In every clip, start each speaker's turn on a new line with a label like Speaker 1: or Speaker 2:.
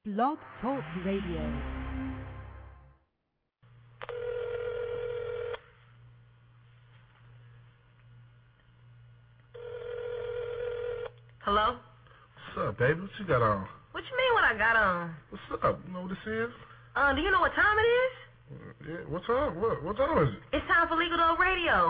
Speaker 1: Blog Talk Radio.
Speaker 2: Hello?
Speaker 3: What's up, baby? What you got on?
Speaker 2: What you mean what I got on?
Speaker 3: What's up? You know what this is?
Speaker 2: Do you know what time it is?
Speaker 3: Yeah, what time? What time is it?
Speaker 2: It's time for Legal Dope Radio.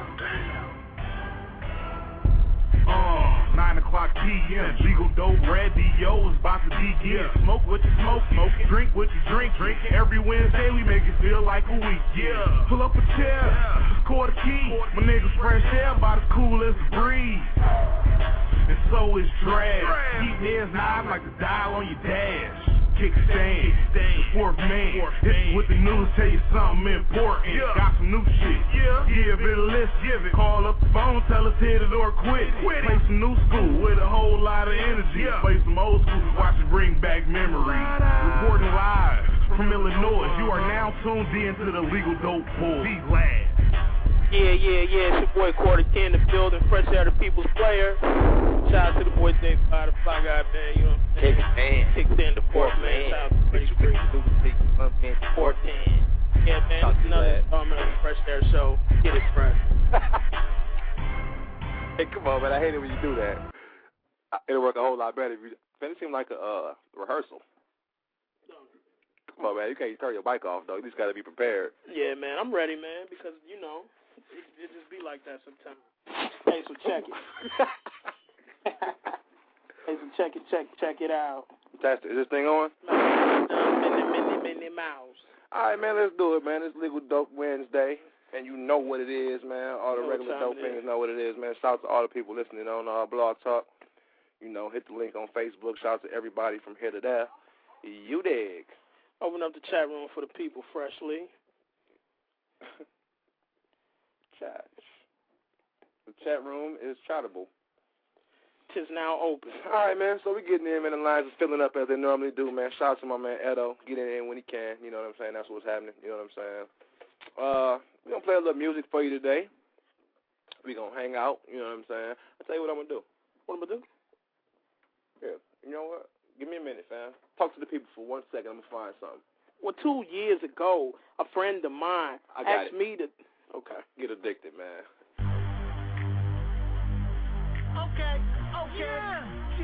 Speaker 4: 9 o'clock p.m. Legal Dope Radio is about to begin. Smoke what you smoke, drink what you drink. Every Wednesday we make it feel like a week. Yeah, pull up a chair, score the key. My niggas fresh air, about as cool as a breeze. And so is drag. Keep ears knob like the dial on your dash. Kickstand, the fourth man. This is with the news, tell you something important. Got some new shit. Give it a list. Call up the phone, tell us hit it or quit. Play some new school with a whole lot of energy. Play some old school, watch it bring back memories. Reporting live from Illinois. You are now tuned in to the Legal Dope Pool. Be glad.
Speaker 5: Yeah, it's your boy Quarter 10, the building, fresh out of People's Player. Shout out to the boy Dave by the Fly Guy, man, you know what I'm saying? Kicked in the fourth, man. Shout out to Pretty Free. 410. Yeah, man, it's another installment of the Fresh Air Show. Get it fresh.
Speaker 6: Hey, come on, man, I hate it when you do that. It'll work a whole lot better if you... Man, it seemed like a rehearsal. Come on, man, you can't turn your bike off, though. You just got to be prepared.
Speaker 5: Yeah, man, I'm ready, man, because, you know, it just be like that sometimes. Hey, so check it. Hey, so check it out.
Speaker 6: Fantastic. Is this thing on?
Speaker 5: Mini mouse.
Speaker 6: All right, man, let's do it, man. It's Legal Dope Wednesday, and you know what it is, man. All the regular dope things know what it is, man. Shout out to all the people listening on Blog Talk. You know, hit the link on Facebook. Shout out to everybody from here to there. You dig.
Speaker 5: Open up the chat room for the people freshly.
Speaker 6: Chat. The chat room is chattable.
Speaker 5: Tis now open.
Speaker 6: All right, man. So we getting in, man. The lines are filling up as they normally do, man. Shout out to my man Edo. Getting in when he can. You know what I'm saying? That's what's happening. You know what I'm saying? We're going to play a little music for you today. We're going to hang out. You know what I'm saying? I'll tell you what I'm going to do.
Speaker 5: What am I going to do?
Speaker 6: Yeah. You know what? Give me a minute, fam. Talk to the people for 1 second. I'm going to find something.
Speaker 5: Well, 2 years ago, a friend of mine asked me to... Okay.
Speaker 6: Get addicted, man.
Speaker 7: Okay. Yeah.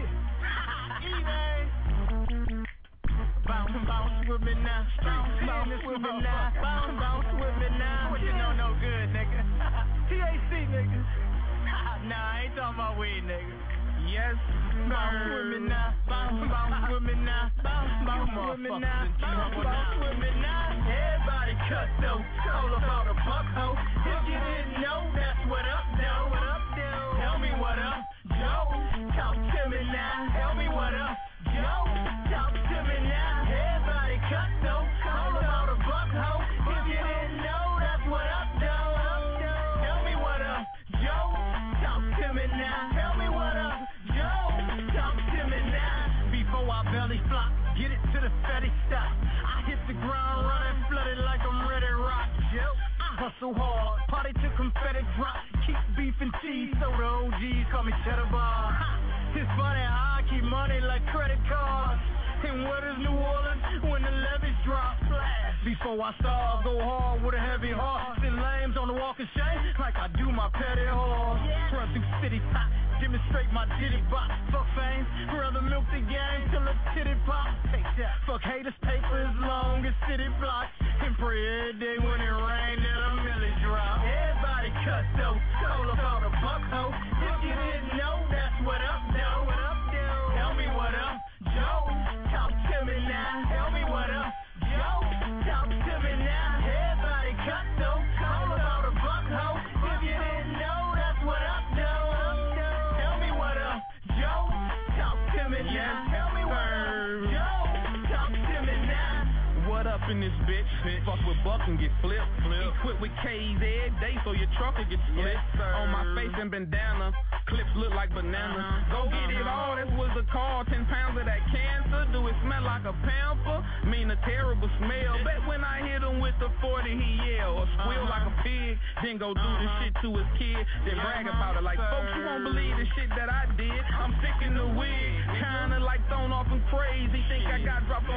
Speaker 7: Bounce with me now. Bounce with me now. Bounce with me now. What you know no good, nigga. TAC, nigga. Nah, I ain't talking about weed, nigga. Yes, bounce with me now. Bounce with me now. Bounce with me now. Bounce with me now. Everybody cut though. All about a buck hoe. If you didn't know, that's what up, though. What up, though? Tell me what up, Joe. Talk to me now. Tell me what up, Joe. Talk to me now. Everybody cut though. All about a buck hoe. If you didn't know, that's what up, though. Tell me what up, Joe. Talk to me now. Tell me what up, Joe. Talk to me now. Before I belly flop, get it to the fatty stop. I hit the ground running, flooded like I'm ready to rock, Joe. Hustle hard, party to confetti drop. Keep beef and cheese, so the OGs call me Cheddar Bar. It's funny how I keep money like credit cards. And what is New Orleans when the levees drop? Flash. Before I start, go hard with a heavy heart. Send lames on the walk of shame like I do my petty horse. Run through city top, demonstrate my ditty box. Fuck fame, rather milk the game till a titty pop. Take that. Fuck haters, paper as long as city blocks. And pray every day when it rain that a milli drop. Everybody cut though, all about a buck hoe. If you didn't know, that's what up, though. What up, though? Tell me what up, Joe. Talk to me now. Tell me what up, Joe. Talk to me now. Everybody cut though, all about a buck hoe. If you didn't know, that's what up, though. Tell me what up, Joe. Talk to me now. Tell me what up, Joe. Talk to me now.
Speaker 8: What up in this bitch? Fuck with Buck and get flipped. Equipped with K's every day so your truck will get split. On my face and bandana, clips look like bananas. Go get it all, that was a call. 10 pounds of that cancer. Do it smell like a pamper? Mean a terrible smell. Bet when I hit him with the 40 he yell or squeal like a pig. Then go do this shit to his kid. Then brag about it like folks, you won't believe the shit that I did. I'm sick in the wig, kinda like thrown off and crazy. Think I got dropped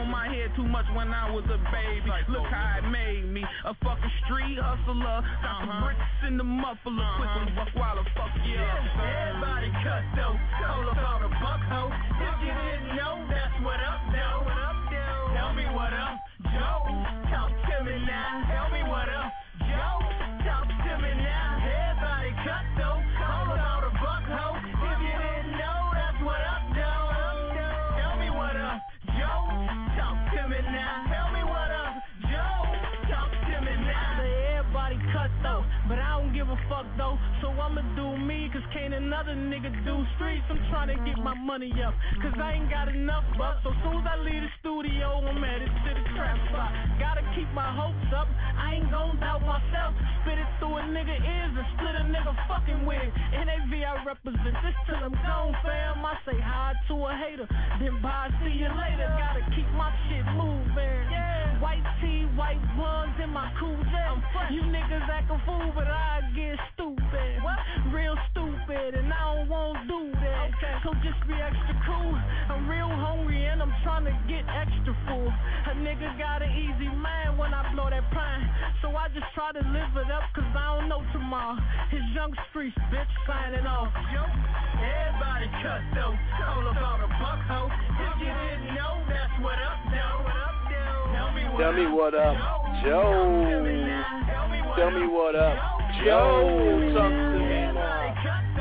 Speaker 8: on my head too much when I was a baby. Look how it made me a fucking street hustler. Got the bricks in the muffler, quickly buck while the fuck
Speaker 7: Everybody cut though, all about a buck hoe. If you didn't know, that's what up though. Tell me what up, Joe. Talk to me now. Tell me what up, Joe. Talk to me now. Everybody cut though, all about a buck hoe. If you didn't know, that's what up though. Tell me what up, Joe. Talk to me now. Tell me what up, Joe. Talk to me now. Everybody cut though, but I don't give a fuck though. So I'ma do me, cause can't another nigga do streets. I'm trying to get my money up, cause I ain't got enough bucks. So soon as I leave the studio, I'm headed to the trap spot. Gotta keep my hopes up, I ain't gon' doubt myself. Spit it through a nigga ears and split a nigga fucking wig. NAV, I represent this till I'm gone, fam. I say hi to a hater, then bye, see you later. Gotta keep my shit moving. White tee, white buns in my cool jet. You niggas actin' fool, but I get stupid. Real stupid, and I don't wanna do that. So just be extra cool. I'm real hungry and I'm trying to get extra full. A nigga got an easy mind when I blow that pine. So I just try to live it up, cause I don't know tomorrow. His young streets, bitch, signing off. Everybody cut though, all about a buck hoe. If you didn't know, that's what up though.
Speaker 6: Tell me what up, Joe. Tell me what up, Joe. Talk to me now.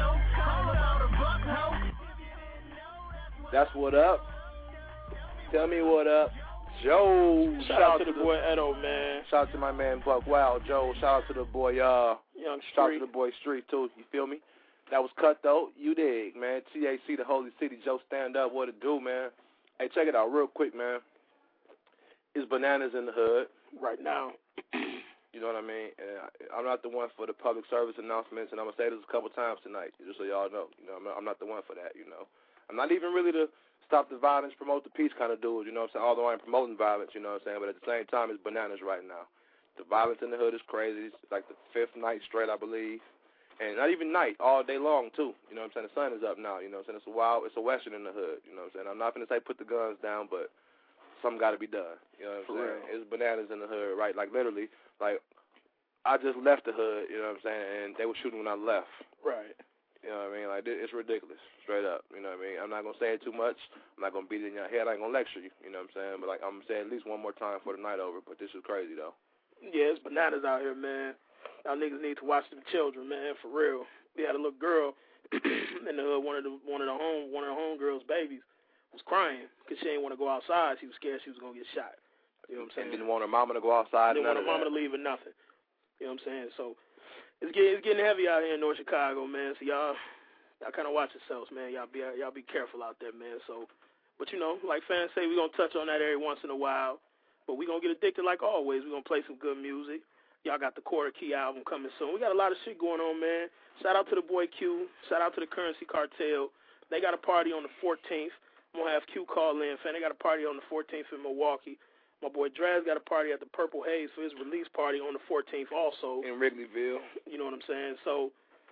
Speaker 6: That's what up. Tell me what up, Joe.
Speaker 5: Shout out to the boy Edo, man.
Speaker 6: Shout out to my man Buck. Wow, Joe. Shout out to the boy
Speaker 5: Young
Speaker 6: Shout out
Speaker 5: Street.
Speaker 6: to the boy Street too. You feel me? That was cut though. You dig, man. TAC, the Holy City. Joe, stand up. What it do, man? Hey, check it out real quick, man. It's Bananas in the Hood
Speaker 5: right now.
Speaker 6: You know what I mean? And I'm not the one for the public service announcements, and I'm going to say this a couple times tonight, just so y'all know. You know, I'm not the one for that, you know. I'm not even really the stop the violence, promote the peace kind of dude, you know what I'm saying? Although I ain't promoting violence, you know what I'm saying? But at the same time, it's bananas right now. The violence in the hood is crazy. It's like the 5th night straight, I believe. And not even night, all day long, too. You know what I'm saying? The sun is up now, you know what I'm saying? It's a western in the hood, you know what I'm saying? I'm not going to say put the guns down, but something got to be done. You know what I'm saying? It's bananas in the hood, right? Like, literally, like, I just left the hood, you know what I'm saying, and they were shooting when I left.
Speaker 5: Right.
Speaker 6: You know what I mean? Like, it's ridiculous, straight up. You know what I mean? I'm not going to say it too much. I'm not going to beat it in your head. I ain't going to lecture you, you know what I'm saying? But, like, I'm going to say it at least one more time before the night over, but this is crazy, though.
Speaker 5: Yeah, it's bananas out here, man. Y'all niggas need to watch them children, man, for real. We had a little girl in the hood, one of the homegirls' babies was crying because she didn't want to go outside. She was scared she was going to get shot. You know what I'm saying?
Speaker 6: And didn't want her mama to go outside.
Speaker 5: Didn't want her mama to leave or nothing. You know what I'm saying? So it's getting heavy out here in North Chicago, man. So y'all kind of watch yourselves, man. Y'all be careful out there, man. So, but you know, like fans say, we're gonna touch on that every once in a while. But we're gonna get addicted like always. We're gonna play some good music. Y'all got the Quarter Key album coming soon. We got a lot of shit going on, man. Shout out to the boy Q. Shout out to the Currency Cartel. They got a party on the 14th. I'm gonna have Q call in, fan. They got a party on the 14th in Milwaukee. My boy Draz got a party at the Purple Haze for his release party on the 14th also.
Speaker 6: In Wrigleyville.
Speaker 5: You know what I'm saying? So,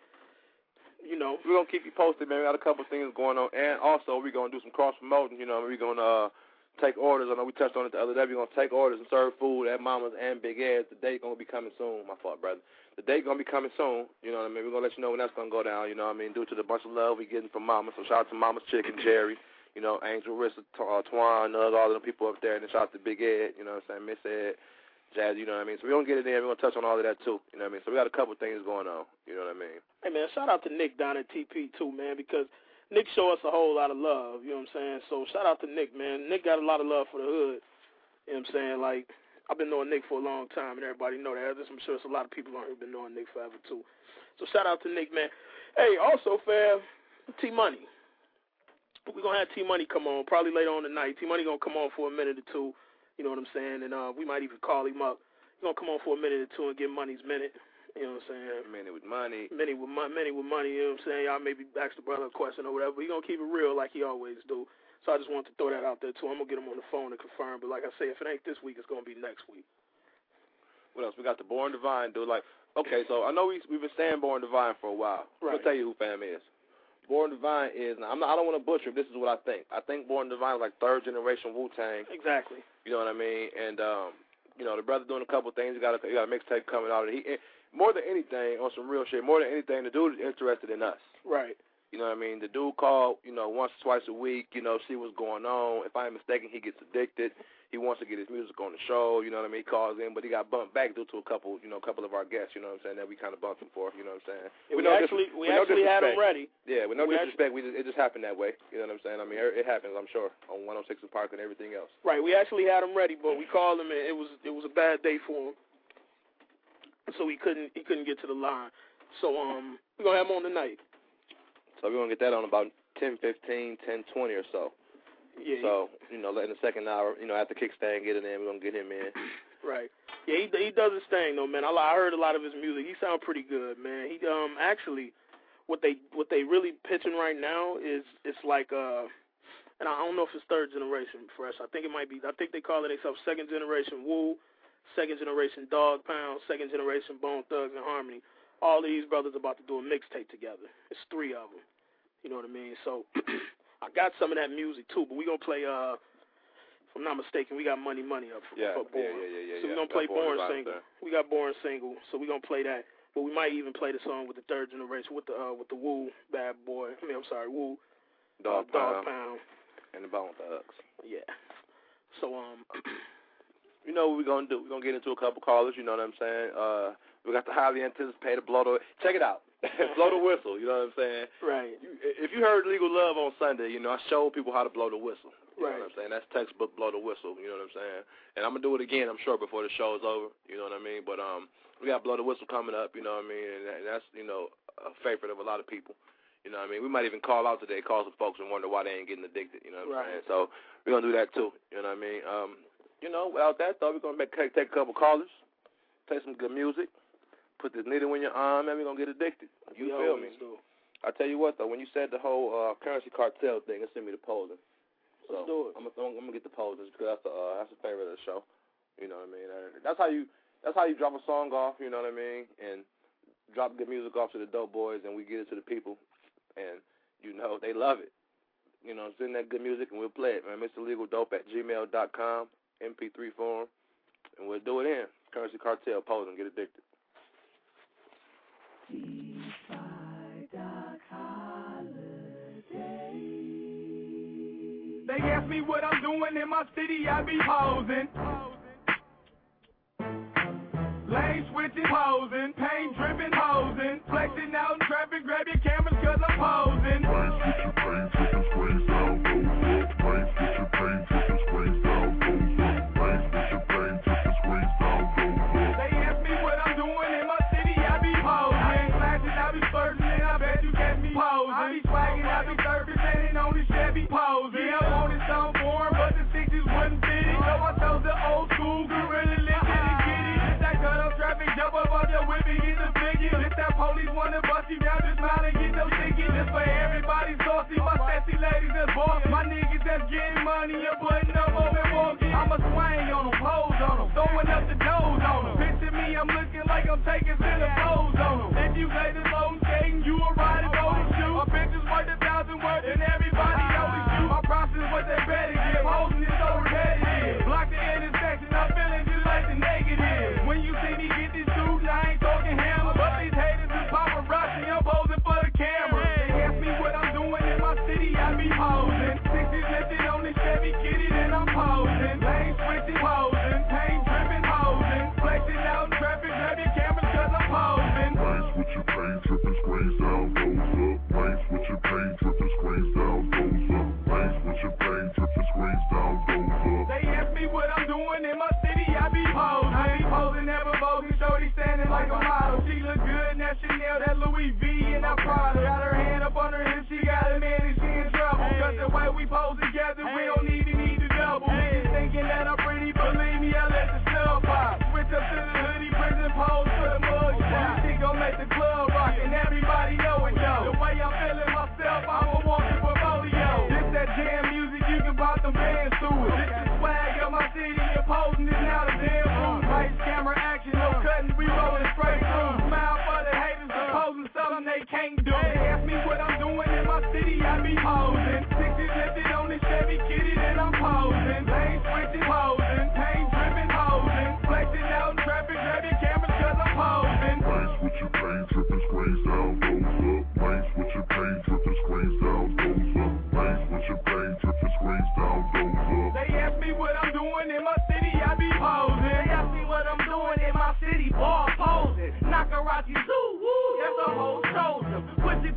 Speaker 5: you know.
Speaker 6: We're going to keep you posted, man. We got a couple things going on. And also, we're going to do some cross-promoting. You know, we're going to take orders. I know we touched on it the other day. We're going to take orders and serve food at Mama's and Big Ed's. The date going to be coming soon. My fault, brother. The date going to be coming soon. You know what I mean? We're going to let you know when that's going to go down. You know what I mean? Due to the bunch of love we're getting from Mama. So shout out to Mama's Chicken, Jerry. You know, Angel, Rissa, Twan, all of them people up there, and then shout out to Big Ed, you know what I'm saying, Miss Ed, Jazz, you know what I mean? So we're going to get it in. We're going to touch on all of that, too, you know what I mean? So we got a couple things going on, you know what I mean?
Speaker 5: Hey, man, shout out to Nick down at TP, too, man, because Nick show us a whole lot of love, you know what I'm saying? So shout out to Nick, man. Nick got a lot of love for the hood, you know what I'm saying? Like, I've been knowing Nick for a long time, and everybody know that. I'm sure there's a lot of people on here who've been knowing Nick forever, too. So shout out to Nick, man. Hey, also, fam, T-Money. We're going to have T-Money come on probably later on tonight. T-Money going to come on for a minute or two, you know what I'm saying, and we might even call him up. He's going to come on for a minute or two and get Money's minute, you know what I'm saying.
Speaker 6: Minute with money.
Speaker 5: Minute with money, you know what I'm saying. Y'all maybe ask the brother a question or whatever, but he's going to keep it real like he always do. So I just wanted to throw that out there, too. I'm going to get him on the phone to confirm, but like I say, if it ain't this week, it's going to be next week.
Speaker 6: What else? We got the Born Divine, dude. Like, okay, so I know we've been saying Born Divine for a while.
Speaker 5: Right.
Speaker 6: I'll tell you who fam is. Born Divine is, I don't want to butcher it, this is what I think. I think Born Divine is like third generation Wu-Tang.
Speaker 5: Exactly.
Speaker 6: You know what I mean? And, you know, the brother doing a couple things. He got a mixtape coming out. More than anything, on some real shit, more than anything, the dude is interested in us.
Speaker 5: Right.
Speaker 6: You know what I mean? The dude called, you know, once or twice a week, you know, see what's going on. If I ain't mistaken, he gets addicted. He wants to get his music on the show, you know what I mean? He calls in, but he got bumped back due to a couple of our guests, you know what I'm saying, that we kind of bumped him for, you know what I'm saying?
Speaker 5: We actually had him ready.
Speaker 6: Yeah, with no disrespect, it just happened that way, you know what I'm saying? I mean, it happens, I'm sure, on 106 and Park and everything else.
Speaker 5: Right, we actually had him ready, but we called him, and it was a bad day for him, so he couldn't get to the line. So we're going to have him on tonight.
Speaker 6: So we're going to get that on about 10:15, 10:20 or so.
Speaker 5: Yeah.
Speaker 6: So, you know, in the second hour, you know, after Kickstand get it in, we're going to get him in.
Speaker 5: Right. Yeah, he does his thing, though, man. I heard a lot of his music. He sounds pretty good, man. He actually, what they really pitching right now is it's like, and I don't know if it's third generation Fresh. I think it might be. I think they call it themselves second generation Wu, second generation Dog Pound, second generation Bone Thugs and Harmony. All these brothers about to do a mixtape together. It's 3 of them. You know what I mean? So I got some of that music, too, but we're going to play, if I'm not mistaken, we got Money up for Born.
Speaker 6: Yeah.
Speaker 5: So we're going to play Born single. We got Born single, so we're going to play that. But we might even play the song with the third generation, with the Wu Bad Boy. Wu
Speaker 6: Dog
Speaker 5: Pound.
Speaker 6: And the Bone Thugs.
Speaker 5: Yeah. So,
Speaker 6: you know what we're going to do? We're going to get into a couple callers, you know what I'm saying? We got the highly anticipated check it out. Blow the whistle, you know what I'm saying?
Speaker 5: Right.
Speaker 6: If you heard Legal Love on Sunday, you know, I showed people how to blow the whistle. You
Speaker 5: right.
Speaker 6: know what I'm saying? That's textbook blow the whistle, you know what I'm saying? And I'm going to do it again, I'm sure, before the show is over, you know what I mean? But we got Blow the Whistle coming up, you know what I mean? And that's, you know, a favorite of a lot of people. You know what I mean? We might even call out today, call some folks and wonder why they ain't getting addicted, you know what I'm saying? So we're going to do that, too, you know what I mean? You know, without that, though, we're going to take a couple callers, play some good music. Put this needle in your arm, and we're going to get addicted. You feel me? I tell you what, though, when you said the whole currency cartel thing, it sent me to Poland. So
Speaker 5: let's do it.
Speaker 6: I'm going to get the Poland because that's a favorite of the show. You know what I mean? That's how you drop a song off, you know what I mean? And drop good music off to the dope boys, and we get it to the people. And, you know, they love it. You know, send that good music, and we'll play it, man. MrLegalDope@gmail.com, MP3 form, and we'll do it in. Currency Cartel, Poland, get addicted.
Speaker 7: They ask me what I'm doing in my city, I be posing. Lane switching, posing, paint dripping, posing, flexing out in traffic, grab your cameras cause I'm posing.
Speaker 9: Lane switching, paint dripping, screens down, goes up. Lane switching, paint dripping, screens down, goes up. Lane switching, paint dripping, screens down, goes up.
Speaker 7: They ask me what I'm doing in my city, I be posing. Flashing, I be flirting, and I bet you catch me posing. I be swagging, I be surfacing, and on this Chevy posing. Yeah, I wanted some form, but the 60s wouldn't fit it. So I chose the old school gorilla lift it and get it. It's that cut up traffic, jump up on your whip and get the figure. It's that police wanna bust you down, just smile and get your ticket. This for everybody saucy, my sassy ladies that's bossy. My niggas that's getting money and putting up on and walking. I'ma swing on them, pose on them, throwing up the nose on them. Picture me, I'm looking like I'm taking center pose on them. If you play the low skating, you a rider, go to shoot. My bitches worth 1,000 worth, and everybody know it's you. My process what they better give, holding it so repetitive. Block the intersection, I'm feeling just like the negative. When you see me get this dude, I ain't talking hammer, but these haters is paparazzi, I'm posing for the camera. They ask me what I'm doing in my city, I be posing. 60s lifted on the Chevy, get it and I'm posing. Lane switching, posing, paint dripping, posing, flexing out in traffic, grab your cameras cause I'm posing.
Speaker 9: Lane switching, paint dripping, screens down, goes up. Lane switching, paint dripping, screens down, goes up. Lane switching, paint dripping, screens down, goes up.
Speaker 7: They ask me what I'm doing in my city, I be posing. I be posing, never bogus, shorty standing like a model. She look good in that Chanel, that Louis V, and that Prada. Got her hand up on her hip, she got a man and she in trouble. Cause the way we pose together, we don't even need to double. Bitches thinking that I'm pretty, believe me, I let the snub pop. Switch up to the hoodie, prison pose for the mug shot. She gon' make the club rock, and everybody know it, yo. The way I'm feeling myself, I'm a walking portfolio. This that jam music, you can pop them bands to it. This the swag of my city, you're posing is now the damn room. Lights, camera, action, no cutting, we rolling straight through. Smile for the haters, posing something they can't do. They ask me what I'm doing in my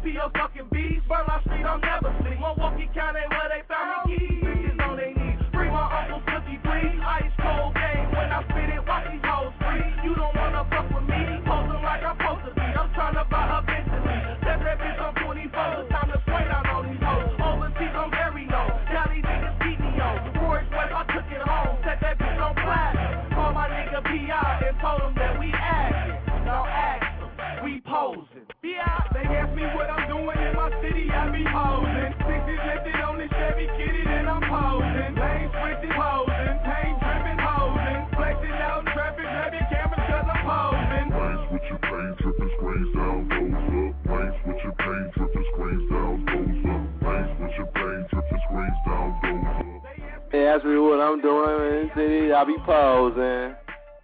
Speaker 10: P a fucking beast. Burn my street, I'm never sleep. Milwaukee County where they found me keys. Bitches on they knees. Free my uncle Flippy, please. Ice cold game when I spit it. Watch these hoes free. You don't wanna fuck with me. Posing like I'm supposed to be. I'm trying to buy her Bentley. Set that bitch on 24. It's time to swing out on these hoes. Overseas, I'm very low. Now these niggas beat me on. Royce West, I took it home. Set that bitch on flat. Call my nigga P.I. and told him that we acting. Now ask them, we posing. Yeah, they ask me what I'm doing in my city, I be posing. 60s lifted on the Chevy kitted and I'm posing. Lane switching, posing. Pain dripping, posing. Flexing out in traffic, grab your camera cause I'm posing.
Speaker 9: Lanes with your pain, tripping screens down, goes up. Lanes with your pain, tripping screens down, goes up. Lanes with your pain, tripping screens down, goes up.
Speaker 6: They ask me what I'm doing in the city, I be posing.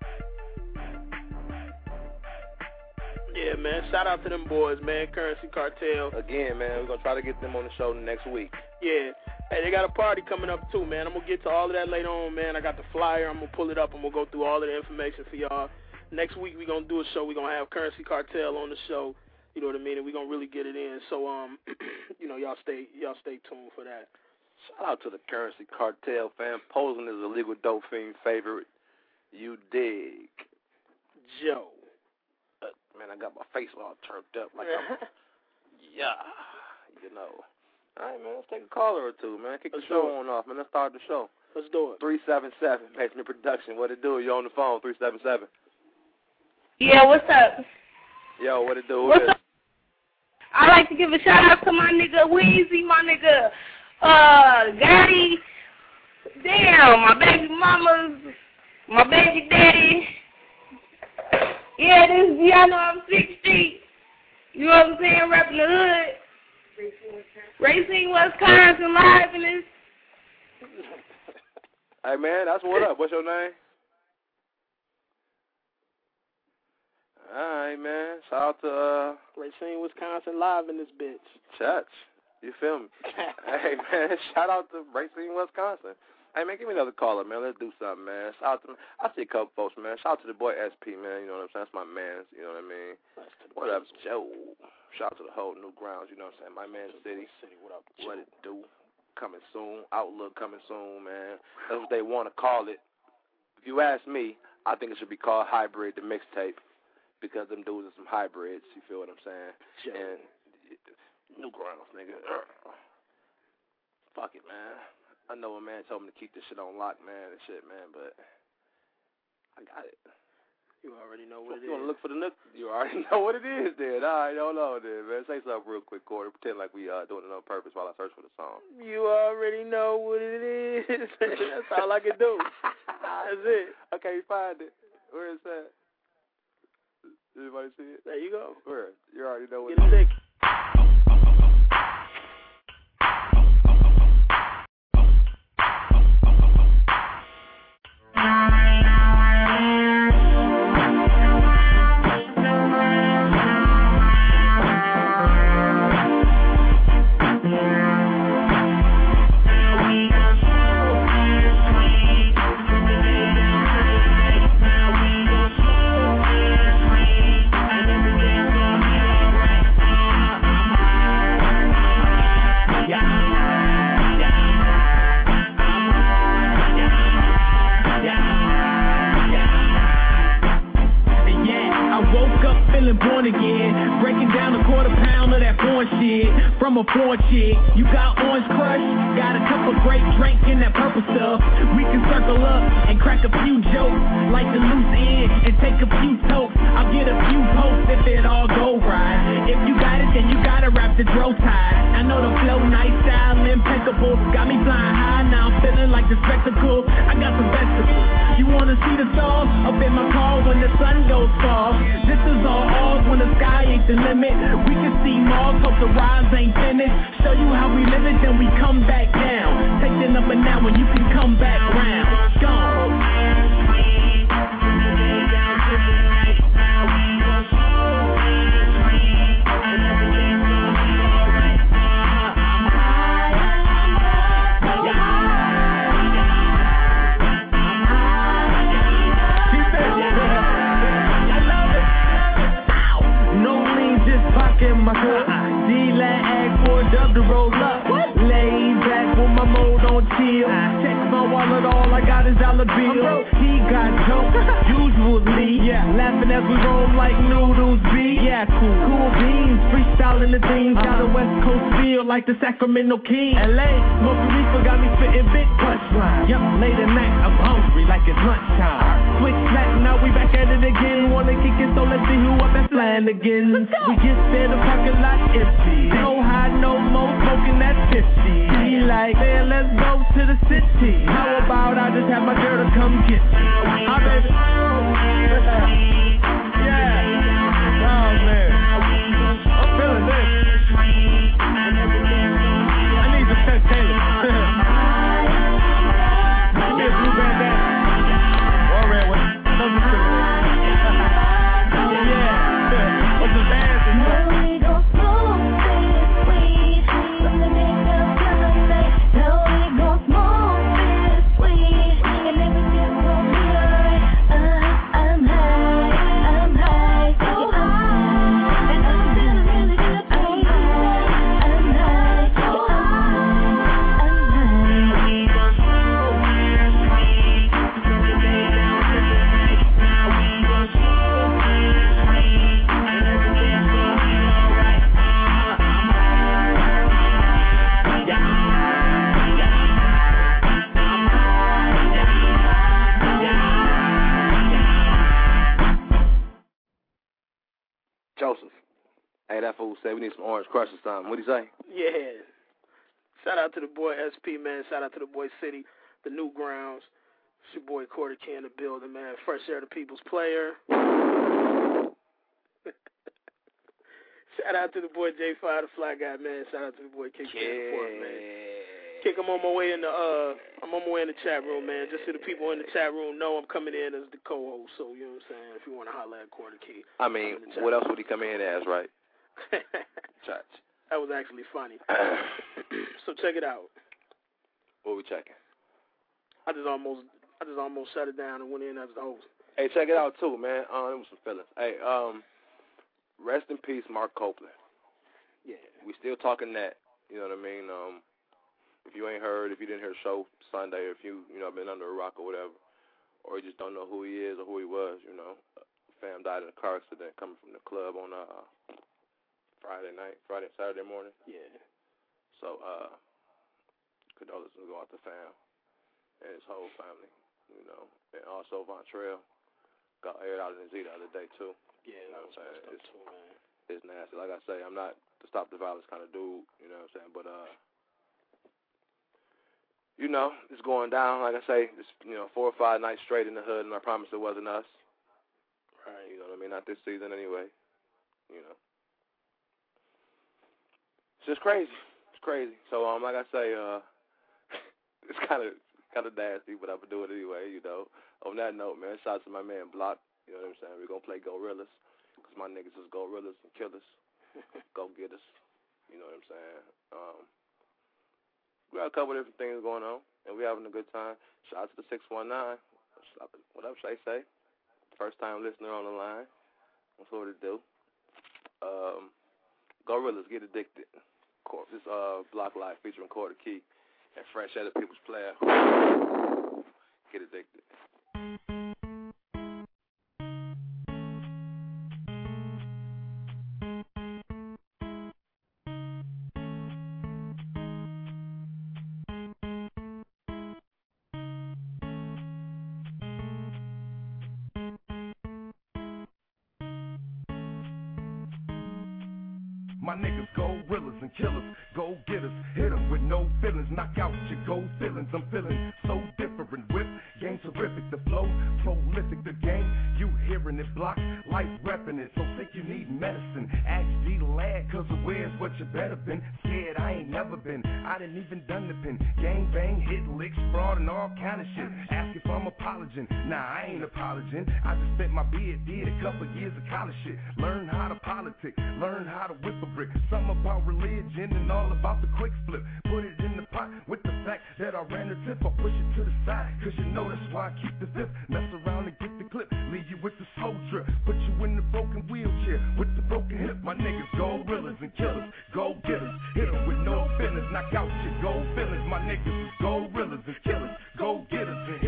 Speaker 5: Yeah, man. Shout out to them boys, man. Currency Cartel.
Speaker 6: Again, man, we're going to try to get them on the show next week.
Speaker 5: Yeah. Hey, they got a party coming up, too, man. I'm going to get to all of that later on, man. I got the flyer. I'm going to pull it up, and we'll go through all of the information for y'all. Next week, we're going to do a show. We're going to have Currency Cartel on the show. You know what I mean? And we're going to really get it in. So, you know, y'all stay tuned for that.
Speaker 6: Shout out to the Currency Cartel, fam. Posing is a legal dope fiend favorite. You dig.
Speaker 5: Joe.
Speaker 6: Man, I got my face all turned up like I'm, yeah, you know. All right, man, let's take a caller or two, man. Kick the show on off, man. Let's start the show.
Speaker 5: Let's do it.
Speaker 6: 377, Basement Production. What it do? You on the phone, 377.
Speaker 11: Yeah, what's up?
Speaker 6: Yo, what it do?
Speaker 11: What's up? I like to give a shout out to my nigga Weezy, my nigga Gotti. Damn, my baby mamas, my baby daddy. Yeah, this is Gianna on 6th Street. You know what I'm saying? Repping the hood. Racine, Wisconsin, live in this.
Speaker 6: Hey, man, that's what up. What's your name? All right, man. Shout out to
Speaker 5: Racine, Wisconsin, live in this bitch.
Speaker 6: Church. You feel me? Hey, man, shout out to Racine, Wisconsin. Hey, man, give me another caller, man. Let's do something, man. Shout out to, I see a couple folks, man. Shout out to the boy SP, man. You know what I'm saying? That's my man. You know what I mean? What up, Joe? Shout out to the whole New Grounds. You know what I'm saying? My man, City.
Speaker 5: What up, Joe?
Speaker 6: What it do? Coming soon. Outlook coming soon, man. That's what they want to call it. If you ask me, I think it should be called Hybrid, the mixtape, because them dudes are some hybrids. You feel what I'm saying?
Speaker 5: Joe.
Speaker 6: And New Grounds, nigga. Fuck it, man. I know a man told me to keep this shit on lock, man, and shit, man, but I got it.
Speaker 5: You already know what it is.
Speaker 6: You want to look for the nook? You already know what it is, then. All right, hold on, then, man. Say something real quick, Corey. Pretend like we doing it on purpose while I search for the song.
Speaker 5: You already know what it is. That's all I can do. That's it.
Speaker 6: Okay, find it. Where is that? Anybody see it?
Speaker 5: There you go.
Speaker 6: Where? You already know what
Speaker 5: it is.
Speaker 12: From a foreign chick, you got Orange Crush, got a cup of great drink and that purple stuff. We can circle up and crack a few jokes, like the loose end and take a few tokes. I'll get a few posts if it all go right. If you got it, then you gotta wrap the throw tight. I know the flow, nice style, impeccable. Got me flying high, now I'm feeling like the spectacle. I got some vegetables. You wanna see the stars? Up in my car when the sun goes far. This is all ours when the sky ain't the limit. We can see Mars, hope the rise ain't finished. Show you how we live it, then we come back down. Take the number now when you can come back round. Gone. all I got is dollar bills. He got jokes, usually. Yeah, laughing as we roll like noodles be. Yeah, cool beans, freestyling the things. Got a West Coast feel like the Sacramento Kings. LA, smoking reefer got me spitting big punchlines. Yup, late at night, I'm hungry like it's lunchtime. Switch back, now we back at it again. Wanna kick it, so let's see who up and flying again. We get there, the parking lot empty. No high, no more, smoking that 50. He like, man, let's go to the city. How about I just have my girl to come get me? Hi, baby. Yeah. Oh, man. I'm feeling this. I need some Ted Taylor. Give me a blue bandana. Or a red one. Something to it. Yeah. What's the dance and stuff?
Speaker 6: Joseph. Hey, that fool said we need some Orange Crush or something. What'd he say?
Speaker 5: Yeah. Shout out to the boy SP, man. Shout out to the boy City, the New Grounds. It's your boy Quarter Key in the building, man. Fresh Air, the People's Player. Shout out to the boy J5, the Fly Guy, man. Shout out to the boy Kick man. Kick, I'm on my way in the chat room, man. Just so the people in the chat room know I'm coming in as the co-host. So you know what I'm saying. If you want to holler at Quarter Key.
Speaker 6: I mean, what else would he come in as, right? Church.
Speaker 5: That was actually funny. So check it out.
Speaker 6: What we checking?
Speaker 5: I just almost shut it down and went in as the host.
Speaker 6: Hey, check it out too, man. It was some feelings. Hey, rest in peace, Mark Copeland.
Speaker 5: Yeah.
Speaker 6: We still talking that. You know what I mean? If you ain't heard, if you didn't hear the show Sunday, if you been under a rock or whatever, or you just don't know who he is or who he was, fam died in a car accident coming from the club on Friday, Saturday morning.
Speaker 5: Yeah.
Speaker 6: So, condolences go out to fam and his whole family, and also Vontrell got aired out in the Z the other day too.
Speaker 5: Yeah,
Speaker 6: you know what I'm saying?
Speaker 5: Too, man.
Speaker 6: It's nasty. Like I say, I'm not the stop the violence kind of dude, you know what I'm saying? But it's going down. Like I say, it's 4 or 5 nights straight in the hood, and I promise it wasn't us.
Speaker 5: Right.
Speaker 6: You know what I mean? Not this season anyway. It's just crazy. It's crazy. So like I say, it's kind of nasty, but I'm gonna do it anyway. On that note, man, shout out to my man Block. You know what I'm saying? We're gonna play Gorillas, cause my niggas is Gorillas and killers. Go get us. You know what I'm saying? We got a couple different things going on, and we having a good time. Shout out to the 619. What up, Shay Say? First time listener on the line. That's what it do. Gorillas, Get Addicted. This Block Live featuring Quarter Key and Fresh Air, the People's Player. Get Addicted.
Speaker 13: My niggas gorillas and killers, go getters, hit them with no feelings, knock out your gold feelings. I'm feeling so different with game terrific, the flow prolific, the game you hearing it, Block life repping it. So think you need medicine, ask G lad, cause where's what you better been. Scared I ain't never been, I didn't even done the pin. Gang bang, hit licks, fraud and all kind of shit. Ask if I'm apologizing, nah I ain't apologizing. I just spent my beard, did a couple years of college shit. Learn how to politic, learn how to whip a brick. Something about religion and all about the quick flip. Put it in the pot with the fact that I ran the tip. I push it to the side, cause you know that's why I keep the fifth. Mess around and get the clip, leave you with the slow drip. Put you in the broken wheelchair with the broken hip. My niggas gorillas and killers, go getters, hit with no feelings, knock out your gold feelings. My niggas is gorillas and killers, go getters and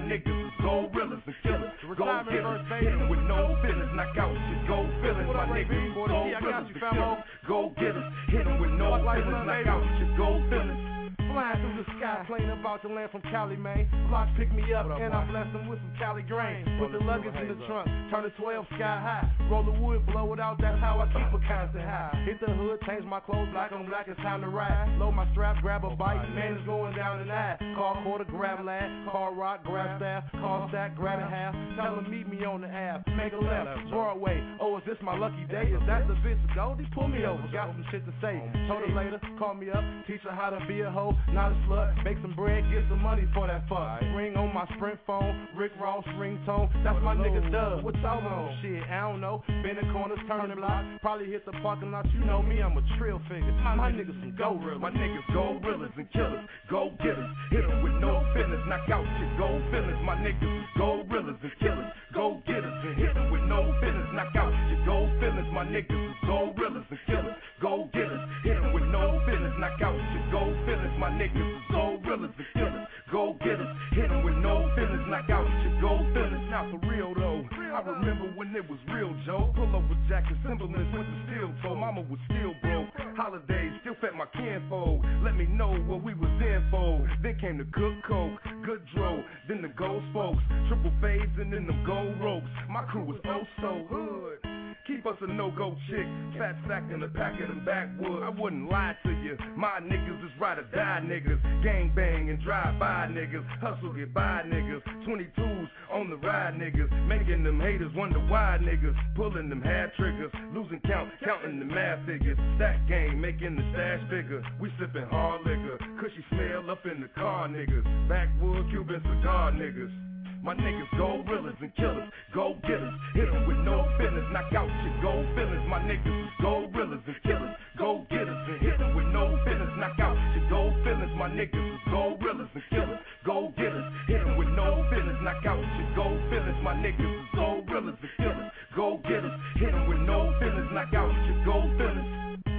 Speaker 13: niggas is gorillas and killers. Go get us, hit them with no feelings, knock out your go feelings. My niggas is gorillas and killers. Go get us, hit them with no feelings, knock out your go feelings.
Speaker 14: Flying through the sky, playing about the land from Cali, man. Blocks pick me up, and I bless them with some Cali grain. Put the luggage in the trunk, turn the 12 sky high. Roll the wood, blow it out, that's how I keep a constant high. Hit the hood, change my clothes, black on black, it's time to ride. Load my strap, grab a bike, man, it's going down tonight. Car quarter, grab land, car rock, grab staff, car stack, grab it half. Tell them meet me on the Ave, make a left, Broadway. Oh, is this my lucky day? Is that the bitch Goldie? Pull me over, got some shit to say. Told her later, call me up, teach her how to be a hoe. Not a slut, make some bread, get some money for that fuck. Ring on my Sprint phone, Rick Ross ringtone. That's my nigga Dub. What y'all on? Shit, I don't know. Bending corners, turning blocks. Probably hit the parking lot. You know me, I'm a trill figure. My niggas some gorillas.
Speaker 13: My niggas gorillas and killers. Go get us. Hit them with no feelings. Knock out your go feelings. My niggas is gorillas and killers. Go get us and hit them with no feelings. Knock out your go feelings. My niggas is gorillas and killers. Go get us. Hit them with no feelings. Knock out your go feelings. My niggas is gorillas and killers. Go get us, hit them with no feelings, knock out your go feelings. Now for real though, I remember when it was real, Joe. Pull up with jacket Timberlands with the steel toe. Mama was still broke. Holidays still fed my kinfolk. Let me know what we was in for. Then came the good coke, good dro, then the gold spokes, triple fades and then them gold ropes. My crew was oh so hood. Keep us a no-go chick, fat sack in the pack of them backwood. I wouldn't lie to you, my niggas is ride or die niggas. Gang bang and drive by niggas, hustle get by niggas. 22s on the ride niggas, making them haters wonder why niggas. Pulling them hat triggers, losing count, counting the math figures. Stack game, making the stash bigger. We sipping hard liquor, cushy smell up in the car niggas. Backwood Cuban cigar niggas. My niggas gorillas and killers, go get us, hit them with no feelings, knock out your go feelings. My niggas is gorillas and killers, go get us and hit them with no feelings, knock out your go feelings. My niggas is gorillas and killers, go get us, hit them with no feelings, knock out your go feelings. My niggas is gorillas and killers, go get us, hit them with no feelings, knock out your go feelings.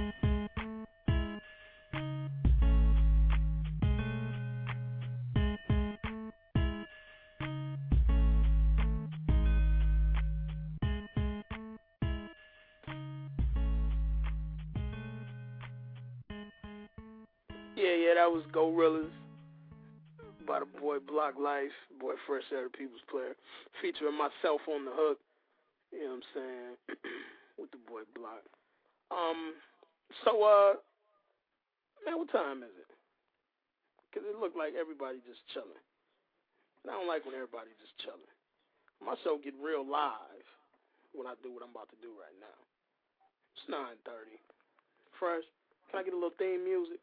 Speaker 5: Yeah, that was Gorillas by the boy Block Life, boy Fresh Air, the People's Player, featuring myself on the hook, you know what I'm saying, with the boy Block. Man, what time is it? Because it looked like everybody just chilling. And I don't like when everybody just chilling. My show get real live when I do what I'm about to do right now. It's 9:30. Fresh, can I get a little theme music?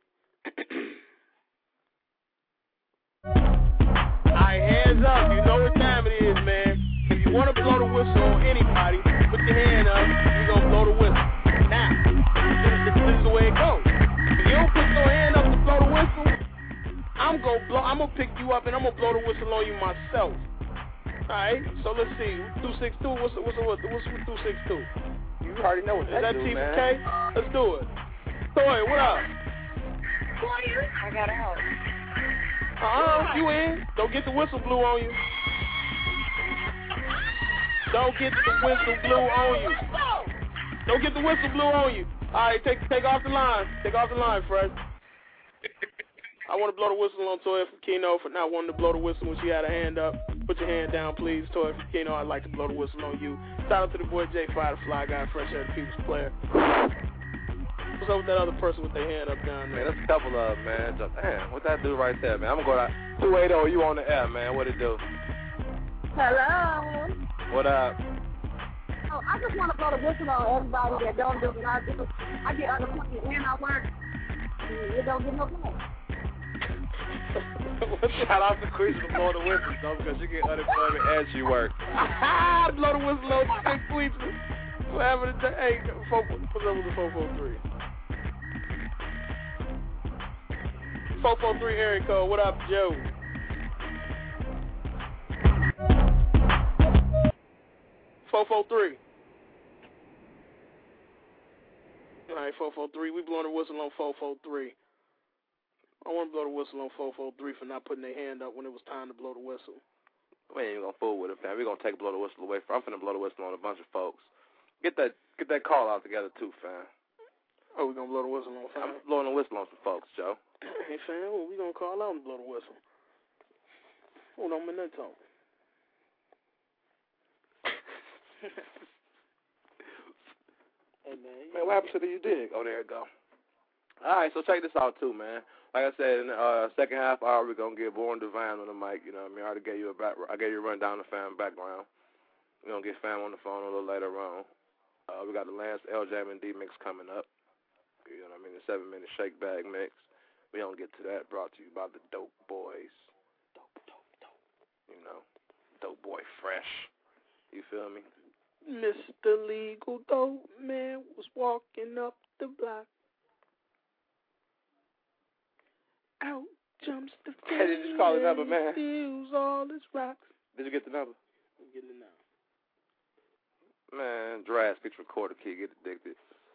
Speaker 5: Alright, hands up. You know what time it is, man. If you want to blow the whistle on anybody, put your hand up. You're going to blow the whistle. Now, this is the way it goes. If you don't put your hand up to blow the whistle, I'm going to pick you up and I'm going to blow the whistle on you myself. Alright, so let's see. 262, what's 262?
Speaker 6: You already know what that
Speaker 5: is. Is that
Speaker 6: do,
Speaker 5: T4K?
Speaker 6: man.
Speaker 5: Let's do it. Toy, what up?
Speaker 11: I got out.
Speaker 5: You in. Don't get the whistle blew on you. Don't get the whistle blew on you. Don't get the whistle blew on you. Alright, take off the line. Take off the line, Fred. I want to blow the whistle on Toya Kino for not wanting to blow the whistle when she had her hand up. Put your hand down, please. Toya Kino, I'd like to blow the whistle on you. Shout out to the boy J Fire, the fly guy, Fresh Air, the People's Player. What's up with that other person with their hand up down there?
Speaker 6: Man, that's a couple of them, man. Damn, what that do right there, man? I'm going to go 280, you on the air, man. What it do?
Speaker 11: Hello.
Speaker 6: What up?
Speaker 11: Oh, I just want to blow the whistle on everybody that don't do what I do. I get unemployment and I work. It don't get no pay.
Speaker 6: Shout out to Chris for blowing the whistle, though, because you get unemployment and she work.
Speaker 5: Blow the whistle on Chick Tweets. What happened to hey, what's up with the 443? 443 area code. What up, Joe? $443. All right, 443. We blowing the whistle on 443. I want to blow the whistle on 443 for not putting their hand up when it was time to blow the whistle.
Speaker 6: We ain't even gonna fool with it, fam. We gonna take blow the whistle away from. I'm finna blow the whistle on a bunch of folks. Get that call out together too, fam.
Speaker 5: Oh, we gonna blow the whistle on fam?
Speaker 6: I'm blowing the whistle on some folks, Joe.
Speaker 5: Hey, fam, well, we gonna call out and blow the whistle. Hold on a minute, talk. Hey,
Speaker 6: man, what happened to the you dig? Oh, there it go. All right, so check this out too, man. Like I said, in the second half hour, we're gonna get Born Divine on the mic. You know what I mean? I already gave you I gave you a rundown of fam background. We're gonna get fam on the phone a little later on. We got the Lance L Jam and D mix coming up. You know what I mean? The 7-minute shake bag mix. We don't get to that. Brought to you by the Dope Boys. Dope. You know, Dope Boy Fresh. You feel me?
Speaker 5: Mr. Legal Dope Man was walking up the block. Out jumps the fence.
Speaker 6: Hey, did you call the number, man?
Speaker 5: Steals all his rocks.
Speaker 6: Did you get the number?
Speaker 5: I'm getting it now.
Speaker 6: Man, Draz, get your recorder key. Get addicted.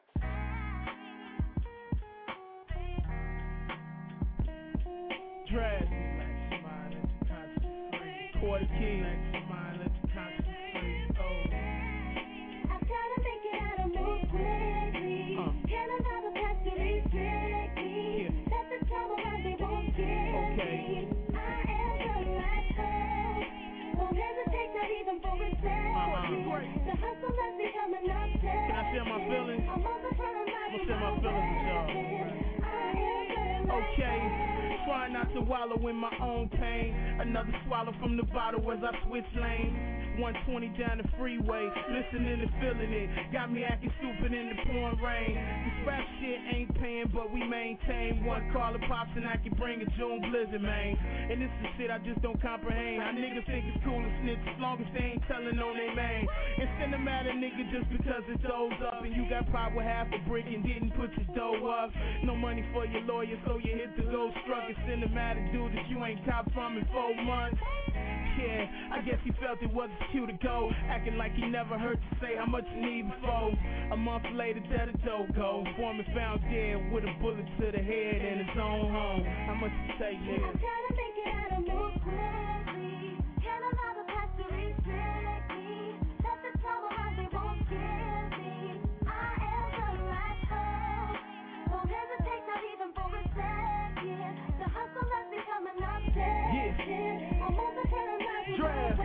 Speaker 14: Draz, relax your mind, let your conscience free. Quarter key, relax your mind, let your conscience free.
Speaker 15: I'm trying to make it out of move quickly. Can another pass to these tricky? Let the trouble run, they won't get me. I am the right girl. Won't hesitate, not even for a second. The hustle has become an obsession.
Speaker 14: Can I share my feelings?
Speaker 15: I'm on the front of my
Speaker 14: I'm gonna share my feelings with y'all. Okay. Try not to wallow in my own pain. Another swallow from the bottle as I switch lanes. 120 down the freeway, listening and feeling it. Got me acting stupid in the pouring rain. This rap shit ain't paying, but we maintain. One call of pops and I can bring a June blizzard, man. And this is shit I just don't comprehend. How niggas think it's cool to snitch as long as they ain't telling on their man. And send them at a nigga just because it does up. And you got power half a brick and didn't put your dough up. No money for your lawyer, so you hit the ghost truck. And cinematic dude that you ain't cop from in 4 months. Yeah, I guess he felt it wasn't cute to go. Acting like he never heard you say how much you need before. A month later, there the dough goes. Foreman found dead with a bullet to the head in his own home. How much you take, nigga?
Speaker 15: I'm trying to make it out of move quickly. Can another pass to restrict me? Let the trouble run, they won't kill me. I am the right girl. Won't hesitate, not even for a second. The hustle has become an obsession. I'm on the trail.
Speaker 14: Draz.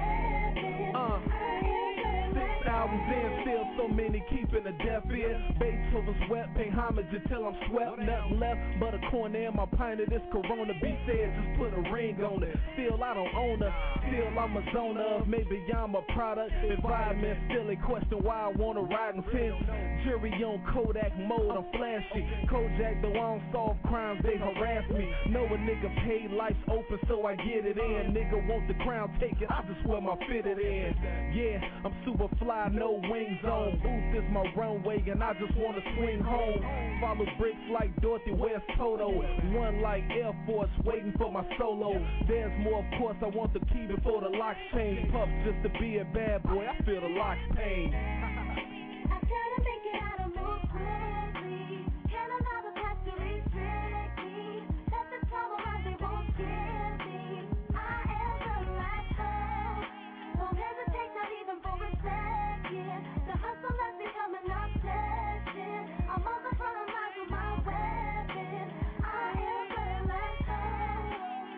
Speaker 14: 6 albums in, still so many keeping a deaf ear. Beethoven's wet, pay homage until I'm swept. Nothing left but a corner in my pint of this Corona. B said just put a ring on it. Still I don't own her, still I'm a zone of. Maybe I'm a product, environment still a question why I wanna ride and fence. Jury on Kodak mode, I'm flashy. Kojak, though I don't solve crimes, they harass me. Know a nigga paid, life's open, so I get it in. Nigga want the crown, take it, I just wear my fitted in. Yeah, I'm super fly, no wings on. Booth is my runway, and I just wanna swing home. Follow bricks like Dorothy, where's Toto? One like Air Force, waiting for my solo. There's more, of course, I want the key before the locks change. Puff just to be a bad boy, I feel the locks pain.
Speaker 15: I'm trying to make it out of move quickly. Can another pass to restrict me? Let the trouble run, they won't kill me. I am the right girl. Won't hesitate, not even for a second. The hustle has become an obsession. I'm on the front of lines with my weapon. I am the right girl.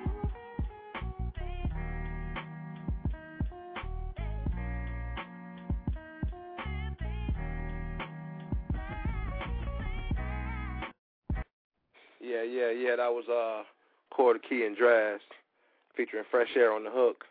Speaker 6: Yeah, that was Quarter Key and Draz featuring Fresh Air on the hook.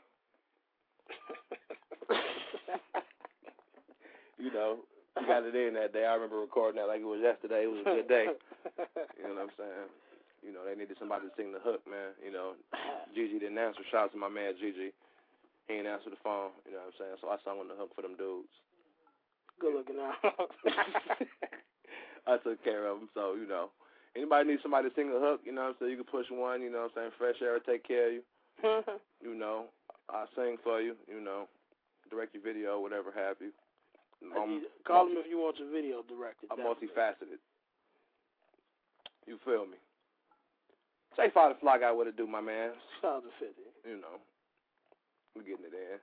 Speaker 6: You know, we got it in that day. I remember recording that like it was yesterday. It was a good day. You know what I'm saying? You know, they needed somebody to sing the hook, man. You know, Gigi didn't answer. Shout out to my man Gigi. He didn't answer the phone. You know what I'm saying? So I sung on the hook for them dudes.
Speaker 5: Good looking out.
Speaker 6: I took care of them. So, you know, anybody needs somebody to sing a hook, you know what I'm saying? You can push one, you know what I'm saying? Fresh Air will take care of you. You know, I sing for you, you know, direct your video, whatever have you.
Speaker 5: Call him if you want your video directed.
Speaker 6: I'm multifaceted. You feel me? Say Father Fly Guy what it do, my man.
Speaker 5: Shout out to 50.
Speaker 6: You know. We're getting it in.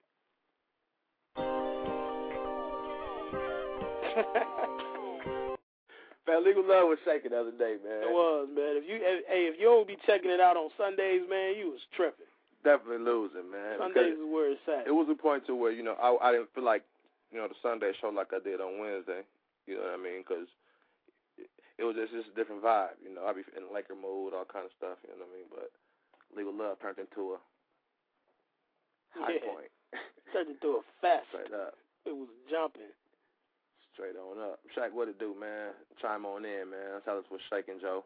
Speaker 6: Man, Legal Love was shaking the other day, man.
Speaker 5: It was, man. If you don't be checking it out on Sundays, man, you was tripping.
Speaker 6: Definitely losing, man.
Speaker 5: Sundays is where it's at.
Speaker 6: It was a point to where, I didn't feel like, the Sunday show like I did on Wednesday. You know what I mean? Because it was just a different vibe. I'd be in Laker mode, all kind of stuff. You know what I mean? But Legal Love turned into a high point.
Speaker 5: Turned into a fest.
Speaker 6: Straight up.
Speaker 5: It was jumping.
Speaker 6: Straight on up. Shaq, what it do, man? Chime on in, man. Tell us what's shaking, Joe.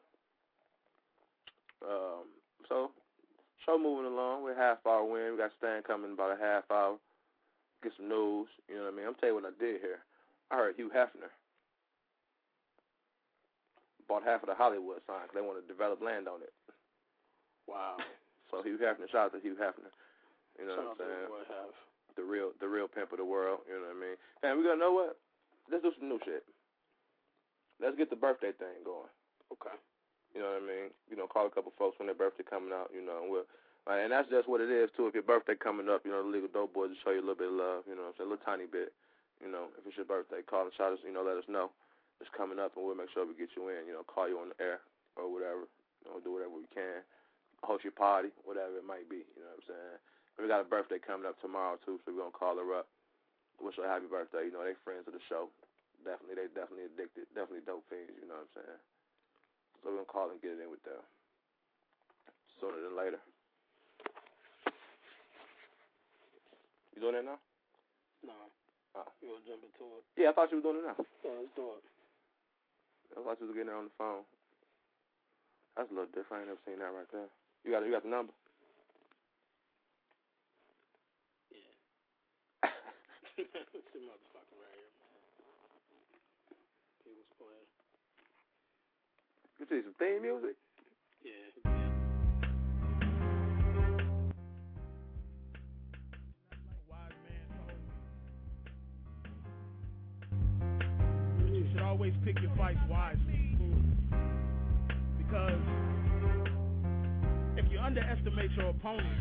Speaker 6: So, show moving along. We're half hour in. We got Stan coming in about a half hour. Get some news. You know what I mean? I'm tell you what I did here. I heard Hugh Hefner bought half of the Hollywood sign because they want to develop land on it.
Speaker 5: Wow.
Speaker 6: So Hugh Hefner, shout out to Hugh Hefner. You know
Speaker 5: Shout
Speaker 6: what I'm saying?
Speaker 5: Out
Speaker 6: the real pimp of the world. You know what I mean? And we gonna know what? Let's do some new shit. Let's get the birthday thing going.
Speaker 5: Okay.
Speaker 6: You know what I mean? Call a couple folks when their birthday coming out. And and that's just what it is too. If your birthday coming up, the Legal Dope Boys will show you a little bit of love. You know what I'm saying? A little tiny bit. If it's your birthday, call and shout us. Let us know it's coming up, and we'll make sure we get you in. Call you on the air or whatever. Do whatever we can. Host your party, whatever it might be. You know what I'm saying? And we got a birthday coming up tomorrow too, so we're gonna call her up. Wish her a happy birthday. They friends of the show. They definitely addicted. Definitely dope fiends. You know what I'm saying? So we're gonna call and get it in with them sooner than later. You doing that now?
Speaker 5: No.
Speaker 6: Oh.
Speaker 5: You want to jump into it?
Speaker 6: Yeah, I thought you were doing it now.
Speaker 5: Yeah, let's do it.
Speaker 6: I thought you was getting there on the phone. That's a little different. I ain't never seen that right there. You got the number?
Speaker 5: Yeah. It's the motherfucker right here, man. He was playing.
Speaker 6: You see some theme music?
Speaker 5: Yeah.
Speaker 14: You should always pick your fights wisely. Because if you underestimate your opponent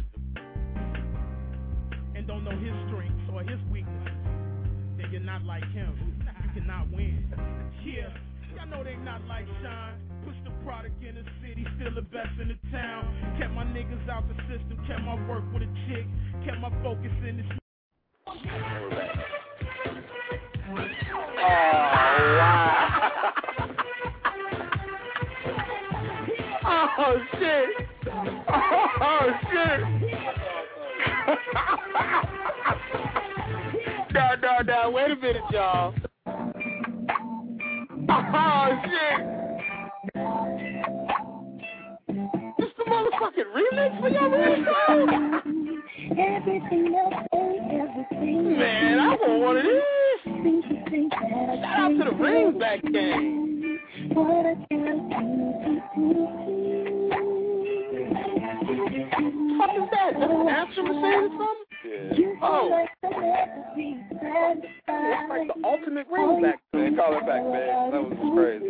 Speaker 14: and don't know his strengths or his weaknesses, then you're not like him. You cannot win. Yeah, I know they not like Shine. Push the product in the city, still the best in the town. Kept my niggas out the system, kept my work with a chick, kept my focus in this.
Speaker 6: Oh, wow. Oh, shit. Oh, shit. No, wait a minute, y'all. Oh, shit. This the motherfucking remix for your radio? Man, I want one of these. Shout out to the Ringback Gang. What is that? That's an answer machine or something? Yeah. Oh. It's like the ultimate Ringback. Man, call it back, man. That was crazy.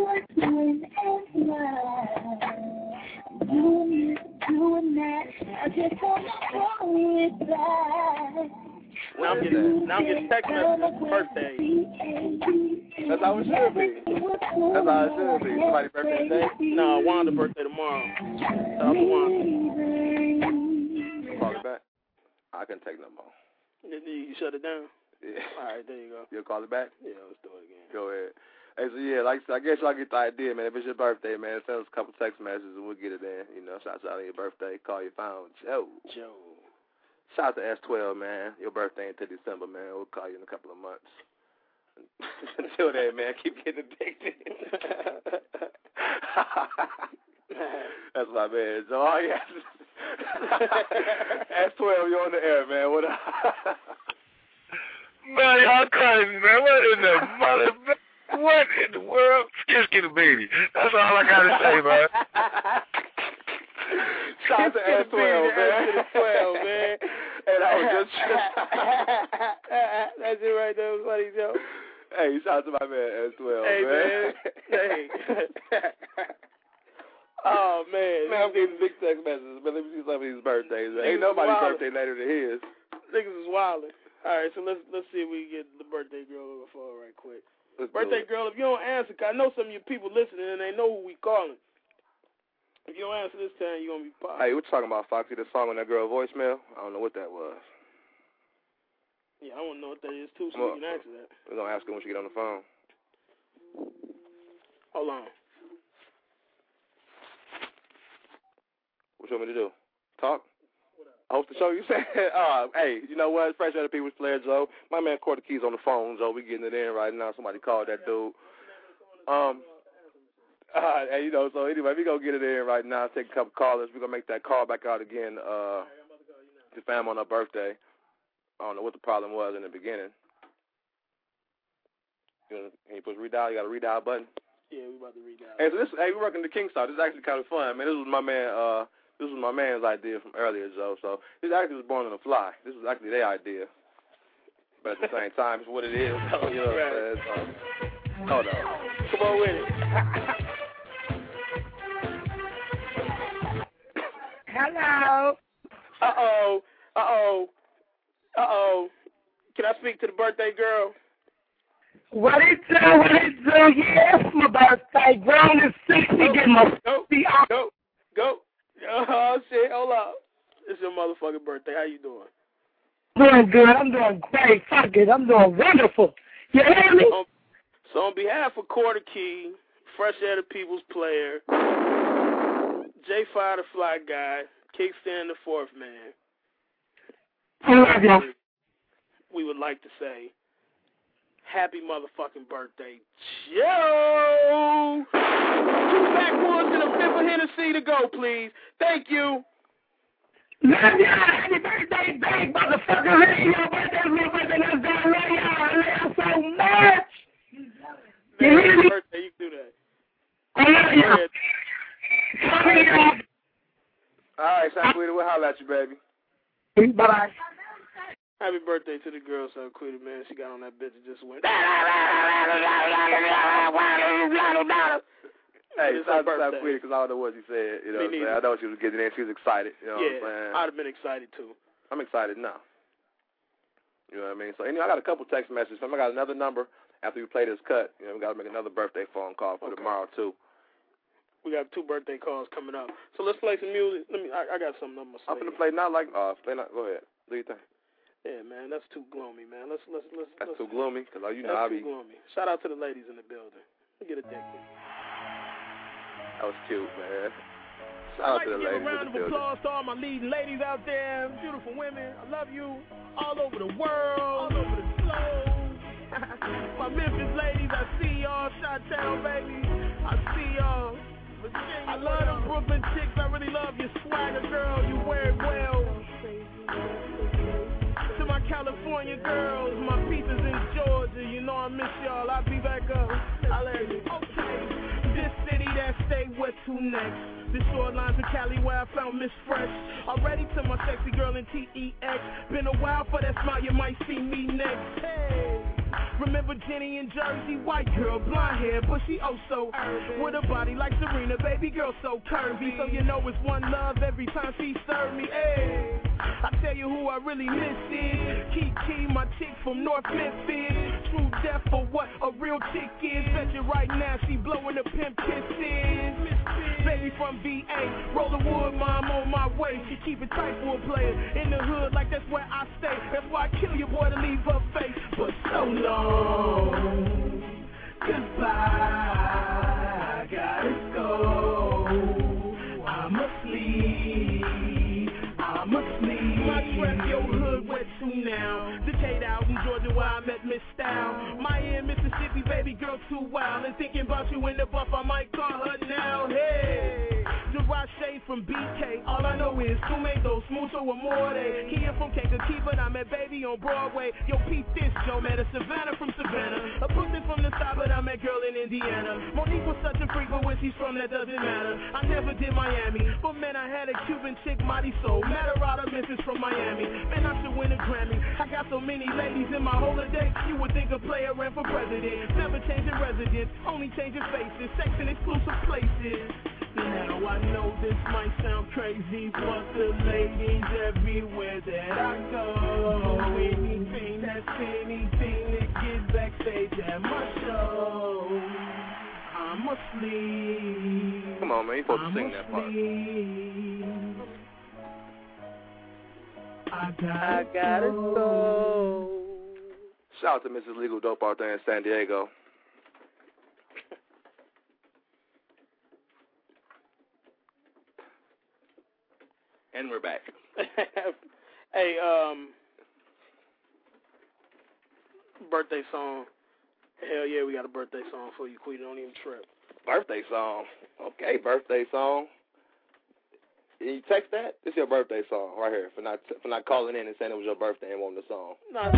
Speaker 5: Now I'm getting text messages for birthday.
Speaker 6: That's how it should be. That's how it should be. Somebody's birthday today?
Speaker 5: No, Wanda's birthday tomorrow. Shout out to Wanda.
Speaker 6: Call it back. I can take no more.
Speaker 5: You shut it down?
Speaker 6: Yeah.
Speaker 5: All right, there you go.
Speaker 6: You'll call it back?
Speaker 5: Yeah, let's do it again.
Speaker 6: Go ahead. Hey, so yeah, like I guess y'all get the idea, man. If it's your birthday, man, send us a couple text messages and we'll get it in. Shout out on your birthday. Call your phone. Joe. Shout out to S12, man. Your birthday ain't until December, man. We'll call you in a couple of months. Until then, man, keep getting addicted. That's my man. So, oh, yeah. S12, you're on the air, man. What up?
Speaker 16: Man, y'all crazy, man. What in the world? Skitty baby. That's all I gotta say, man.
Speaker 6: Shout out to S12, man. S12, man. And I was just
Speaker 5: that's it right there. It was funny, Joe.
Speaker 6: Hey, shout out to my man S12,
Speaker 5: hey, man. Hey. Oh, man.
Speaker 6: Man, I'm getting big text messages, but let me see some of these birthdays. Man. Ain't nobody's birthday later than his.
Speaker 5: Niggas is wildin'. All right, so let's see if we can get the birthday girl on the phone right quick. Birthday girl, if you don't answer, cause I know some of you people listening and they know who we calling. If you don't answer this time, you're going to be popped.
Speaker 6: Hey, what you talking about, Foxy? The song on that girl voicemail? I don't know what that was.
Speaker 5: Yeah, I want to know what that is, too, so we can answer that.
Speaker 6: We're going to ask her when she get on the phone.
Speaker 5: Hold on.
Speaker 6: What you want me to do? Talk? Host the show, you said? Hey, you know what? Fresh out of People's Player, Joe. My man Quarter Keys on the phone, Joe. We getting it in right now. Somebody called that dude. And, you know, so anyway, we're going to get it in right now, take a couple callers. We're going to make that call back out again to fam on her birthday. I don't know what the problem was in the beginning. Can you push redial? You got a redial button?
Speaker 5: Yeah, we about to redial.
Speaker 6: Hey, so we're working the Kingstar. This is actually kind of fun, man. This was my man's idea from earlier, Joe. So this actually was born on the fly. This was actually their idea. But at the same time, it's what it is. So, you know what I'm saying? Hold on.
Speaker 5: Come on with it.
Speaker 11: Hello.
Speaker 5: Uh-oh. Can I speak to the birthday girl?
Speaker 11: What it do? Yeah, it's my birthday. Grown and 60, get my
Speaker 5: Go. Oh, shit, hold up. It's your motherfucking birthday. How you doing?
Speaker 11: Doing good. I'm doing great. Fuck it. I'm doing wonderful. You hear me?
Speaker 5: So on behalf of Quarter Key, Fresh Air the People's Player, J5 the Fly Guy, Kickstand the Fourth Man,
Speaker 11: I love you.
Speaker 5: We would like to say, happy motherfucking birthday, Joe! 2 backwoods and a fifth of Hennessy to go, please. Thank you.
Speaker 11: Love you. Happy birthday, big motherfucker. Your birthday, my birthday. That's done right now. I love you so much. You hear me?
Speaker 5: Birthday, you can do that.
Speaker 11: I love you.
Speaker 6: All right, Sanquita, we'll holler at you, baby.
Speaker 11: Bye-bye.
Speaker 5: Happy birthday to the girl, Sanquita, man. She got on that bitch and just went.
Speaker 6: Hey, shout out to Sanquita, because I don't know what she said. You know what I'm saying? I know she was getting in. She was excited. You know what I'm saying?
Speaker 5: I'd have been excited, too.
Speaker 6: I'm excited now. You know what I mean? So, anyway, I got a couple text messages. I got another number after we play this cut. You know, we got to make another birthday phone call for tomorrow, too.
Speaker 5: We got 2 birthday calls coming up. So let's play some music. I got something on my sleeve.
Speaker 6: I'm going to play not like, go ahead. Do you think?
Speaker 5: Yeah, man, that's too gloomy, man.
Speaker 6: That's too gloomy? Because, you know,
Speaker 5: I'll be... gloomy. Shout out to the ladies in the building. Get addicted.
Speaker 6: That was cute, man. Shout out to the ladies in the building. I'd like to give a round of
Speaker 5: applause to all my leading ladies out there. Beautiful women. I love you. All over the world. All over the globe. My Memphis ladies, I see y'all. Chi-Town, baby. I see y'all. I love them Brooklyn chicks. I really love your swagger, girl. You wear it well. To my California girls, my pieces in Georgia. You know I miss y'all. I'll be back up. I'll let you. Okay. This city that stay wet to next. The shorelines of Cali where I found Miss Fresh. Already to my sexy girl in TEX. Been a while for that smile, you might see me next. Hey. Remember Jenny in Jersey, white girl, blonde hair, but she oh so urban. With a body like Serena, baby girl so curvy. So you know it's one love every time she serve me. Hey, I tell you who I really miss is Kiki, my chick from North Memphis. True death for what a real chick is. Bet you right now she blowing the pimp kisses. Baby from VA, roll the wood, mom on my way. She keep it tight for a player in the hood like that's where I stay. That's why I kill your boy to leave her face. But so long, goodbye, I gotta go. I'm asleep. My trap, your hood wet too now. Decade out in Georgia where I met Miss Style. Miami, Mississippi, baby girl too wild. And thinking about you in the buff, I might call her now. Hey, Jarache from BK. All I know is Tomato, Mucho Amore. Kia from Kankakee, but I met baby on Broadway. Yo, peep this, Joe, man, a Savannah from Savannah. A Brooklyn from the side, but I met girl in Indiana. Monique was such a freak, but where she's from, that doesn't matter. I never did Miami, but man, I had a Cuban chick, mighty soul. Met her out of Memphis from Miami. Man, I should win a Grammy. I got so many ladies in my holiday, you would think a player ran for president. Never changing residence, only changing faces. Sex in exclusive places.
Speaker 7: Now I know this might sound crazy, but the ladies everywhere that I go, anything to get backstage at my show, I'm asleep.
Speaker 6: Come on, man, you supposed to sing that part.
Speaker 7: I gotta go.
Speaker 6: Shout out to Mrs. Legal Dope out there in San Diego. And we're back.
Speaker 5: Hey, birthday song. Hell yeah, we got a birthday song for you, Queen. Don't even trip.
Speaker 6: Birthday song. Okay, birthday song. You text that? This is your birthday song right here. For not calling in and saying it was your birthday and wanting the song.
Speaker 5: No,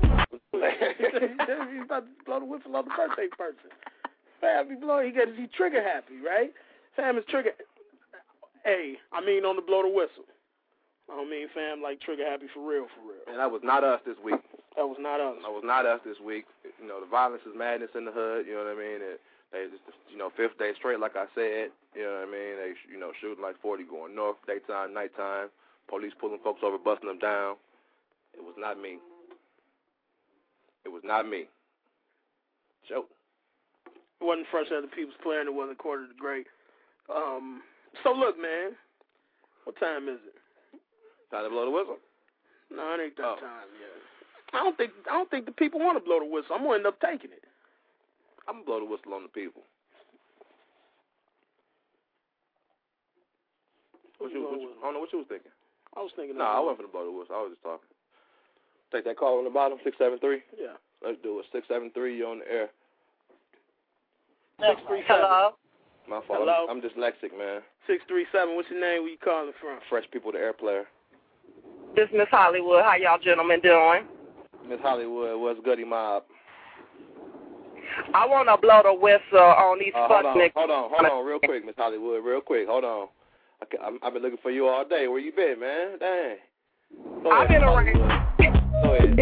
Speaker 5: he's about to blow the whistle on the birthday person. Fam, he trigger happy, right? Fam is trigger. Hey, I mean on the blow the whistle. I don't mean fam like trigger happy for real.
Speaker 6: And that was not us this week.
Speaker 5: That was not us.
Speaker 6: That was not us this week. You know, the violence is madness in the hood. You know what I mean? And they just, fifth day straight, like I said. You know what I mean? They, shooting like 40 going north, daytime, nighttime. Police pulling folks over, busting them down. It was not me. It was not me. Joe.
Speaker 5: It wasn't Fresh Out of the People's Player, and it wasn't Quarter to Great. So look, man. What time is it?
Speaker 6: Time to blow the whistle?
Speaker 5: No, it ain't that time yet. I don't think the people want to blow the whistle. I'm gonna end up taking it.
Speaker 6: I'm gonna blow the whistle on the people. I don't know what you was thinking.
Speaker 5: I was thinking.
Speaker 6: No, I wasn't gonna blow the whistle. I was just talking. Take that call on the bottom, 673.
Speaker 5: Yeah.
Speaker 6: Let's do it. 673. You're on the air.
Speaker 5: 637.
Speaker 11: Hello.
Speaker 6: My fault.
Speaker 5: Hello.
Speaker 6: I'm dyslexic, man.
Speaker 5: 637. What's your name? Where you calling from?
Speaker 6: Fresh People, the air player.
Speaker 11: This Miss Hollywood. How y'all gentlemen doing?
Speaker 6: Miss Hollywood, what's goody mob?
Speaker 11: I want to blow the whistle on these fuck niggas.
Speaker 6: Hold on, real quick, Miss Hollywood, real quick. Hold on. I've been looking for you all day. Where you been, man? Dang.
Speaker 11: I've been around.
Speaker 6: Go ahead.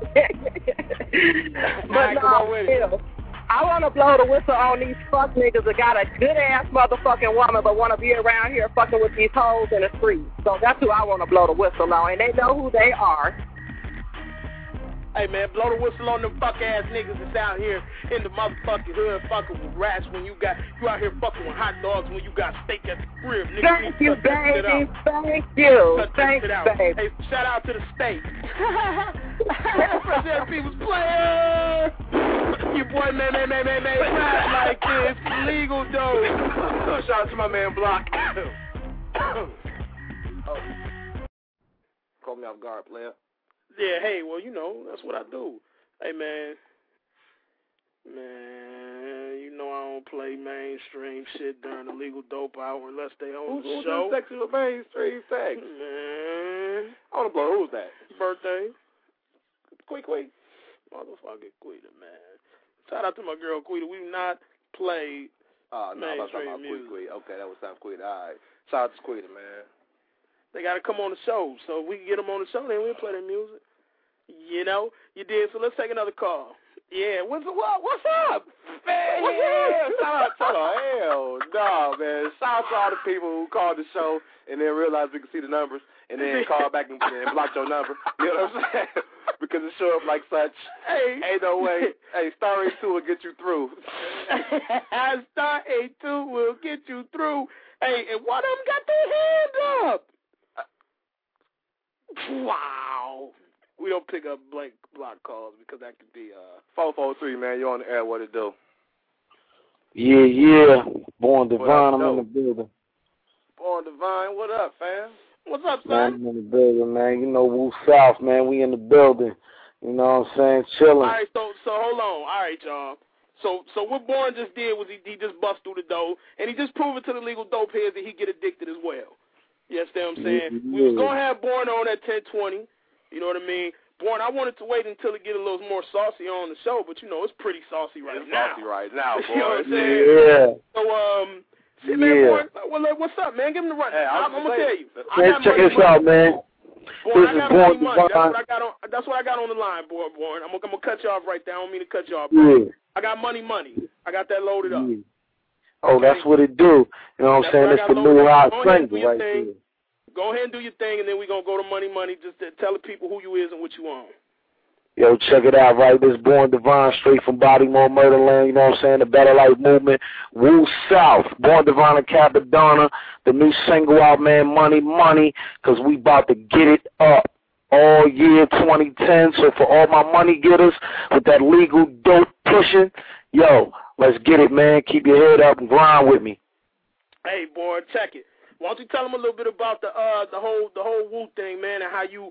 Speaker 11: But no, I want to blow the whistle on these fuck niggas that got a good-ass motherfucking woman but want to be around here fucking with these hoes in the streets. So that's who I want to blow the whistle on, and they know who they are.
Speaker 5: Hey, man, blow the whistle on them fuck-ass niggas that's out here in the motherfucking hood fucking with rats when you out here fucking with hot dogs when you got steak at the crib. Nigga,
Speaker 11: Thank you, baby. Thank you. Thank you, baby.
Speaker 5: Hey, shout out to the steak. Fresh Air People's Player. Your boy, man, rap like this. Legal, though.
Speaker 6: Shout out to my man, Block. Call me off guard, player.
Speaker 5: Yeah, hey, well, that's what I do. Hey, man, I don't play mainstream shit during the Legal Dope Hour unless they own the show.
Speaker 6: Who's sexual mainstream sex?
Speaker 5: Man.
Speaker 6: I want to blow. Who's that?
Speaker 5: Birthday. Quee. Motherfucking Quita, man. Shout out to my girl Quita. We do not play mainstream music.
Speaker 6: Quita. Okay, that was Sam Quita. All right. Shout out to Quita, man.
Speaker 5: They got to come on the show. So if we can get them on the show, then we'll play their music. You did. So let's take another call. Yeah, what's up?
Speaker 6: Man, yeah. Shout out. Hell no, man. Shout out to all the people who called the show and then realized we could see the numbers and then call back and block your number. You know what I'm saying? Because it show up like such.
Speaker 5: Hey.
Speaker 6: Ain't no way. Hey, star 82 will get you through.
Speaker 5: Star 82 will get you through. Hey, and one of them got their hand up. Wow. We don't pick up blank block calls because that could be
Speaker 6: 443, man. You on the air. What it do?
Speaker 17: Yeah. Born Divine, I'm in the building.
Speaker 6: Born Divine, what up, fam?
Speaker 5: What's up, son?
Speaker 17: Man, I'm in the building, man. Woo South, man. We in the building. You know what I'm saying? Chilling.
Speaker 5: All right, so hold on. All right, y'all. So what Born just did was he just bust through the door, and he just proved it to the legal dope heads that he get addicted as well. You understand what I'm saying?
Speaker 17: Yeah.
Speaker 5: We was going to have Born on at 10:20. You know what I mean? Born, I wanted to wait until it get a little more saucy on the show, but it's pretty saucy right now.
Speaker 6: Saucy right now, boy.
Speaker 5: You know what I'm saying?
Speaker 17: Yeah.
Speaker 5: So, man, Born, well, what's up, man? Give him the run.
Speaker 6: Hey,
Speaker 5: I'm going to tell you.
Speaker 17: Check this out, man.
Speaker 5: Born,
Speaker 17: this
Speaker 5: I
Speaker 17: is
Speaker 5: got
Speaker 17: Born Divine.
Speaker 5: That's what I got on the line, Born. I'm gonna cut you off right there. I don't mean to cut you off.
Speaker 17: Yeah.
Speaker 5: I got money. I got that loaded up.
Speaker 17: Yeah. Oh, that's what it do. You know what I'm saying? It's the new hot single right there.
Speaker 5: Go ahead and do your thing, and then we're going to go to Money Money. Just to tell the people who you is and what you on.
Speaker 17: Yo, check it out, right? This Born Divine, straight from Baltimore, Murderland, you know what I'm saying? The Better Life Movement. Woo South, Born Divine and Capadonna. The new single out, man, Money Money, because we about to get it up all year 2010. So for all my money getters with that legal dope pushing, yo, let's get it, man. Keep your head up and grind with me.
Speaker 5: Hey, boy, check it. Why don't you tell them a little bit about the whole Wu thing, man, and how you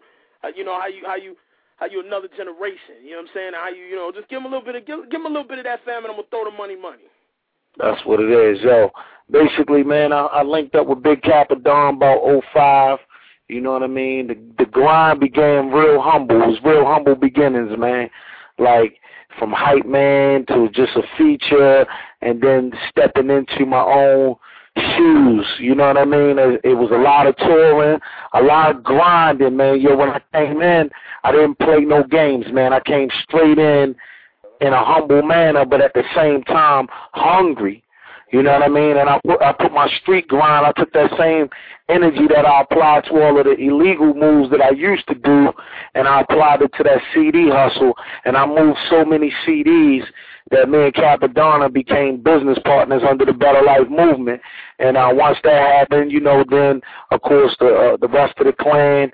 Speaker 5: another generation, you know what I'm saying? How you just give them a little bit of that, fam, and I'm gonna throw the money.
Speaker 17: That's what it is, yo. Basically, man, I linked up with Big Capadonna about 05. You know what I mean? The grind began real humble. It was real humble beginnings, man. Like from hype man to just a feature, and then stepping into my own shoes, you know what I mean? It was a lot of touring, a lot of grinding, man. Yo, when I came in, I didn't play no games, man. I came straight in a humble manner, but at the same time, hungry. You know what I mean? And I put my street grind, I took that same energy that I applied to all of the illegal moves that I used to do, and I applied it to that CD hustle, and I moved so many CDs that me and Capadonna became business partners under the Better Life Movement. And once that happened, then, of course, the rest of the clan,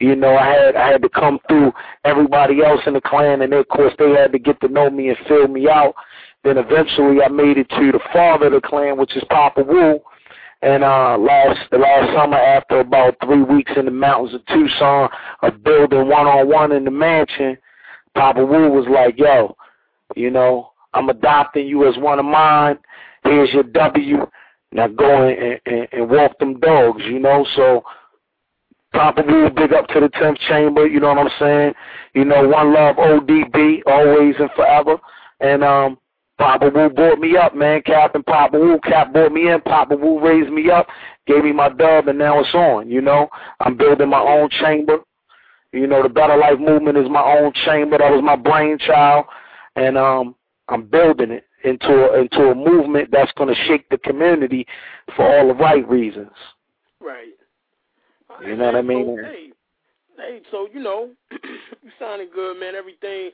Speaker 17: I had to come through everybody else in the clan, and, of course, they had to get to know me and fill me out. Then eventually I made it to the father of the clan, which is Papa Wu. And the last summer, after about 3 weeks in the mountains of Tucson, of building one-on-one in the mansion, Papa Wu was like, yo, I'm adopting you as one of mine. Here's your W. Now go and walk them dogs, So Papa Wu, big up to the 10th chamber, you know what I'm saying? One love, ODB, always and forever. And Papa Wu brought me up, man. Cap and Papa Wu. Cap brought me in. Papa Wu raised me up, gave me my dub, and now it's on, I'm building my own chamber. The Better Life Movement is my own chamber. That was my brainchild. And I'm building it into a movement that's going to shake the community for all the right reasons.
Speaker 5: Right.
Speaker 17: You know what I mean?
Speaker 5: So, hey, so you sounded good, man. Everything,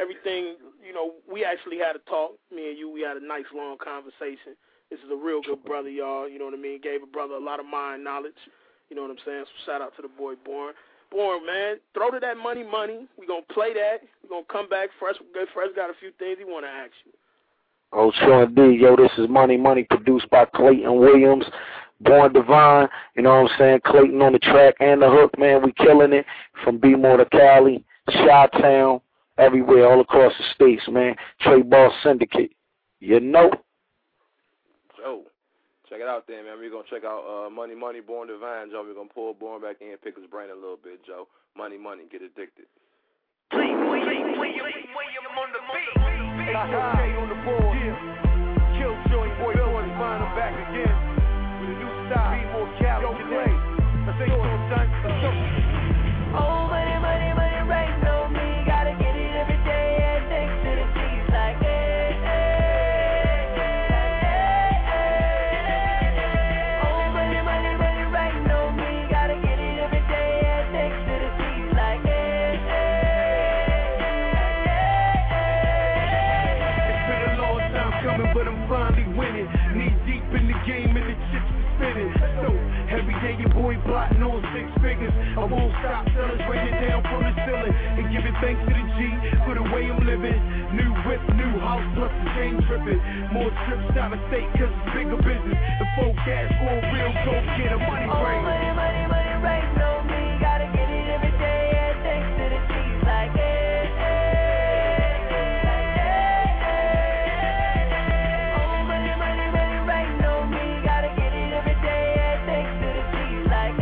Speaker 5: we actually had a talk. Me and you, we had a nice long conversation. This is a real good brother, y'all. You know what I mean? Gave a brother a lot of mind knowledge. You know what I'm saying? So shout out to the boy Born. Born, man, throw to that money. We're going to play that. We're going to come back. Fresh got a few things he want to ask you.
Speaker 17: Oh, sure indeed. Yo, this is Money, produced by Clayton Williams. Born Divine, you know what I'm saying? Clayton on the track and the hook, man. We killing it from B-More to Cali, Chi-Town, everywhere, all across the states, man. Trey Boss Syndicate. Joe,
Speaker 6: check it out then, man. We're going to check out Money, Born Divine, Joe. We're going to pull Born back in, pick his brain a little bit, Joe. Money, get addicted.
Speaker 10: William on the beat. H.O.K. on the board. Yeah. Killjoy, boy, Born Divine, I'm back again. With a new style. Be more Cali today. Let's take it, son. Let's go.
Speaker 15: Oh, money, rain on me. Gotta get it every day. And thanks to the G's like, Oh, money, rain on me. Gotta get it every day. And thanks to the G's like,
Speaker 10: It's been a long time coming, but I'm finally winning. Knee deep in the game and the chips are spinning. So, every day your boy plotting on 6 figures. I won't stop till it's raining down from the ceiling. And giving thanks to the G for the way I'm living. New whip, new house, plus the chain tripping. More trips out of state cause it's bigger business. The folk gas for a real go get a money brain.
Speaker 15: Oh, money, rain on me. Gotta get it every day. And thanks to the G's like, Oh, money, rain on me. Gotta get it every day. And thanks to the G's like,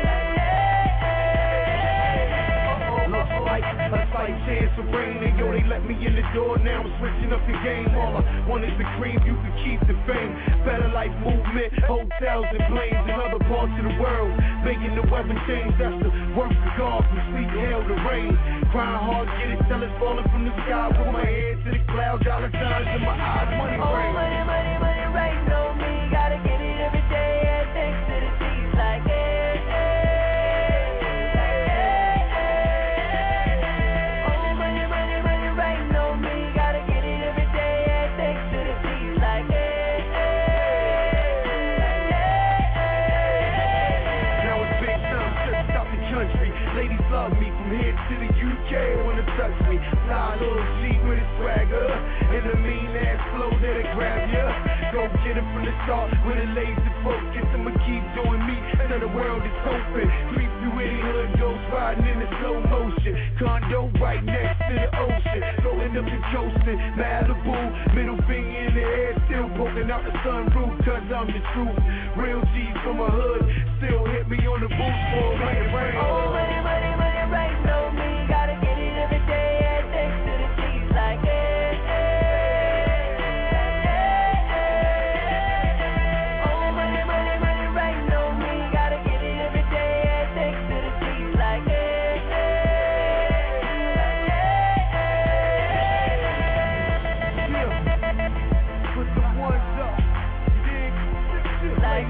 Speaker 10: Looks like a slight chance of rain, and yo, they
Speaker 13: let me in the door, now I'm switching up the game. All I want is the cream, you can keep the fame. Better life movement, hotels and planes in other parts of the world, making the weather change. That's the work of God, from sleet, hail to rain. Crying hard, get it till it's falling from the sky. With my head to the clouds, dollar signs in my eyes, money rain.
Speaker 10: Money, money, money, rain on me. Gotta get it every day, and thanks to the G's like
Speaker 13: wanna touch me, fly a little G with a swagger, and a mean ass flow that'll grab ya. Go get it from the start with a laser focus. I'ma keep doing me till the world is open. Creep through any hood, ghost riding in the slow motion. Condo right next to the ocean, rolling up and coasting. Malibu, middle finger in the air, still poking out the sunroof, cause I'm the truth. Real G's from a hood, still hit me on the booth for rain.
Speaker 10: Oh, money, money, money, rain on me. Gotta get it every day, and thanks to the G's like Oh, money, money, money, rain on me. Gotta get it every day, and thanks to the G's like
Speaker 13: Put the ones up, dig, like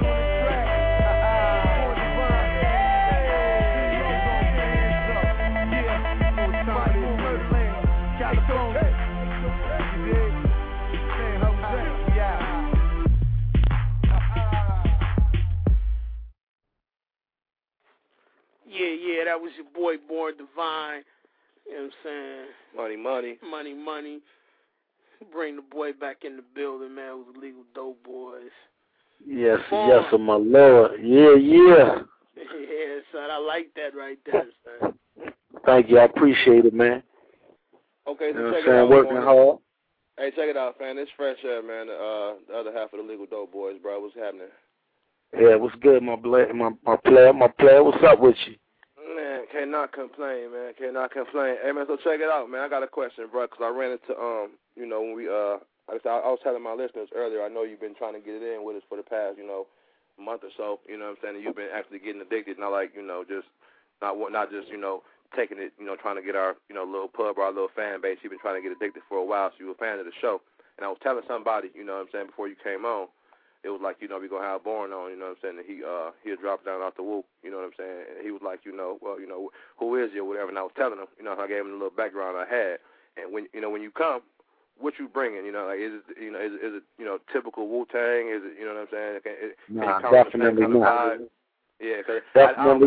Speaker 5: Yeah, that was your boy Born Divine. You know what I'm saying?
Speaker 6: Money, money.
Speaker 5: Money, money. Bring the boy back in the building, man, with the Legal Dope Boys.
Speaker 17: Yes, yes, my Lord. Yeah.
Speaker 5: Yeah, son, I like that right there, son.
Speaker 17: Thank you. I appreciate it, man.
Speaker 6: Okay, so
Speaker 17: you know
Speaker 6: check
Speaker 17: what I'm saying? Working hard.
Speaker 6: Hey, check it out, man. It's Fresh Air, man. The other half of the Legal Dope Boys, bro. What's happening?
Speaker 17: Yeah, what's good, my player? What's up with you?
Speaker 6: Man, cannot complain, man. Cannot complain. Hey, man, so check it out, man. I got a question, bro, because I ran into, when we, I was telling my listeners earlier, I know you've been trying to get it in with us for the past, month or so, you know what I'm saying, and you've been actually getting addicted, not like, just, not just, taking it, trying to get our, little pub or our little fan base. You've been trying to get addicted for a while, so you were a fan of the show. And I was telling somebody, you know what I'm saying, before you came on, it was like, we're going to have Born on, you know what I'm saying, and he'll drop down off the whoop, you know what I'm saying, and he was like, who is you or whatever, and I was telling him, I gave him a little background I had, and when you come, what you bringing, like, is it typical Wu-Tang, is it, you know what I'm saying,
Speaker 17: Nah, definitely not.
Speaker 6: Yeah, cause
Speaker 17: definitely,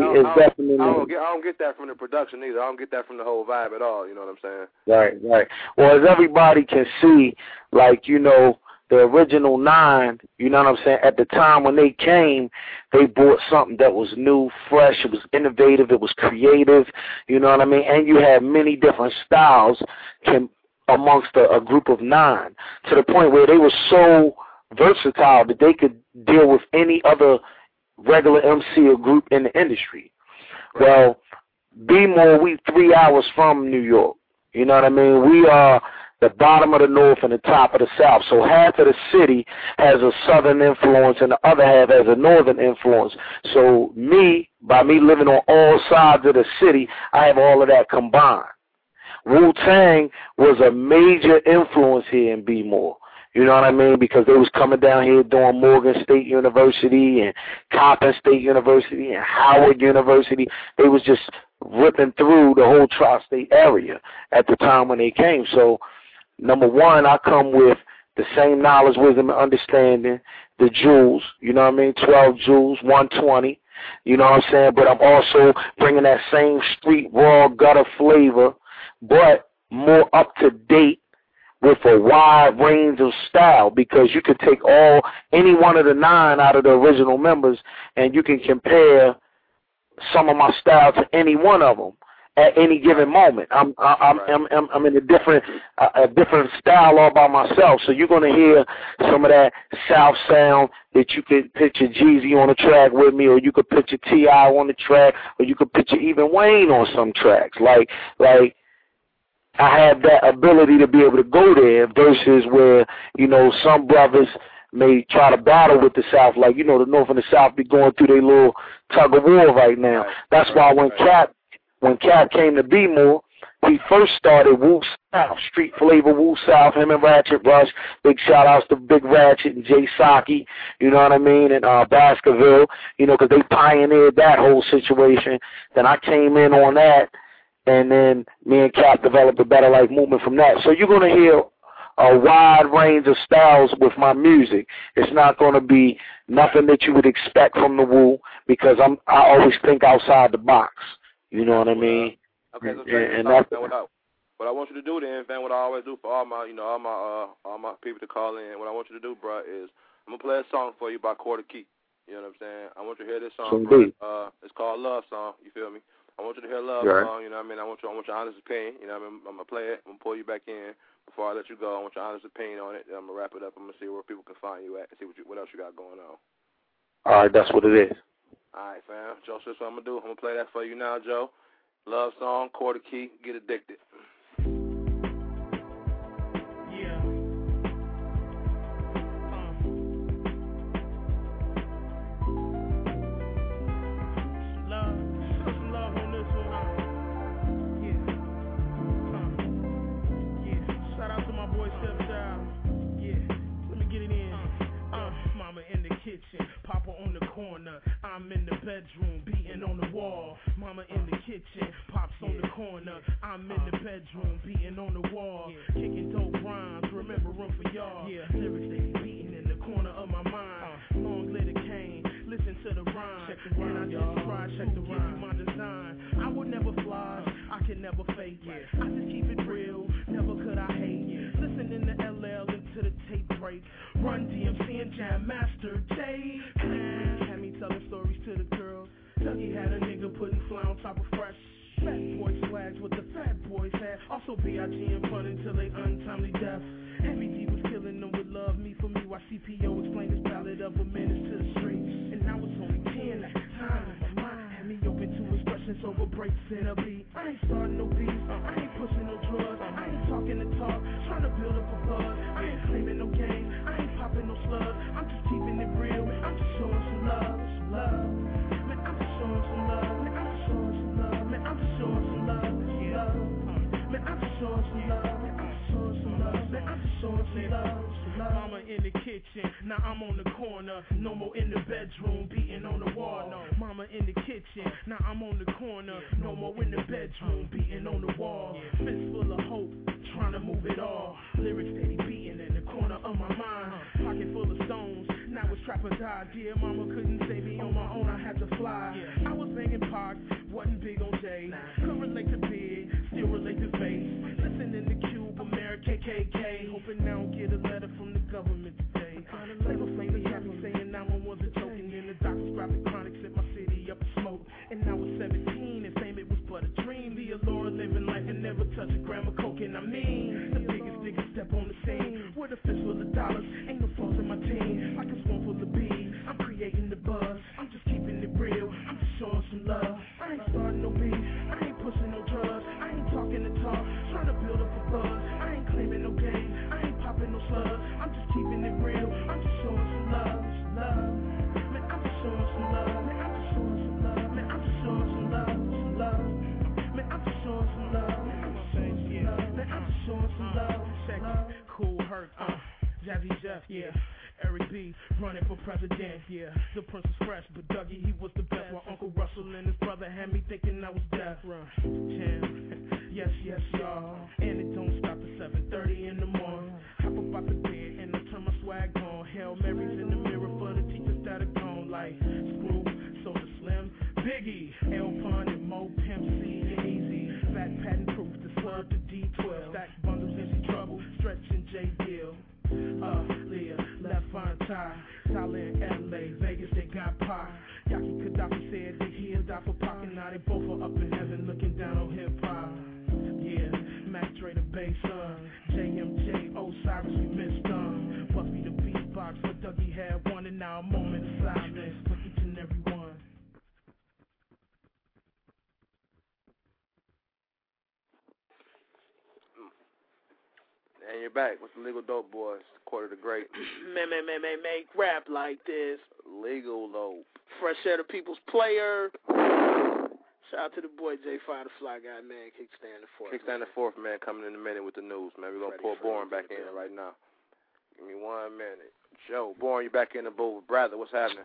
Speaker 6: I don't get that from the production either. I don't get that from the whole vibe at all, you know what I'm saying?
Speaker 17: Right. Well, as everybody can see, like, the original 9, you know what I'm saying, at the time when they came, they brought something that was new, fresh, it was innovative, it was creative, you know what I mean, and you had many different styles amongst a group of 9, to the point where they were so versatile that they could deal with any other regular MC or group in the industry. Well, B-More, we 3 hours from New York, you know what I mean, we are the bottom of the north and the top of the south. So half of the city has a southern influence and the other half has a northern influence. So by me living on all sides of the city, I have all of that combined. Wu-Tang was a major influence here in B-More. You know what I mean? Because they was coming down here doing Morgan State University and Coppin State University and Howard University. They was just ripping through the whole tri-state area at the time when they came. So, number one, I come with the same knowledge, wisdom, and understanding, the jewels, you know what I mean, 12 jewels, 120, you know what I'm saying? But I'm also bringing that same street, raw, gutter flavor, but more up to date with a wide range of style, because you could take any one of the 9 out of the original members and you can compare some of my style to any one of them at any given moment. I'm in a different style all by myself. So you're gonna hear some of that South sound that you could picture Jeezy on the track with me, or you could picture T.I. on the track, or you could picture even Wayne on some tracks. Like I have that ability to be able to go there versus where, some brothers may try to battle with the South. Like, the North and the South be going through their little tug of war right now. That's why when Cap came to B-More, he first started Woo South, Street Flavor Woo South, him and Ratchet Rush. Big shout-outs to Big Ratchet and Jay Saki, you know what I mean, and Baskerville, because they pioneered that whole situation. Then I came in on that, and then me and Cap developed a Better Life movement from that. So you're going to hear a wide range of styles with my music. It's not going to be nothing that you would expect from the Woo, because I always think outside the box, you know what I mean?
Speaker 6: Okay, so what I want you to do then, man, what I always do for all my people to call in, what I want you to do, bro, is I'm gonna play a song for you by Quarter Key. You know what I'm saying? I want you to hear this song, bro. It's called Love Song. You feel me? I want you to hear Love Song. You know what I mean? I want your honest opinion. You know what I mean? I'm gonna play it. I'm gonna pull you back in before I let you go. I want your honest opinion on it. Then I'm gonna wrap it up. I'm gonna see where people can find you at and see what else you got going on.
Speaker 17: All right, that's what it is.
Speaker 6: All right, fam. Joe, this is what I'm gonna do. I'm gonna play that for you now, Joe. Love Song, Quarter Key, Get Addicted.
Speaker 5: Yeah. Some love on this one. Yeah. Shout out to my boy Stepchild. Yeah. Let me get it in. Mama in the kitchen, Papa on the corner. I'm in the bedroom, beating on the wall. Mama in the kitchen, Pops on the corner. I'm in the bedroom, beating on the wall. Kicking dope rhymes, remember room for y'all. Lyrics they be beating in the corner of my mind. Long live the cane, listen to the rhyme. And I just try to give you my design. I would never fly, I can never fake it. I just keep it real, never could I hate. Listening to LL into the tape break. Run DMC and Jam Master J. Had me telling stories to the girls. Dougie had a nigga putting fly on top of fresh. Fat boy swags with the fat boys had. Also B.I.G. and fun until they untimely death. Heavy D was killing them with Love Me For Me while CPO explained his ballad of a menace to the streets. And I was only 10 at the time. My mind had me open to expressions over breaks in a beat. I ain't starting no beats, I ain't pushing no drugs. I ain't talking the talk, trying to build up a buzz. I ain't claiming no game, I ain't popping no slugs. I'm just keeping it real, I'm just showing some love, some love. Man, I'm just showing some love, man, I'm just showing some love, man, I'm just showing some love, yeah. Man, I'm just showing some love, man, I'm just showing some love, man, I'm just showing some love. Mama in the kitchen, now I'm on the corner. No more in the bedroom, beating on the wall. No, Mama in the kitchen, now I'm on the corner. No more in the bedroom, beating on the wall. Fist full of hope, trying to move it all. Lyrics steady beating in the corner of my mind. Pocket full of stones, now it's trapper's idea. Mama couldn't save me on my own, I had to fly. I was banging Pac, wasn't big on J. Could relate to Big, still relate to Face. Listening to Cube, America, KKK. Hoping I don't get a letter from the government today. Flavor Flav got me saying 911 was a joke. And then the doctors grabbed the chronic, set my city up in smoke. And I was 17 and fame it was but a dream. The allure of living life and never touch a gram of coke. And I mean, the biggest nigga step on the scene. With a fist full of dollars, ain't no flaws in my team. Like a swarm full of bees, I'm creating the buzz. I'm just keeping it real, I'm just showing some love. I ain't starting no beef, I ain't pushing no drugs. I ain't talking the talk, trying to build up a buzz. I ain't claiming no game, I ain't popping no slugs. I'm just keeping it real, I'm just showing some love, some love. Man, I'm just showing some love, man, I'm just showing some love, man, I'm just showing some love, some love. Man, I'm just showing some love, man, I'm just showing some love, man, I'm just showing some love. Check it, Cool Herc, Jazzy Jeff, yeah. Eric B, running for president, yeah. The Prince was fresh, but Dougie, he was the best. While Uncle Russell and his brother had me thinking I was deaf. Jam, yes, yes, y'all. And it don't stop at 7:30 in the morning. Hop up out the bed and I turn my swag on. Hail Marys in the mirror for the teachers that are gone. Like Screw, Soda Slim, Biggie, L Pun and Mo Pimp C and Easy. Fat Patent Proof, the Slurp, the D12. Stack bundles in some trouble, Stretch and J Gill. Leah, Left Fine Tie, Tyler in LA, Vegas, they got pie. Yaki Gaddafi said that he'll die for Pac, and now they both are up in heaven looking down on hip hop. Yeah, Mac Dre the bass, JMJ, Osiris, we missed Buffy the beatbox, but Dougie had one, and now a moment of silence for each and every one.
Speaker 6: you're back with the Legal Dope Boys, Quarter the Great.
Speaker 5: Man, make rap like this.
Speaker 6: Legal Dope.
Speaker 5: Fresh Air the People's Player. Shout out to the boy Jay Fire, the Fly Guy, man. Kickstand the Fourth.
Speaker 6: Kickstand the Fourth, man, coming in a minute with the news, man. We're going to pull Bourne back in right now. Give me 1 minute. Joe, Bourne, you back in the booth. Brother, what's happening?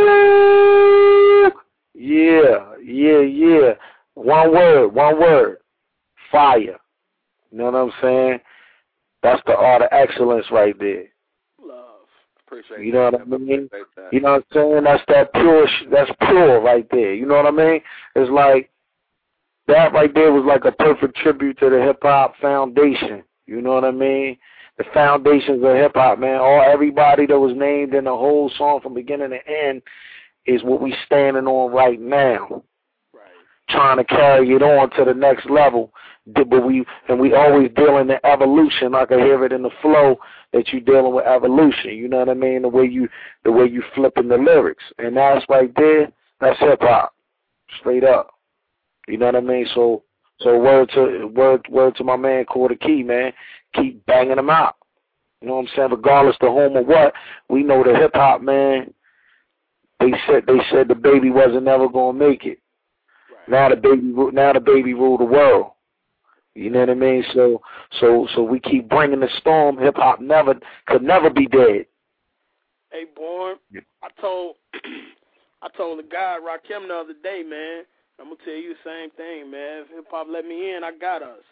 Speaker 17: Yeah. One word. Fire. You know what I'm saying? That's the art of excellence right there.
Speaker 5: Love.
Speaker 6: Appreciate
Speaker 17: you know
Speaker 6: that.
Speaker 17: what I mean? You know what I'm saying? That's that pure, that's pure right there. You know what I mean? It's like, that right there was like a perfect tribute to the hip-hop foundation. You know what I mean? The foundations of hip-hop, man. Everybody that was named in the whole song from beginning to end is what we standing on right now. Trying to carry it on to the next level, but we always dealing in evolution. I can hear it in the flow that you dealing with evolution. You know what I mean? The way you flipping the lyrics, and that's right there. That's hip hop, straight up. You know what I mean? So word to my man Quarter Key, man. Keep banging them out. You know what I'm saying? Regardless to whom or what, we know the hip hop, man. They said the baby wasn't never gonna make it. Now the baby rule the world. You know what I mean? So we keep bringing the storm. Hip hop could never be dead.
Speaker 5: Hey, Bourne, I told the guy Rakim the other day, man. I'm gonna tell you the same thing, man. If hip hop let me in, I got us.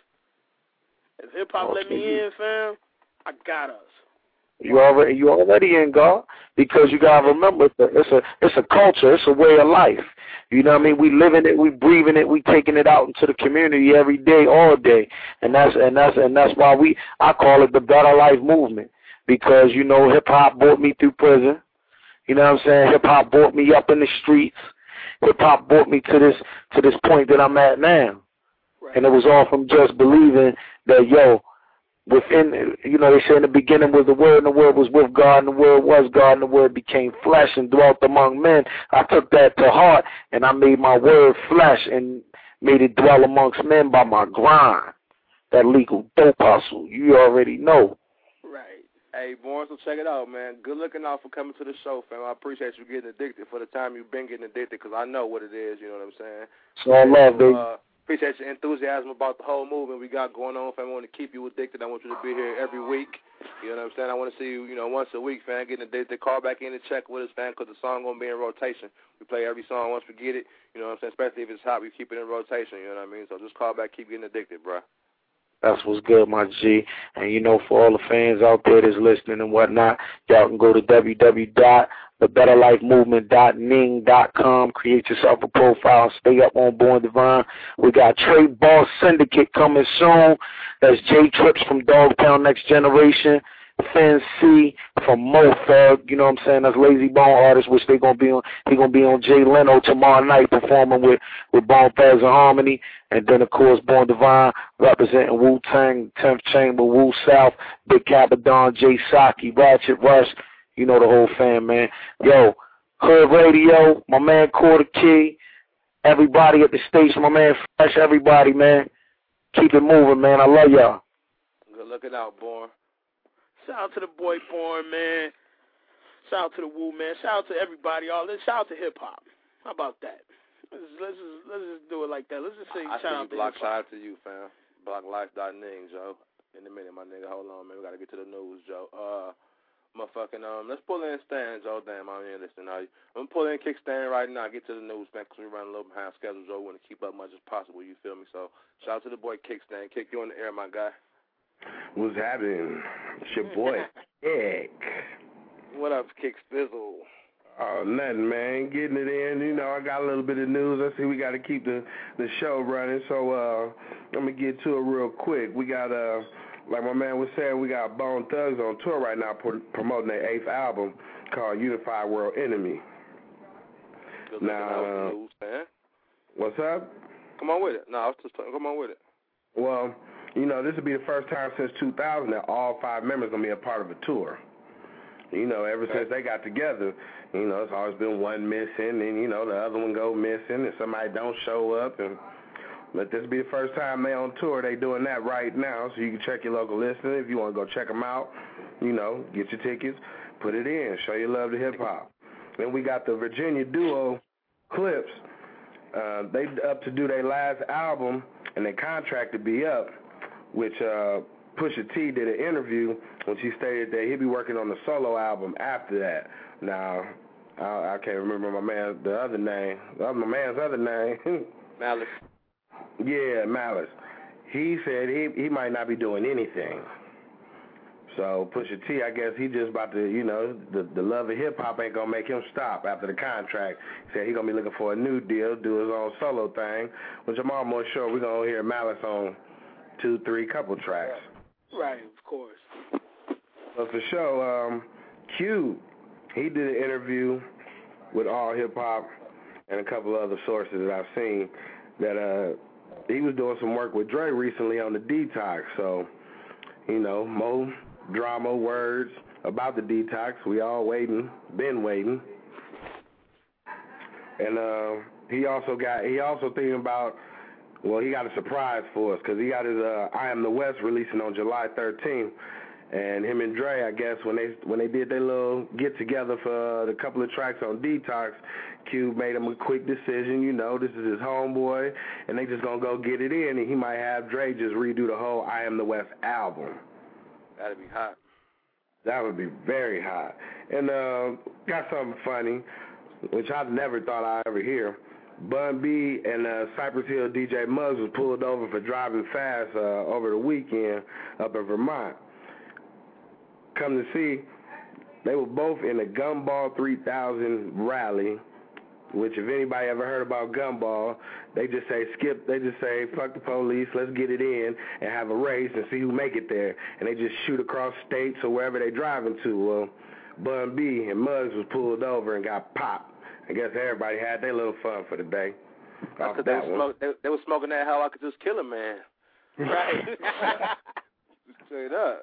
Speaker 5: If hip hop let me in, fam, I got us.
Speaker 17: You already in, God, because you gotta remember it's a culture, it's a way of life. You know what I mean? We living it, we breathing it, we taking it out into the community every day, all day, and that's why I call it the Better Life movement, because you know hip hop brought me through prison. You know what I'm saying? Hip hop brought me up in the streets. Hip hop brought me to this point that I'm at now, and it was all from just believing that within, you know, they say in the beginning was the Word, and the Word was with God, and the Word was God, and the Word became flesh and dwelt among men. I took that to heart, and I made my Word flesh and made it dwell amongst men by my grind. That legal dope hustle. You already know.
Speaker 6: Right. Hey, Bourne, so check it out, man. Good looking out for coming to the show, fam. I appreciate you getting addicted for the time you've been getting addicted, because I know what it is, you know what I'm saying?
Speaker 17: So I love, baby.
Speaker 6: Appreciate your enthusiasm about the whole movement we got going on, fam. I want to keep you addicted. I want you to be here every week. You know what I'm saying? I want to see you, once a week, fam, getting addicted. Call back in and check with us, fam, because the song going to be in rotation. We play every song once we get it. You know what I'm saying? Especially if it's hot, we keep it in rotation. You know what I mean? So just call back, keep getting addicted, bro.
Speaker 17: That's what's good, my G. And, for all the fans out there that's listening and whatnot, y'all can go to www.thebetterlifemovement.ning.com. Create yourself a profile and stay up on Born Divine. We got Trey Boss Syndicate coming soon. That's J Trips from Dogtown Next Generation. Finn C from Mo Thug, you know what I'm saying? That's Lazy Bone artist, which he gonna be on Jay Leno tomorrow night performing with Bone Thugs and Harmony. And then of course Born Divine representing Wu-Tang, 10th Chamber, Wu South, Big Capadon, Jay Saki, Ratchet Rush, the whole fam, man. Yo, Hood Radio, my man Quarter Key, everybody at the station, my man Fresh, everybody, man. Keep it moving, man. I love y'all.
Speaker 6: Good looking out, Bourne.
Speaker 5: Shout out to the boy Bourne, man. Shout out to the Wu, man. Shout out to everybody. Shout out to hip hop. How about that? Let's just do it like that. Let's just say shout out to
Speaker 6: Block.
Speaker 5: hip hop.
Speaker 6: Shout out to you, fam. BlockLife.ning, Joe. In a minute, my nigga. Hold on, man. We gotta get to the news, Joe. Let's pull in Stan, Joe. Damn, I'm here listening. I'm gonna pull in Kickstand right now. Get to the news, man, because we run a little behind schedule, Joe. We want to keep up much as possible. You feel me? So shout out to the boy Kickstand. Kick you in the air, my guy.
Speaker 18: What's happening? It's your boy, Kick.
Speaker 6: What up, Kick Spizzle?
Speaker 18: Oh, nothing, man. Getting it in. I got a little bit of news. I see we got to keep the show running. So I'm going to get to it real quick. We got, like my man was saying, we got Bone Thugs on tour right now promoting their 8th album called Unified World Enemy.
Speaker 6: Good
Speaker 18: now,
Speaker 6: news, man.
Speaker 18: What's up?
Speaker 6: Come on with it. No, I was just come on with it.
Speaker 18: Well, this will be the first time since 2000 that all 5 members going to be a part of a tour. Ever since they got together, it's always been one missing, and, the other one go missing, and somebody don't show up. And Let this be the first time they on tour. They doing that right now, so you can check your local listing. If you want to go check them out, you know, get your tickets, put it in, show your love to hip-hop. Then we got the Virginia duo Clips. They up to do their last album, and their contract to be up, which Pusha T did an interview when she stated that he'd be working on the solo album after that. Now, I can't remember my man's other name.
Speaker 6: Malice.
Speaker 18: Yeah, Malice. He said he might not be doing anything. So Pusha T, I guess he just about to, you know, the love of hip-hop ain't going to make him stop after the contract. He said he going to be looking for a new deal, do his own solo thing, which I'm almost sure we're going to hear Malice on 2-3 couple tracks.
Speaker 5: Right, of course.
Speaker 18: But for sure, Q, he did an interview with All Hip Hop and a couple other sources that I've seen that he was doing some work with Dre recently on the Detox. So, you know, more drama, words about the Detox. We all been waiting. And he also thinking about, well, he got a surprise for us because he got his I Am the West releasing on July 13th. And him and Dre, I guess, when they did their little get-together for the couple of tracks on Detox, Q made him a quick decision, you know, this is his homeboy, and they just going to go get it in, and he might have Dre just redo the whole I Am the West album.
Speaker 6: That'd be hot.
Speaker 18: That would be very hot. And got something funny, which I never thought I'd ever hear. Bun B and Cypress Hill DJ Muggs was pulled over for driving fast over the weekend up in Vermont. Come to see, they were both in the Gumball 3000 rally, which if anybody ever heard about Gumball, they just say fuck the police, let's get it in and have a race and see who make it there. And they just shoot across states or wherever they driving to. Well, Bun B and Muggs was pulled over and got popped. I guess everybody had their little fun for the day. Off that
Speaker 6: they were smoking that how I could just kill a man. Right. Straight up.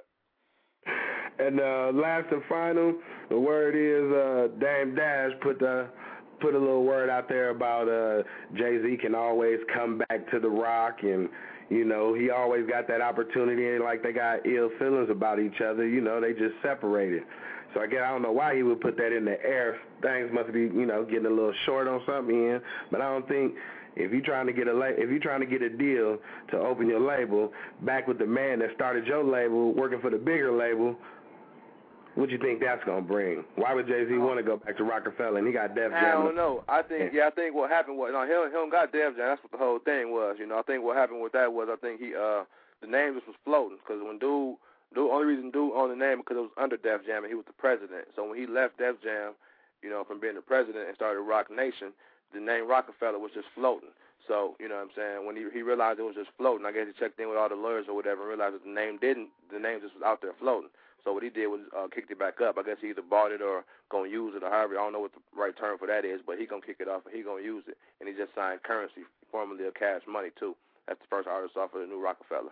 Speaker 18: And last and final, the word is Dame Dash put a little word out there about Jay-Z can always come back to the Rock, and you know he always got that opportunity, and like they got ill feelings about each other, you know they just separated. So I don't know why he would put that in the air. Things must be, you know, getting a little short on something in. But I don't think if you're trying to get a deal to open your label back with the man that started your label, working for the bigger label, what you think that's gonna bring? Why would Jay-Z want to go back to Rockefeller and he got Def Jam?
Speaker 6: I don't know. I think what happened was he don't got Def Jam. That's what the whole thing was. You know, I think what happened with that was I think the name just was floating because when the only reason Dude owned the name because it was under Def Jam and he was the president. So when he left Def Jam, you know, from being the president and started Rock Nation, the name Rockefeller was just floating. So, you know what I'm saying, when he realized it was just floating, I guess he checked in with all the lawyers or whatever and realized that the name just was out there floating. So what he did was kicked it back up. I guess he either bought it or going to use it or however. I don't know what the right term for that is, but he going to kick it off and he going to use it. And he just signed Currency, formerly of Cash Money, too. That's the first artist off of the new Rockefeller.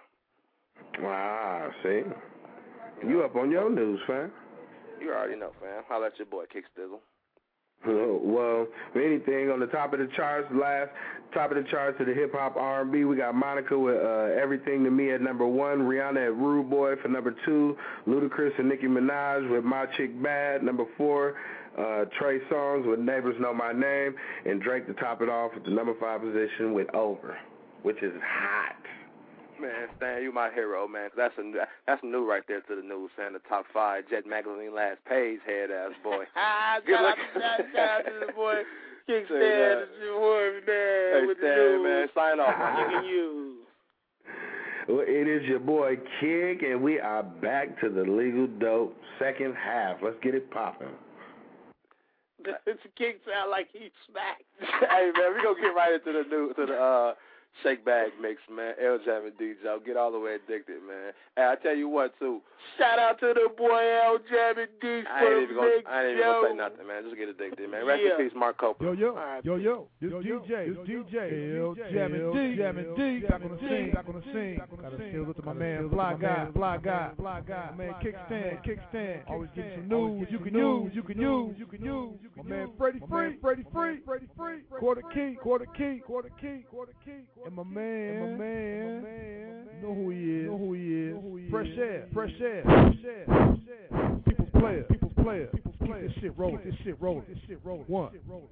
Speaker 18: Wow, see? You up on your news, fam.
Speaker 6: You already know, fam. Holla at your boy, Kick Stizzle.
Speaker 18: Well, anything on the top of the charts, to the hip-hop R&B, we got Monica with Everything to Me at number 1, Rihanna at Rude Boy for number 2, Ludacris and Nicki Minaj with My Chick Bad, number 4, Trey Songz with Neighbors Know My Name, and Drake to top it off at the number 5 position with Over, which is hot.
Speaker 6: Man, Stan, you my hero, man. That's new right there to the news, man. The top 5, Jet Magazine last page, head-ass boy.
Speaker 5: Shout out to the boy, King Stan, it's your boy, man.
Speaker 6: Hey,
Speaker 5: with
Speaker 6: Stan,
Speaker 5: the news.
Speaker 6: man, sign off.
Speaker 5: Look at you.
Speaker 18: Well, it is your boy, Kick, and we are back to the Legal Dope second half. Let's get it popping.
Speaker 5: This King sound like he smacked.
Speaker 6: Hey, man, we going to get right into the Shake Bag mix, man. L Jam and D Joe. Get all the way addicted, man. Hey, I tell you what, too.
Speaker 5: Shout out to the boy L Jam and D
Speaker 6: I ain't even going to say nothing, man. Just get addicted, man. Rest in peace, Mark Copeland.
Speaker 14: Yo. This DJ. L Jam and D. Back on the scene. Gotta steal it to my man, Fly Guy. My man, Kickstand. Always getting some news. You can use. My man, Freddie Free. Quarter key. And my man, know who he is. Fresh air. People's player. Keep this shit rolling. One.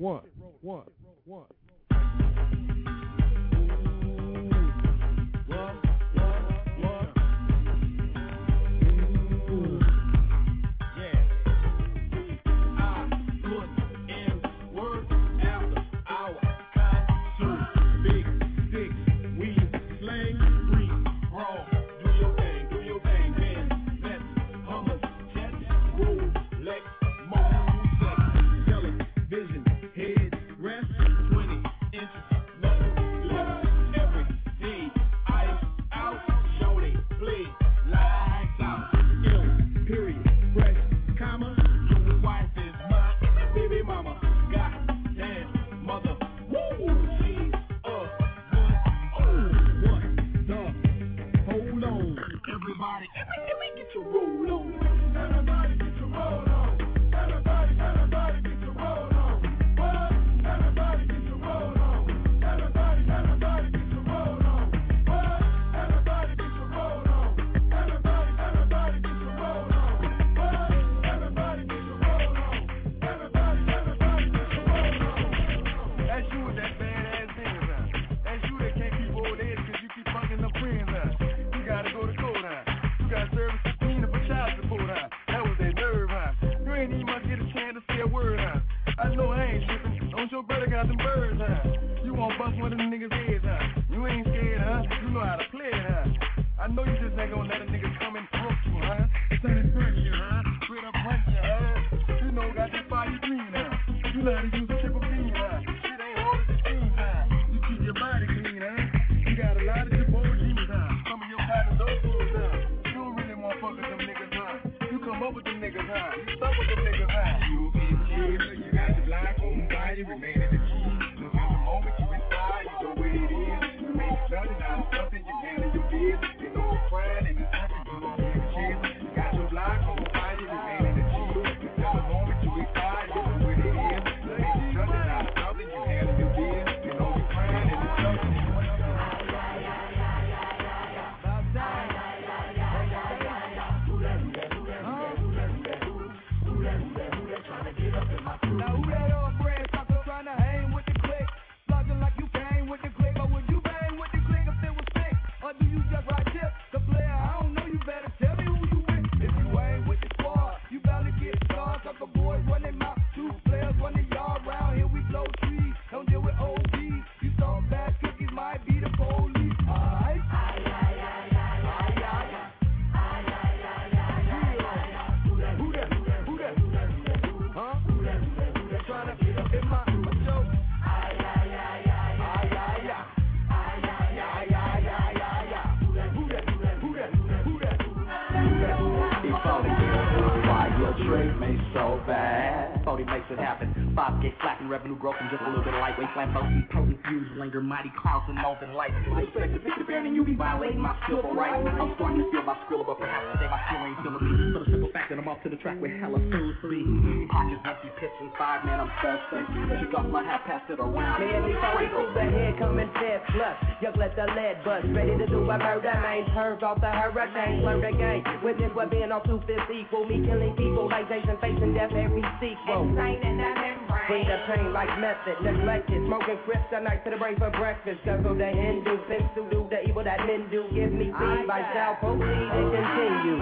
Speaker 19: Mighty Carlson, Northern Lights. And you be violating my civil rights. I'm starting to feel my skrill, but perhaps today my skill ain't feeling me. For the simple fact that I'm off to the track with hella fools to be. Pockets empty, pissing 5, man, I'm thirsty. She got my hat, passed it around.
Speaker 20: Man, these phony fools ahead coming fast plus. Just let the lead bust. Ready to do a murder, man. Turns off the hurricane. Learn the game. Witness what being on 250 equal. Me killing people like Jason facing death every sequel. Insane in that membrane. Bring the pain like method. Neglected. Smoking crisps at night to the brain for breakfast. Guzzle the Hindu. Things to do the evil that men do. Give me feed by South proceed and continue.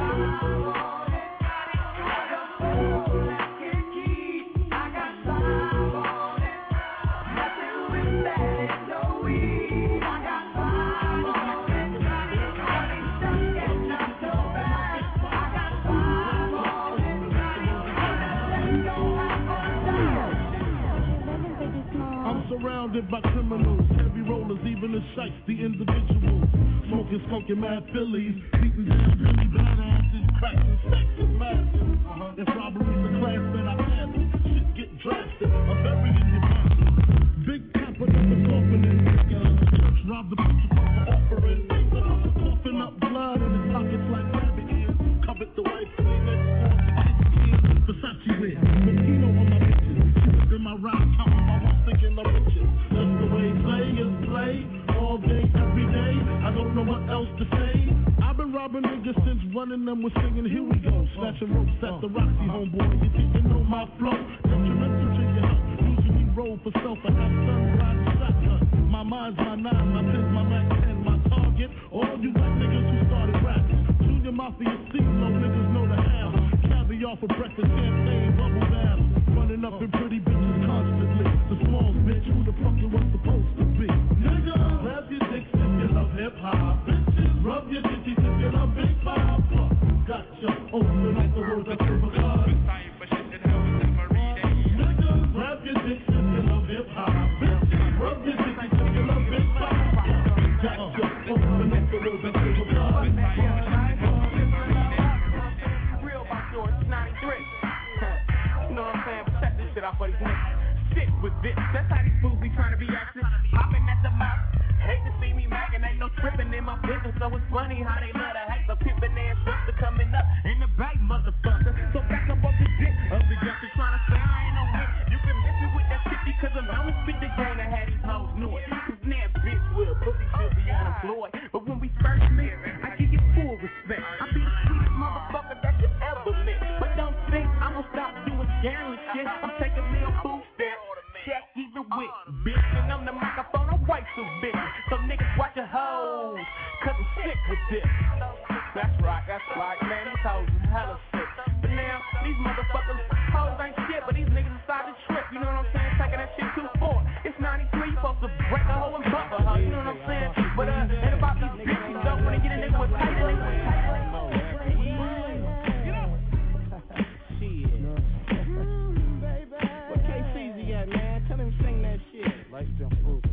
Speaker 21: Surrounded by criminals, heavy rollers, even the shites, the individuals. Smoking mad Phillies, beating down really badasses, cracking stacks of masses. If robbery's the class that I pass, shit get drastic. I'm buried in your passion. Big capper number coffin in the church, rob the preacher for offering. Coughing up blood in his pockets like rabbit ears. Covered the wife for the next 4 years. Versace wear, Moschino on my bitches. She was in my ride, counting my walls, thinking I'm riches. That's the way players play, all day to say? I've been robbing niggas since running them was singing, here we go. Snatching ropes at the Roxy, homeboy. You think you know my flow? Detrimental to your health. Usually roll for self and have sun riding shotgun. My mind's my nine, my pen's my Mac 10, my target. All you white niggas who started rapping. Junior Mafia C, no niggas know the how. Caviar for breakfast, champagne, bubble bath. Running up in pretty bitches constantly. The small bitch, who the fuck you was supposed to be? Nigga, grab your dicks if you love hip hop. Bitches, rub your titties if you love big pop. Gotcha, open up the world that's super God. Nigga, grab your dicks if you love hip hop. Bitches, rub your titties if you love big pop. Gotcha, open up the world that's super God.
Speaker 10: Real by George 93. You know what I'm saying? But check this shit out for these niggas. Shit with this. That's how these fools be trying to be acting. Popping at the mouth. Hate to see me magging. Ain't no tripping in my business. So it's funny how they love to hate. The pimpin' ass sister coming up in the back, motherfucker. So back up off the dick of the youngster trying to say I ain't no hit. You can miss me with that shit because I'm always spit the game and had these hoes knew it. Cause now bitch will pussy should be unemployed. But when we first met, I give you full respect. I be the sweetest motherfucker that you ever met. But don't think I'm gonna stop doing scary shit. I'm taking me a food step. Check even with bitch. And I'm the microphone, I'm white so bitch. So niggas watch your hoes, cause I'm sick with this. That's right, man, these hoes is hella sick. But now, these motherfuckers, hoes ain't shit, but these niggas decide to trip. You know what I'm saying? Taking that shit too far. It's 93, you supposed to break a hoe and bump a hoe. You know what I'm saying? But and about these bitches, though, when they get in there with tight, they with tight.
Speaker 21: Like them fools.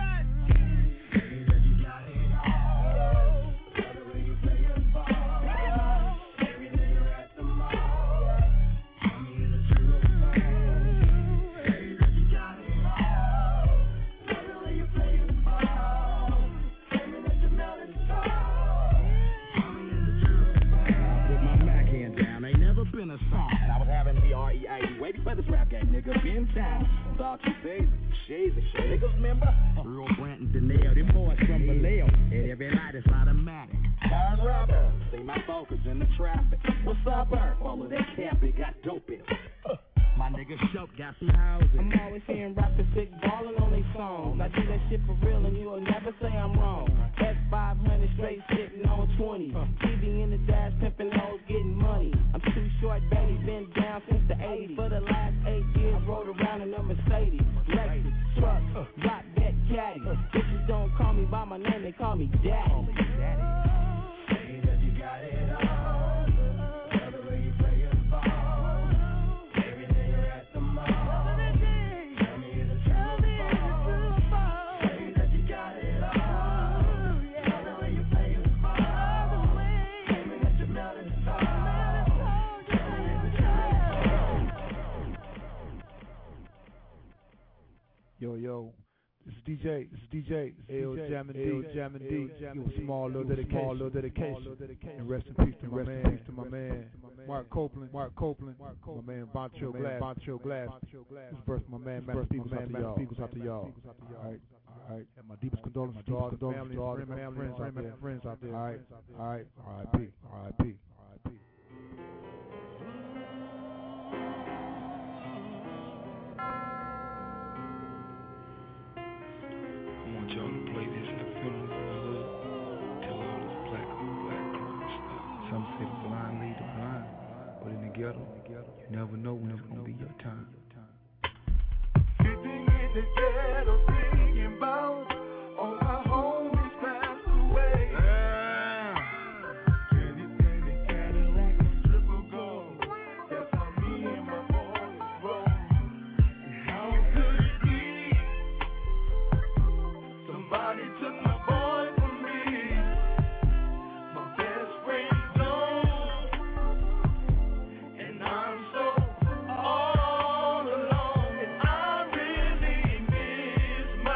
Speaker 19: Been a song, and I was having B-R-E-I-D way before this rap game, nigga. Been time. Thought you say, shades, niggas remember? Earl Grant and Danielle, them boys from Vallejo, and every night it's automatic. Turn rubber, see my focus in the traffic. What's up, Earth? All of that camping got dope in. My nigga Shope got some houses.
Speaker 20: I'm always hearing rappers big ballin' on they songs. I do that shit for real and you'll never say I'm wrong. S500 straight sitting on 20. TV in the dash, pimpin' hoes, getting money. I'm too short, baby, been down since the 80s. For the last 8 years, rode around in a Mercedes. Lexus, truck, rock that caddy. Bitches don't call me by my name, they call me daddy. Say that you got it all.
Speaker 1: Yo, this is DJ, L Jammin' D, give a small little dedication, and rest in peace to my man, Mark Copeland, my man Boncho Glass, his birth, my man, Master Peoples out to y'all, alright, and my deepest condolences to all the family, friends out there, alright, R.I.P.
Speaker 22: Y'all to play this in the funeral hood. Tell all this black crime stuff. Some say the blind lead the blind, but in the ghetto, you never know when it's gonna be your time.
Speaker 10: Sitting in the ghetto, thinking about all my homies passed away. Penny Cadillac, triple gold. That's how me and my boys roll. How could it be? Somebody took my boy from me. My best friend's gone, and I'm so all alone. And I really miss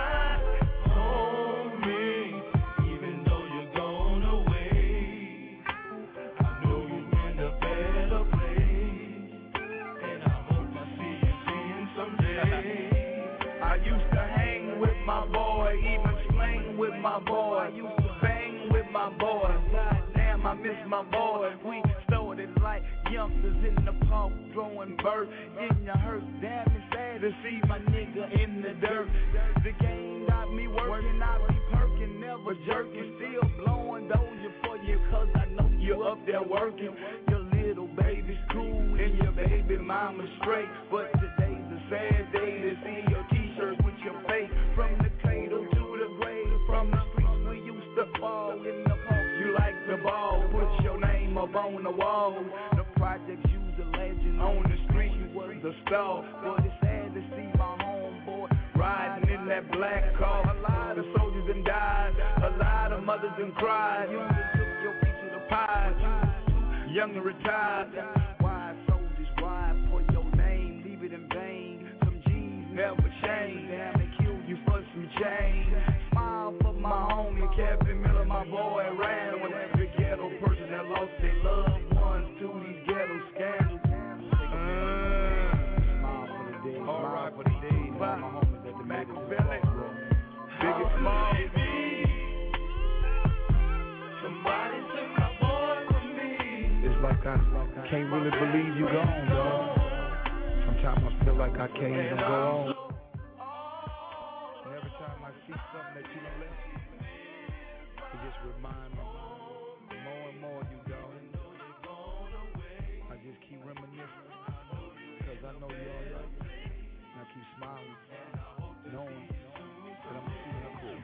Speaker 7: my boy. Damn, I miss my boy. We started like youngsters in the park, throwing bird. Getting you hurt, damn, it's sad to see my nigga in the dirt. The game got me working, I be perking, never jerking. Still blowing doja for you, cause I know you up there working. Your little baby's cool and your baby mama's straight. But today's a sad day to see your t-shirt with your face. From the cradle to the grave, from the streets we used to fall in the park. You like the ball, put your name up on the wall. The projects use a legend on the street, you was the star. But it's sad to see my homeboy riding in that black car. A lot of soldiers done died, a lot of mothers done cried. You just took your piece of the pie, you was too young to retire. That's why soldiers ride for your name, leave it in vain. Some G's never change, damn they killed you for some change. Smile for my homie Kevin Miller, my boy ran with every ghetto person that lost their loved ones to these ghetto scandals. Alright for the days, my homies at the Machiavelli, Biggie Small. Somebody took my boy from me.
Speaker 22: It's like I can't really believe you gone, dog. Sometimes I feel like I can't even go on. And every time I see something that you done left, it just reminds me more and more you gone. I just keep reminiscing, cause I know you're alright. And I keep smiling, knowing that I'm seeing her cool.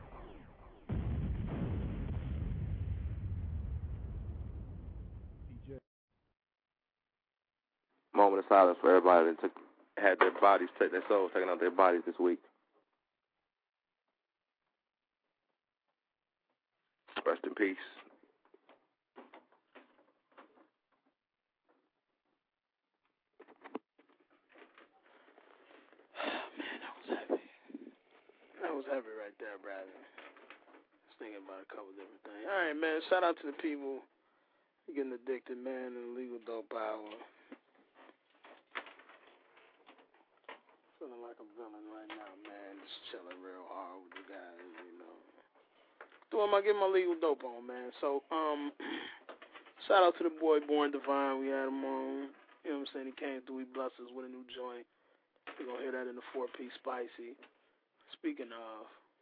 Speaker 6: Moment of silence for everybody that had their bodies, their souls taken out their bodies this week. Rest in peace.
Speaker 5: Man, that was heavy. That was heavy right there, brother. I was thinking about a couple different things. All right, man. Shout out to the people getting addicted, man, in the legal dope hour. Feeling like a villain right now, man. Just chilling real hard with the guys, you know. So I'm getting my legal dope on, man. So, shout out to the boy Born Divine. We had him on. You know what I'm saying? He came through. He blessed us with a new joint. We're going to hear that in the 4-piece spicy. Speaking of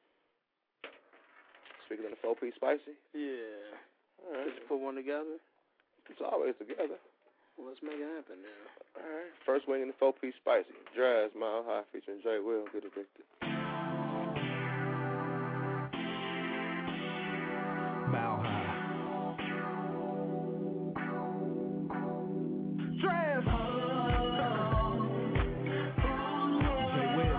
Speaker 6: the 4-piece spicy?
Speaker 5: Yeah.
Speaker 6: All right.
Speaker 5: Did you put one together?
Speaker 6: It's always together.
Speaker 5: Well, let's make it happen now.
Speaker 6: All right. First wing in the 4-piece spicy. Draz, Mile High, featuring Jay Will. Get addicted.
Speaker 12: Mile High. Draz. Jay Will.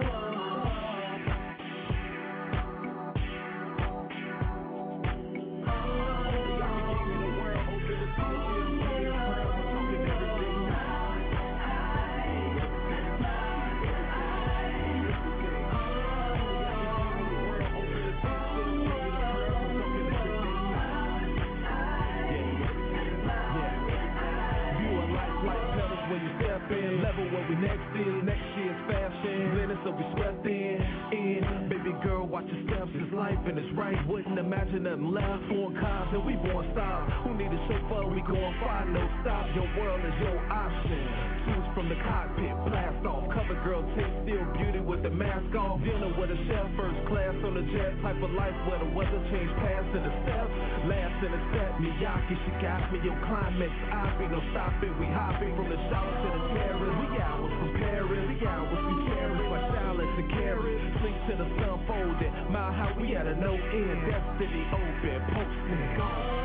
Speaker 12: Level what we next year's fashion. Blended so we swept in. Baby girl, watch your steps. It's life and it's right. Wouldn't imagine nothing left. Foreign cars and we won't stop. Who need a chauffeur? We gon' find no stop. Your world is your option. Choose from the cockpit, blast off. Cover girl, take still beauty with the mask off. Dinner with a chef, first class on the jet. Type of life where the weather change past in the steps. Last in the step, Miyake, she got me. Your climax, I be no stopping. We hopping from the shower to the terrace. We hours from Paris, we hours from Paris. Like Charlotte to Carrot, sleep to the sun folded. Mile High, we at a no end. Destiny open, posting gone.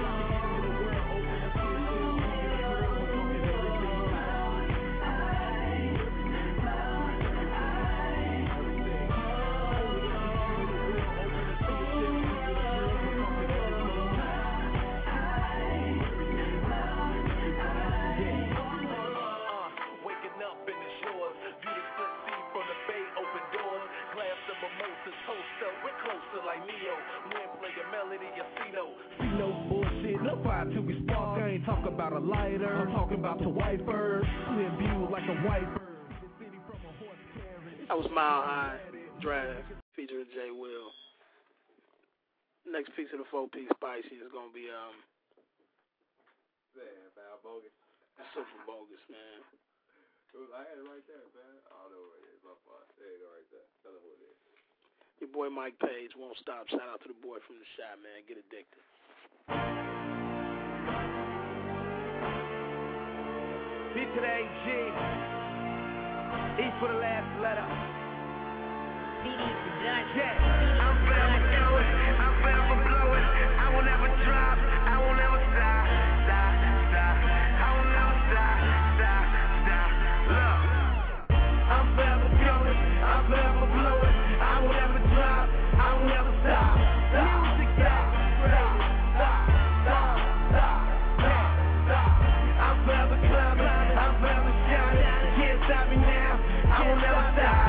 Speaker 12: Like Neo, when play a melody, you see no bullshit, no fire till we spark. I ain't talking about a lighter, I'm talking about the wipers. Slim view like a wiper.
Speaker 5: That was Mile High, Draz, featuring Jay Will. next piece of the 4-piece spicy is gonna be
Speaker 6: Bogus.
Speaker 5: Super Bogus, man.
Speaker 6: I had it right there, man. I don't know where it is. My fault. There you go, right there. Tell them who it is.
Speaker 5: Your boy Mike Page, Won't Stop. Shout out to the boy from the shop, man. Get addicted.
Speaker 10: B to the AG. E for the last letter.
Speaker 2: CD Production.
Speaker 10: Yeah. I'm forever going. I'm forever blowing. I will never drop. I will never stop. Stop. I will never stop. Look. I'm forever going. I'm forever blowing. I will never drop. I will never stop. Music got I'm forever climbing. I'm forever shining. Can't stop me now. I will never stop.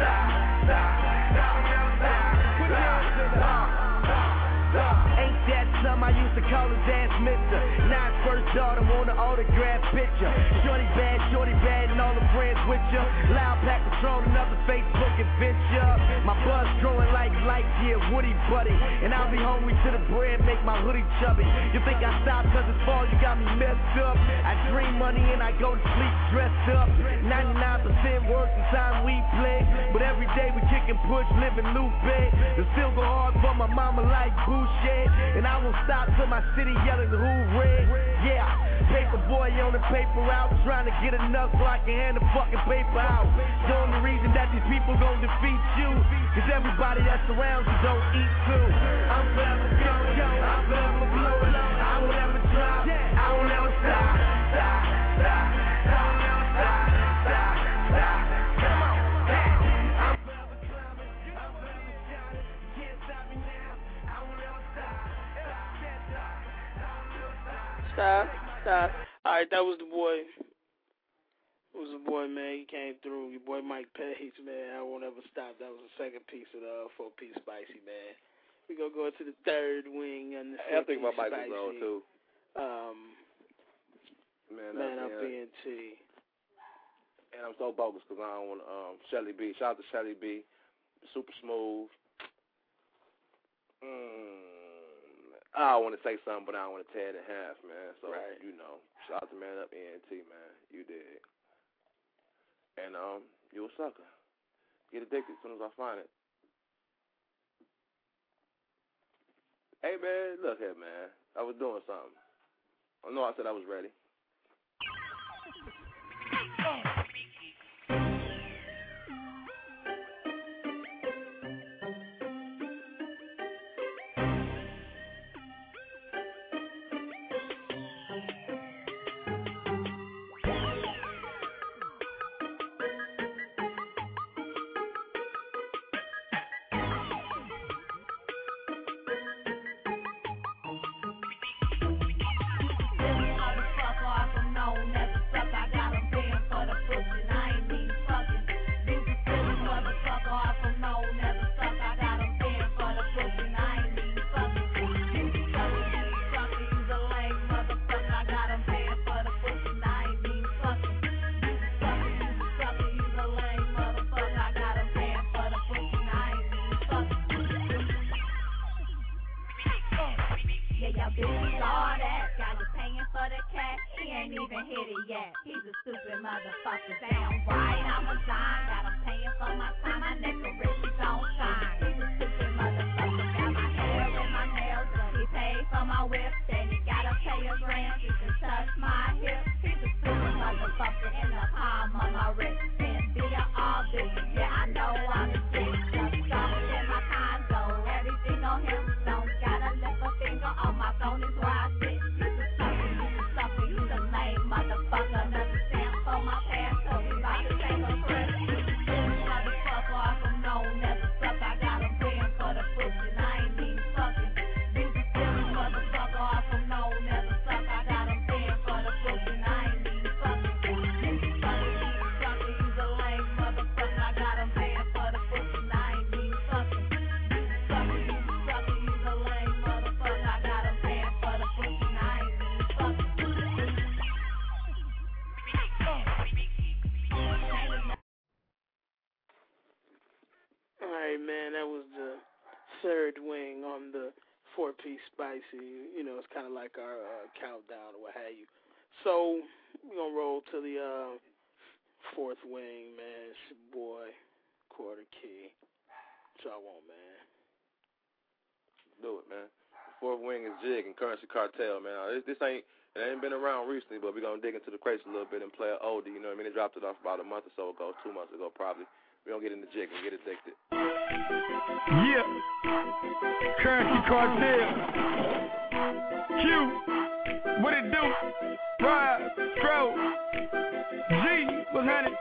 Speaker 10: Ain't that something I used to call his ass mister? Now his first daughter want an autograph picture. Shorty bad, and all the friends with ya. Loud pack patrol, another Facebook adventure. My buzz growing like Lightyear, Woody Buddy. And I'll be hungry to the bread, make my hoodie chubby. You think I stopped cause it's fall, you got me messed up. I dream money and I go to sleep dressed up. 99% work the time we play. But every day we kick and push, living Lupe. The still go hard for my mama like Boucher. And I won't stop till my city yelling hooray. Yeah, paper boy on the paper out, trying to get enough so I can hand the fucking paper out. The only reason that these people gon' defeat you, cause everybody that surrounds you don't eat too. I'm forever going, I'm forever blowing. I will never drop, I will never stop. I will never stop. Come on, I'm forever climbing, I'm forever shining. You can't stop me now, I will never stop.
Speaker 5: Stop. Alright, that was the boy. It was the boy, man. He came through. Your boy Mike Page, man. I won't ever stop. That was the second piece of the 4-piece spicy, man. We gonna go into the third wing and the 4-piece
Speaker 6: I think my mic is on too.
Speaker 5: Man up BNT.
Speaker 6: And I'm so bogus because I don't want to. Shelly B. Shout out to Shelly B. Super smooth. I want to say something, but I don't want to tear it in half, man. So, you know, shout out to Man Up ENT, man. You did. And, you a sucker. Get addicted as soon as I find it. Hey, man, look here, man. I was doing something. I know I said I was ready.
Speaker 5: R.I.P. Spicy. You know, it's kind of like our countdown or what have you. So we're going to roll to the fourth wing, man. It's your boy, Quarter Key. What y'all want, man?
Speaker 6: Do it, man. The fourth wing is Jig and Currency Cartel, man. It ain't been around recently, but we're going to dig into the crates a little bit and play an oldie, you know what I mean? They dropped it off about a month or so ago, 2 months ago probably. We're going to get into Jig and get addicted.
Speaker 3: Yeah. Currency Cartel. Q. What it do? Ride. Bro. G. What's happening?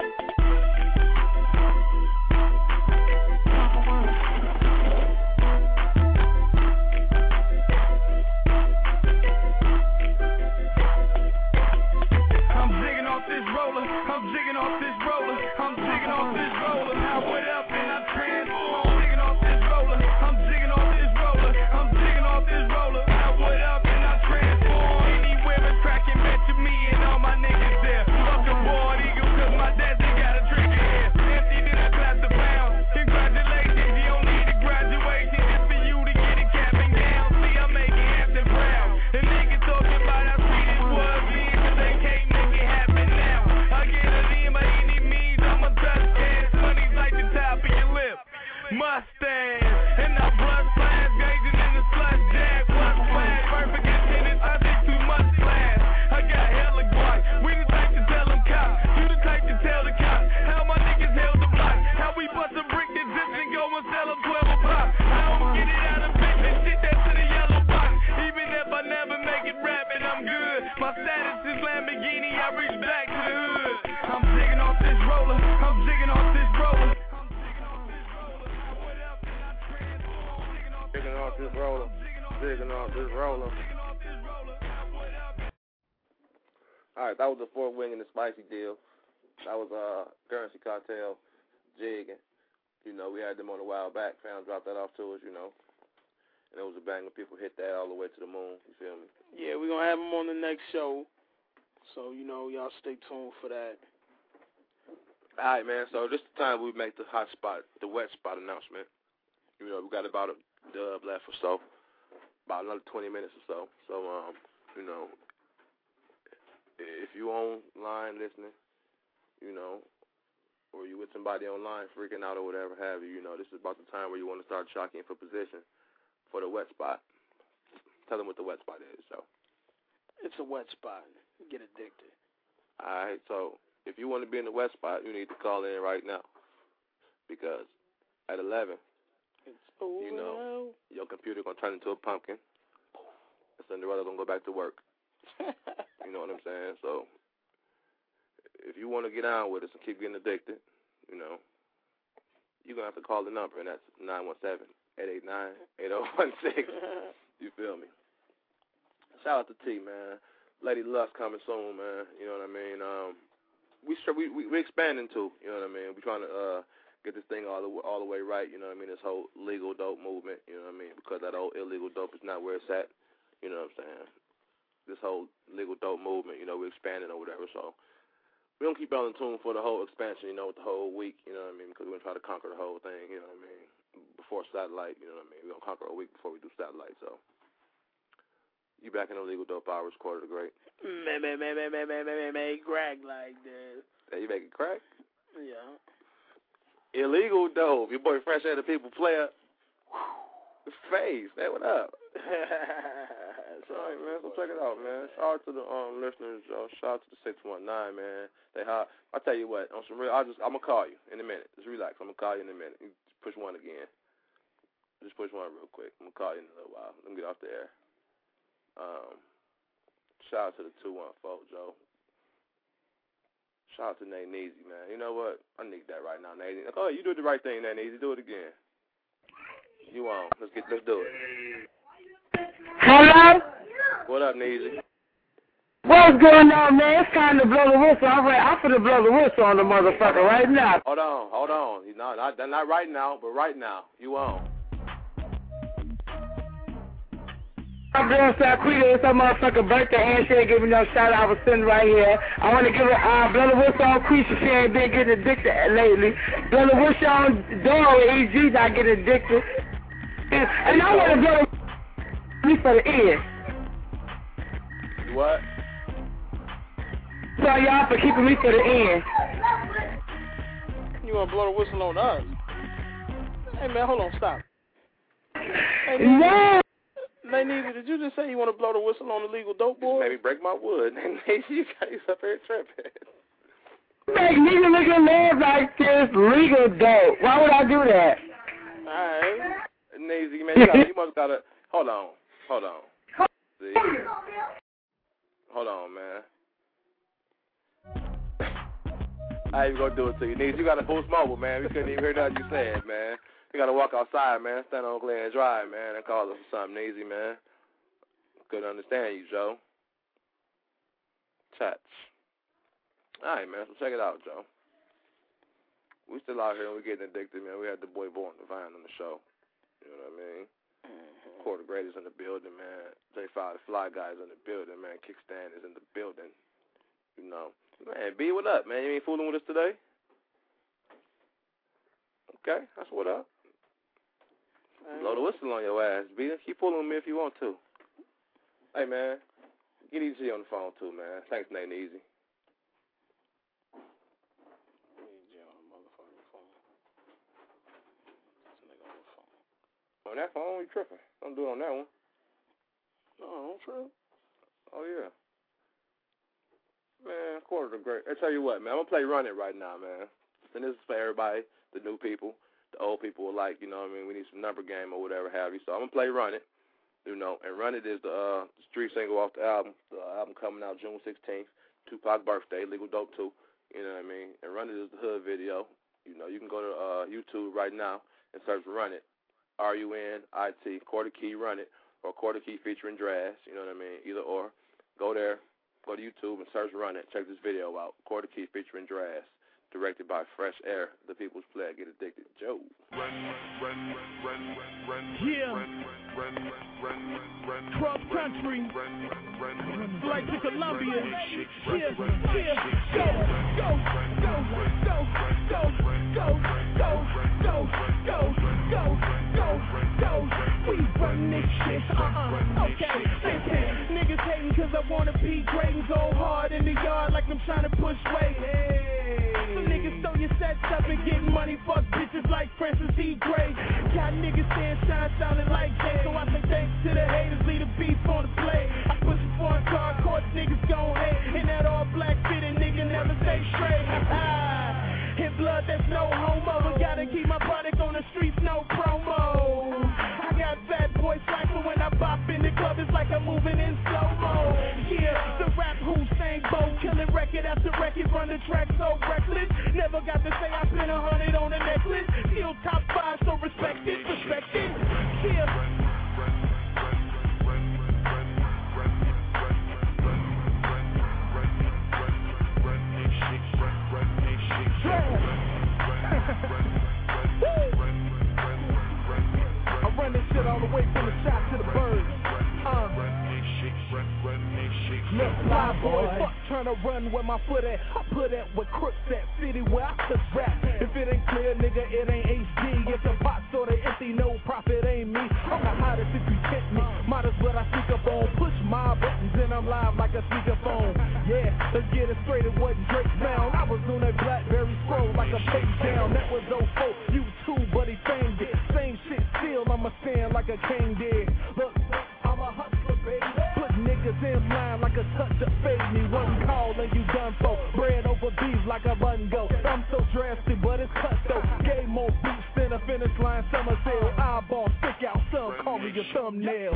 Speaker 3: I'm jigging off this roller. I'm jigging off this roller. I went up and I transformed. I'm jigging off this roller. I'm jigging off this roller. I'm jigging off this roller. I went up and I transformed. Anywhere but cracking back to me and all my niggas there. Fuck a bald eagle 'cause my daddy got a trigger here. Empty then I clap the pound. Congratulations, you don't need a graduation just for you to get a cap and gown. See, I'm making Hampton proud. The niggas talking about how sweet it was then 'cause they can't make it happen now. I get it in by any means, I'm a touch ass. Honey's like the top of your lip. Mustache, and I blood flash, gazing in the slush jag. What's flash, perfect attendance, I think too much flash. I got hella guap, we the type to tell them cops. You the type to tell the cops how my niggas held the block. How we bust a brick that zips and go and sell them 12 a pop. I don't get it out of bitch and shit that to the yellow box. Even if I never make it rapping, I'm good. My status is Lamborghini, I reach back to the hood. I'm jigging off this roller. I'm jigging off this roller.
Speaker 6: Jigging off this roller. Jigging off this roller. Alright, that was the fourth wing in the Spicy deal. That was Currency Cartel, Jig. You know, we had them on a while back. Fam dropped that off to us, you know. And it was a banger. People hit that all the way to the moon. You feel me?
Speaker 5: Yeah, we're going to have them on the next show. So, you know, y'all stay tuned for that.
Speaker 6: All right, man. So this is the time we make the hot spot, the wet spot announcement. You know, we got about a dub left or so, about another 20 minutes or so. So, you know, if you online listening, you know, or you with somebody online freaking out or whatever have you, you know, this is about the time where you want to start jockeying for position for the wet spot. Tell them what the wet spot is, so.
Speaker 5: It's a wet spot. Get addicted.
Speaker 6: All right, so if you want to be in the wet spot, you need to call in right now because at 11, you know, your computer going to turn into a pumpkin and Cinderella going to go back to work. You know what I'm saying? So if you want to get on with us and keep getting addicted, you know, you're going to have to call the number, and that's 917-889-8016. You feel me? Shout out to T, man. Lady Lust coming soon, man. You know what I mean? We expanding too. You know what I mean? We trying to get this thing all the way right. You know what I mean? This whole legal dope movement. You know what I mean? Because that old illegal dope is not where it's at. You know what I'm saying? This whole legal dope movement. You know, we're expanding or whatever. So we don't keep on in tune for the whole expansion. You know, with the whole week. You know what I mean? Because we're gonna try to conquer the whole thing. You know what I mean? Before satellite. You know what I mean? We're gonna conquer a week before we do satellite. So. You back in the legal dope hours, Quarter the Great.
Speaker 5: Make crack like this.
Speaker 6: Hey, you making crack?
Speaker 5: Yeah.
Speaker 6: Illegal dope. Your boy Fresh Head of People player. Face. Hey, what up? That's all right, man. So check it out, man. Shout out to the listeners. Shout out to the 619, man. They hot. I'll tell you what. On some real, I'm gonna call you in a minute. Just relax. I'm gonna call you in a minute. You push one again. Just push one real quick. I'm gonna call you in a little while. Let me get off the air. Shout out to the 214, Joe. Shout out to Nate Neezy, man. You know what? I need that right now, Nate. Oh, you did the right thing, Nate Neezy. Do it again. You on? Let's do it.
Speaker 4: Hello?
Speaker 6: What up, Neezy?
Speaker 4: What's going on, man? It's time to blow the whistle. I'm finna blow the whistle on the motherfucker right now.
Speaker 6: Hold on. Not right now, but right now. You on?
Speaker 4: I'm doing Saquita. It's her motherfucking birthday, and she ain't giving no shout out. I was sitting right here. I want to give her blow the whistle on Quisha. She ain't been getting addicted lately. Blow the whistle on Dora. EG not getting addicted. And I want to blow. me for the end.
Speaker 6: What?
Speaker 4: So y'all for keeping me for the end.
Speaker 5: You want to blow the whistle on us? Hey, man, hold on, stop. Hey,
Speaker 4: yeah.
Speaker 5: Neezy, did you just say you want to blow the whistle on the legal dope boy?
Speaker 6: Maybe break my wood. You guys up here tripping.
Speaker 4: Make nigga look at man like this legal dope. Why would I do that?
Speaker 6: Alright. Neezy, man, you must gotta. Hold on. See? Hold on, man. I ain't gonna do it to you, Neezy. You got a Boost Mobile, man. We couldn't even hear nothing you said, man. You gotta walk outside, man. Stand on Glen Drive, man, and call us something, Neezy, man. Couldn't understand you, Joe. Chats. Alright, man, so check it out, Joe. We still out here and we getting addicted, man. We had the boy Born Divine on the show. You know what I mean? Quarter Graders in the building, man. J5 the Fly Guys in the building, man. Kickstand is in the building. You know. Man, B, what up, man? You ain't fooling with us today? Okay, that's what up. Blow the whistle on your ass, B. Keep fooling with me if you want to. Hey, man. Get Easy on the phone, too, man. Thanks, Nate Easy. On that phone, you tripping. Don't do it on that one.
Speaker 5: No, don't trip.
Speaker 6: Oh, yeah. Man, Quarter the Great. I tell you what, man, I'm going to play Run It right now, man. And this is for everybody, the new people, the old people like, you know what I mean, we need some number game or whatever have you. So I'm going to play Run It, you know, and Run It is the street single off the album coming out June 16th, Tupac birthday, Legal Dope 2, you know what I mean, and Run It is the hood video. You know, you can go to YouTube right now and search Run It, RUNIT, Quarter Key Run It, or Quarter Key featuring Draz, you know what I mean, either or. Go there, go to YouTube and search Run It, check this video out, Quarter Key featuring Draz. Directed by Fresh Air, the People's Player, Get Addicted, Joe.
Speaker 21: Yeah. Cross country. Flight to Colombia. Yeah. Go. We run this shit. Okay. Listen. Niggas hating cause I wanna be great and go hard in the yard like I'm trying to push weight. Some niggas throw your sets up and get money, fuck bitches like Francis E. Gray. Got niggas saying shine sounding like Jay, so I say thanks to the haters, leave the beef on the plate. I push a foreign car, course niggas gon' hate, and that all black fitted nigga never stay straight. Hit blood, that's no homo, but gotta keep my product on the streets, no promo. I got bad boy swag, but when I bop in the club, it's like I'm moving in slow-mo. Yeah, the rap Hussein Bo, killing record after record, run the track so reckless. Never got to say I spent 100 on a necklace. Still top 5, so respect it. Yeah. I run this shit all the way from the shop to the birds. Look, fly boy, fuck trying to run where my foot at. I put at with crooks at city where I just rap. If it ain't clear, nigga, it ain't HD. If the box or the empty, no profit ain't me. I'm the hottest if you tempt me. Might as well I sneak up on. Push my buttons and I'm live like a speakerphone. Yeah, let's get it straight, it wasn't Drake sound. I was on that Blackberry scroll like a page down. That was 04, you too, but he famed it. Same shit still, I'ma stand like a king did. Look, I'm a hustler, baby. Put niggas in line like a touch to fade me. One call and you done for. Bread over beef like a bun go. I'm so drastic, but it's cut though. Gave more beats than a finish line summer sale. Eyeball stick out, some call me your thumbnail.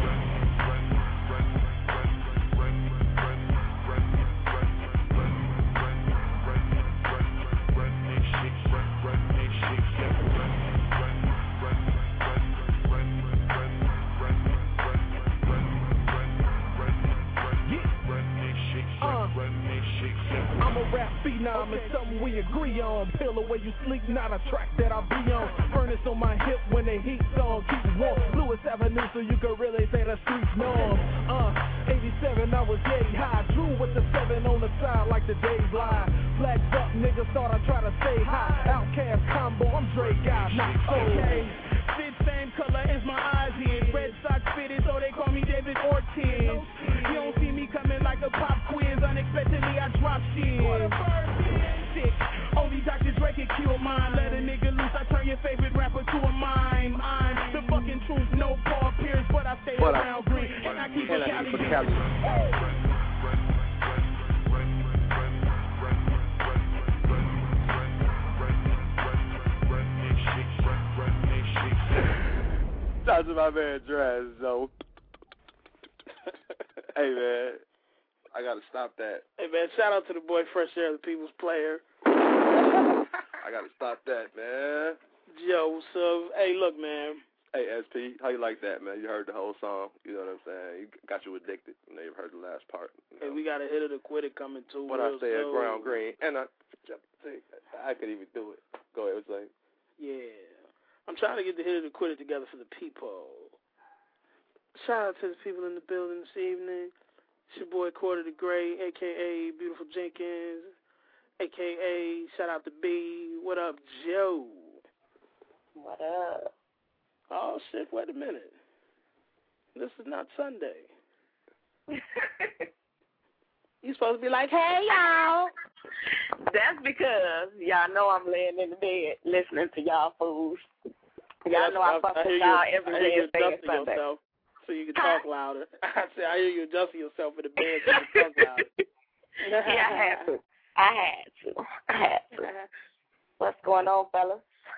Speaker 21: I'm a rap phenom, it's something we agree on. Pillow where you sleep, not a track that I'll be on. Furnace on my hip when the heat's on, keep it warm. Lewis Avenue, so you can really say the streets norm. 87, I was yay high. Drew with the 7 on the side like the days lie. Flags up, niggas thought I'd try to stay high. Outcast combo, I'm Dre guy, not okay. Shit, same color as my eyes here. Red Sox fitted, so they call me David
Speaker 6: But I keep it Cali. Shout out to my man Draz, so. Hey, man. I gotta stop that.
Speaker 5: Hey, man, shout out to the boy Fresh Air, the People's Player.
Speaker 6: I gotta stop that, man.
Speaker 5: Yo, what's up? Hey, look, man.
Speaker 6: Hey, SP, how you like that, man? You heard the whole song. You know what I'm saying? You got you addicted. You know, you've heard the last part.
Speaker 5: Hey, we got a hit it or quit it coming too.
Speaker 6: What I say at Ground Green. And I could even do it. Go ahead, what's like?
Speaker 5: Yeah. I'm trying to get the hit it or quit it together for the people. Shout out to the people in the building this evening. It's your boy Quarter the Great, a.k.a. Beautiful Jenkins, a.k.a. shout out to B. What up, Joe?
Speaker 11: What up?
Speaker 5: Oh, shit, wait a minute. This is not Sunday. You supposed to be like, hey, y'all.
Speaker 11: That's because y'all know I'm laying in the bed listening to y'all fools. Y'all know I fuck with y'all every Wednesday and Sunday.
Speaker 5: Yourself so you can talk louder. I said, I hear you adjusting yourself in the bed so you can talk louder.
Speaker 11: Yeah, I had to. What's going on, fellas?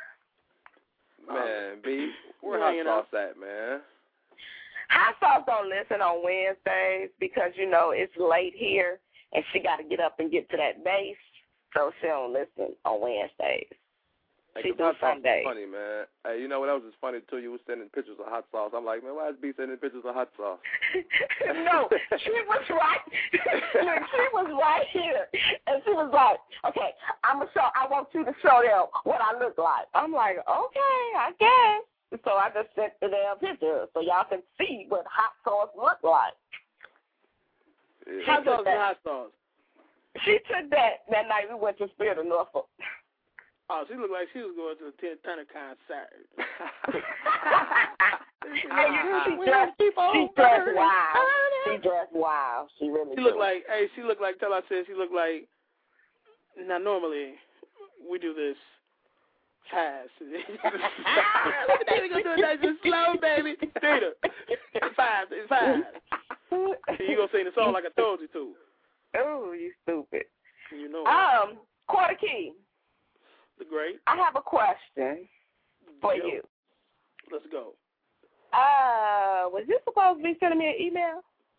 Speaker 6: Man, B, where Hot Sauce at, man?
Speaker 11: Hot Sauce don't listen on Wednesdays because, you know, it's late here and she got to get up and get to that base, so she don't listen on Wednesdays.
Speaker 6: Hey,
Speaker 11: She do Sundays.
Speaker 6: Funny, man. Hey, you know what else is funny, too? You was sending pictures of hot sauce. I'm like, man, why is B sending pictures of hot sauce?
Speaker 11: No, she was right. Look, she was right here. And she was like, okay, I want you to show them what I look like. I'm like, okay, I guess. So I just sent the damn picture so y'all can see what hot sauce look like.
Speaker 6: Yeah.
Speaker 5: Hot sauce.
Speaker 11: She took that night we went to Spirit of Norfolk.
Speaker 5: Oh, she looked like she was going to a Ted Turner concert.
Speaker 11: She dressed wild. She dressed wild. She really
Speaker 5: She looked like, tell her I said, she looked like, now normally we do this fast. Look at that, we going to do it nice and slow, baby. Data. It's five. You going to sing the song like I told you to.
Speaker 11: Oh, you stupid.
Speaker 5: You know.
Speaker 11: Quarter Key.
Speaker 5: The Great.
Speaker 11: I have a question for you.
Speaker 5: Let's go.
Speaker 11: Was you supposed to be sending me an email?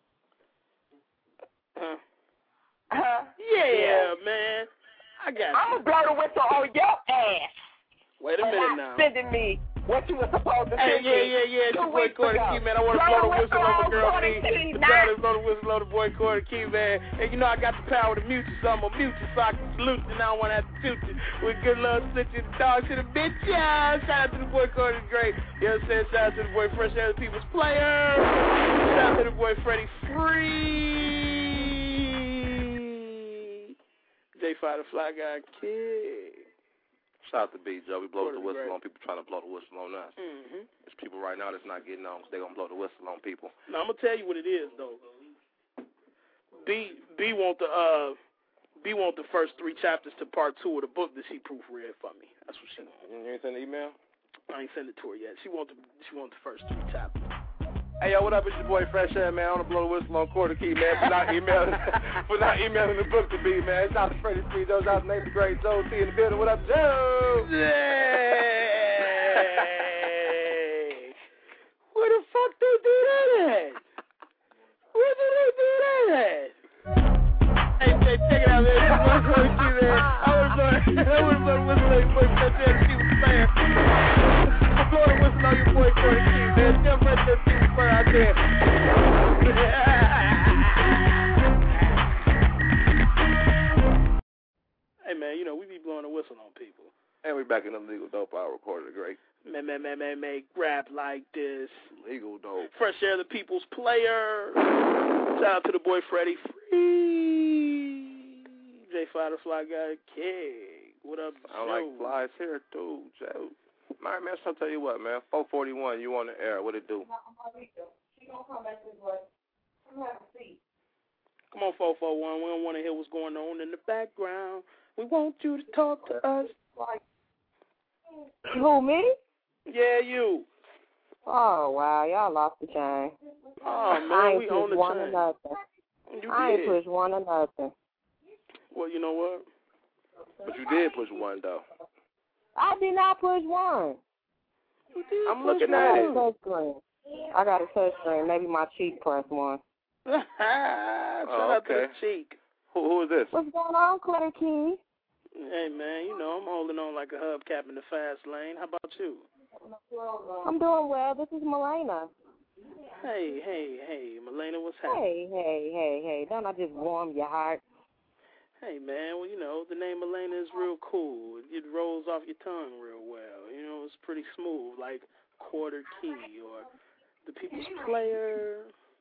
Speaker 5: Yeah, man. I got you.
Speaker 11: I'm going to blow the whistle on your ass.
Speaker 5: Wait a minute now.
Speaker 11: Sending me what you were supposed to send me.
Speaker 5: Yeah. It's your boy Quarter Key, man. I want to blow the whistle on my girl B. I'm trying to blow the whistle on the boy Quarter Key, man. And you know I got the power to mute you, so I'm going to mute you so I can salute you, and I don't want to have to shoot you. With good love, sit you, dog to the bitch, yeah. Shout out to the boy Quarter the Great. You know what I'm saying? Shout out to the boy Fresh Air, the People's Player. Shout out to the boy Freddie Free. J5 the Fly Guy Kid.
Speaker 6: Shout out to B, Joe. We blow the whistle on people trying to blow the whistle on us.
Speaker 5: Mm-hmm.
Speaker 6: There's people right now that's not getting on, so they're going to blow the whistle on people.
Speaker 5: Now, I'm going to tell you what it is, though. B want the first 3 chapters to part 2 of the book that she proofread for me. That's what she wants.
Speaker 6: You ain't send an email?
Speaker 5: I ain't send it to her yet. She want the first 3 chapters.
Speaker 6: Hey, yo, what up? It's your boy Fresh Air, man. I want to blow the whistle on Quarter Key, man, for not emailing the book to me, man. Shout out to Freddie Free, Joe. Shout out to Nathan Gray, Joe T in the building. What up, Joe?
Speaker 5: Hey! Where the fuck they do that at? Where did they do that at? Hey, check it out, man. This is my Quarter Key, man. I want to blow the whistle on your boy Fresh Air, the People's Player. Blow the whistle on your boy Quarter Key, man. Jump right there, People's Player out there. Hey, man, you know, we be blowing a whistle on people.
Speaker 6: And we back in the Legal Dope Hour, Quarter the Great.
Speaker 5: Man, make rap like this.
Speaker 6: Legal Dope.
Speaker 5: Fresh Air, the People's Player. Shout out to the boy Freddie Free. J5 the Fly Guy Kid. What up, Joe?
Speaker 6: I like flies here, too, Joe. All right, man, so I'll tell you what, man. 441, you on the air. What it do?
Speaker 11: She gonna come back this way. I'm gonna have a seat.
Speaker 5: Come on, 441. We don't want to hear what's going on in the background. We want you to talk to us.
Speaker 11: Who, me?
Speaker 5: Yeah, you.
Speaker 8: Oh, wow. Y'all lost the chain.
Speaker 5: Oh, man,
Speaker 8: I ain't
Speaker 5: we own
Speaker 8: pushed
Speaker 5: the
Speaker 8: one
Speaker 5: chain.
Speaker 8: or nothing.
Speaker 5: You
Speaker 8: I ain't
Speaker 5: did.
Speaker 8: pushed one or nothing.
Speaker 5: Well, you know what?
Speaker 6: But you did push one, though.
Speaker 8: I did not push one.
Speaker 5: You did.
Speaker 6: I'm looking at it.
Speaker 8: Touchscreen. I got a touchscreen. Maybe my cheek pressed one.
Speaker 5: Shout out to the cheek.
Speaker 6: Who is this?
Speaker 8: What's going on, Claire Key?
Speaker 5: Hey, man, you know, I'm holding on like a hubcap in the fast lane. How about you?
Speaker 8: I'm doing well. This is Milena.
Speaker 5: Hey, Milena, what's happening?
Speaker 8: Hey. Don't I just warm your heart?
Speaker 5: Hey, man, well, you know, the name Milena is real cool. It rolls off your tongue real well. You know, it's pretty smooth, like Quarter Key or the People's Player.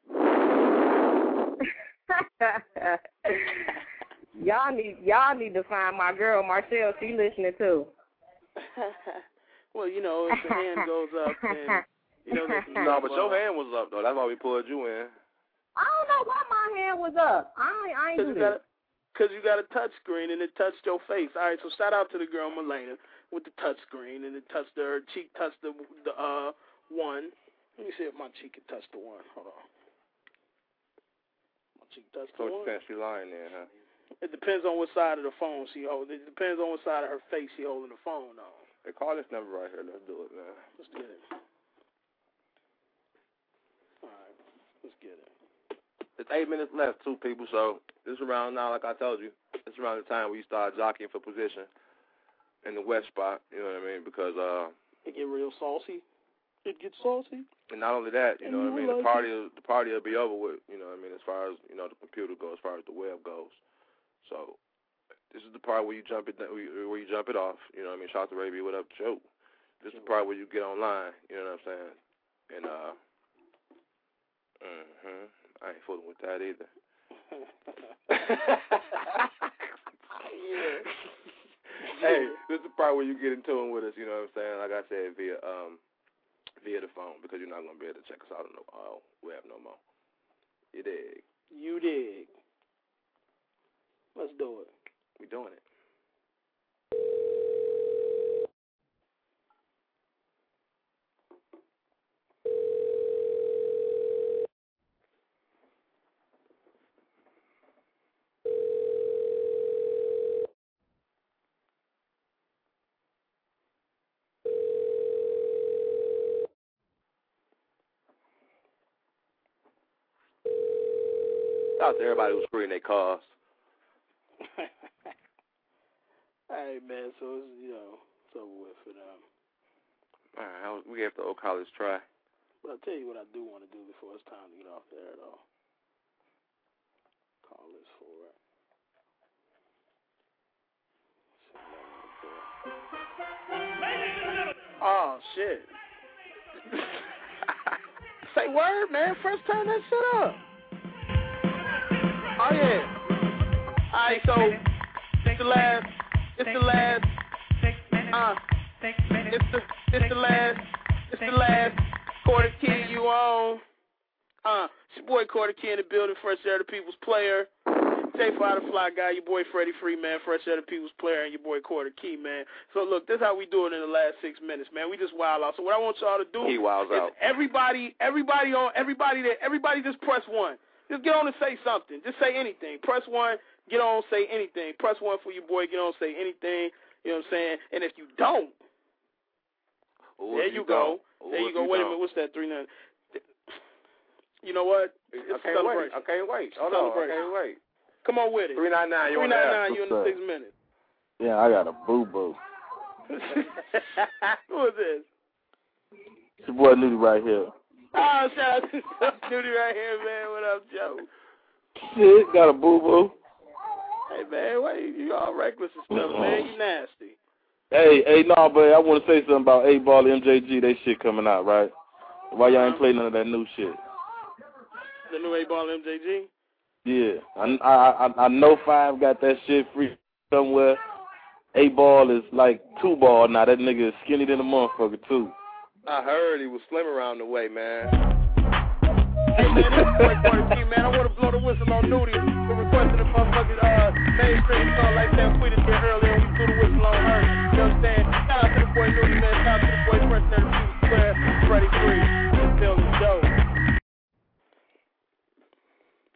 Speaker 8: Y'all need to find my girl Marcelle. She listening too.
Speaker 5: Well, you know, if the hand goes up, then you know.
Speaker 6: No, but your hand was up though. That's why we pulled you in.
Speaker 8: I don't know why my hand was up. I ain't do that.
Speaker 5: Because you got a touch screen and it touched your face. All right, so shout out to the girl Milena with the touch screen and it touched her cheek, touched the one. Let me see if my cheek can touch the one. Hold on. My cheek touched the one.
Speaker 6: So she lying there, huh?
Speaker 5: It depends on what side of the phone she holds. It depends on what side of her face she holding the phone on.
Speaker 6: Hey, call this number right here. Let's do it, man.
Speaker 5: Let's get it. All right, let's get it.
Speaker 6: It's 8 minutes left, too, people. So this around now, like I told you, it's around the time we start jockeying for position in the west spot. You know what I mean? Because
Speaker 5: it get real saucy. It gets saucy.
Speaker 6: And not only that, you know what I mean.
Speaker 5: Like
Speaker 6: the party will be over with. You know what I mean? As far as the computer goes, as far as the web goes. So this is the part where you jump it off. You know what I mean? Shout out to Ray B, what up, Joe? This is the part where you get online. You know what I'm saying? And I ain't fooling with that either. Hey, this is the part where you get in tune with us. You know what I'm saying? Like I said, via the phone, because you're not gonna be able to check us out on the web no more. You dig?
Speaker 5: You dig? Let's do it.
Speaker 6: We doing it. Shout out to everybody who's screening their cars.
Speaker 5: Hey, man, so it's over with for them.
Speaker 6: All right, we gave the old college try.
Speaker 5: But I'll tell you what I do want to do before it's time to get off there, though. Call this for it. Oh, shit. Say word, man. First turn that shit up. Oh, yeah. All right, so it's the last. It's the last Quarter Key you on. It's your boy Quarter Key in the building, Fresh Air the People's Player. J5 the Fly Guy, your boy Freddie Free, man, Fresh Air the People's Player, and your boy Quarter Key, man. So look, this is how we do it in the last 6 minutes, man. We just wild out. So what I want y'all to do
Speaker 6: is
Speaker 5: everybody just press one. Just get on and say something. Just say anything. Press one. Get on, say anything. Press one for your boy. Get on, say anything. You know what I'm saying? And if you don't, there you go. There you go. Wait a minute. What's that? 3-9. You know what? It's a celebration.
Speaker 6: I can't wait. Hold on. I can't wait.
Speaker 5: Come on with it.
Speaker 6: 399. You
Speaker 5: 399. You in the 6 minutes.
Speaker 17: Yeah, I got a boo-boo.
Speaker 5: Who is this?
Speaker 17: It's your boy Nudie right here.
Speaker 5: Oh, shout out to Nudie right here, man. What up, Joe?
Speaker 17: Shit, got a boo-boo.
Speaker 5: Hey, man, why you all reckless and stuff, man? You nasty.
Speaker 17: Hey, no, but I want to say something about 8Ball and MJG. They shit coming out, right? Why y'all ain't play none of that new shit?
Speaker 5: The new 8Ball MJG?
Speaker 17: Yeah, I know 5 got that shit free somewhere. 8Ball is like 2Ball now. That nigga is skinny than a motherfucker, too.
Speaker 6: I heard he was slim around the way, man.
Speaker 5: Hey, man, this is boy Quarter Key, man. I want to blow the whistle on Nudie for requesting a motherfucking mainstream song like that. We just did earlier. We blew the whistle on her. You know what I'm saying? Shout out to the boy Nudie, man. Shout out to the boy Fresh Air the People's Player, Freddie Free.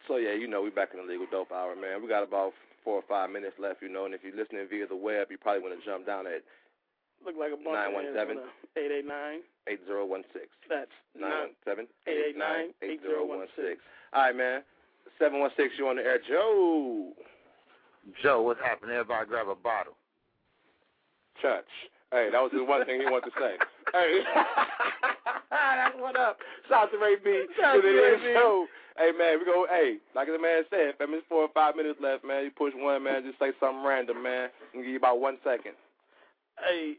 Speaker 6: So, yeah, you know, we back in the Legal Dope Hour, man. We got about 4 or 5 minutes left, you know, and if you're listening via the web, you probably want to jump down at
Speaker 5: Look like a bunch
Speaker 6: 917
Speaker 5: of 889
Speaker 6: 8016.
Speaker 5: That's
Speaker 6: 917
Speaker 5: 889
Speaker 6: 8016. All right, man. 716, you on the air. Joe.
Speaker 9: Joe, what's happening? Everybody grab a bottle.
Speaker 6: Church. Hey, that was the one thing he wanted to say. Hey. That's what up. Shout out to Ray B.
Speaker 5: Shout out to Ray B.
Speaker 6: Show. Hey, man, we go, hey, like the man said, if there's 4 or 5 minutes left, man, you push one, man, just say something random, man. I'm going to give you about 1 second.
Speaker 5: Hey.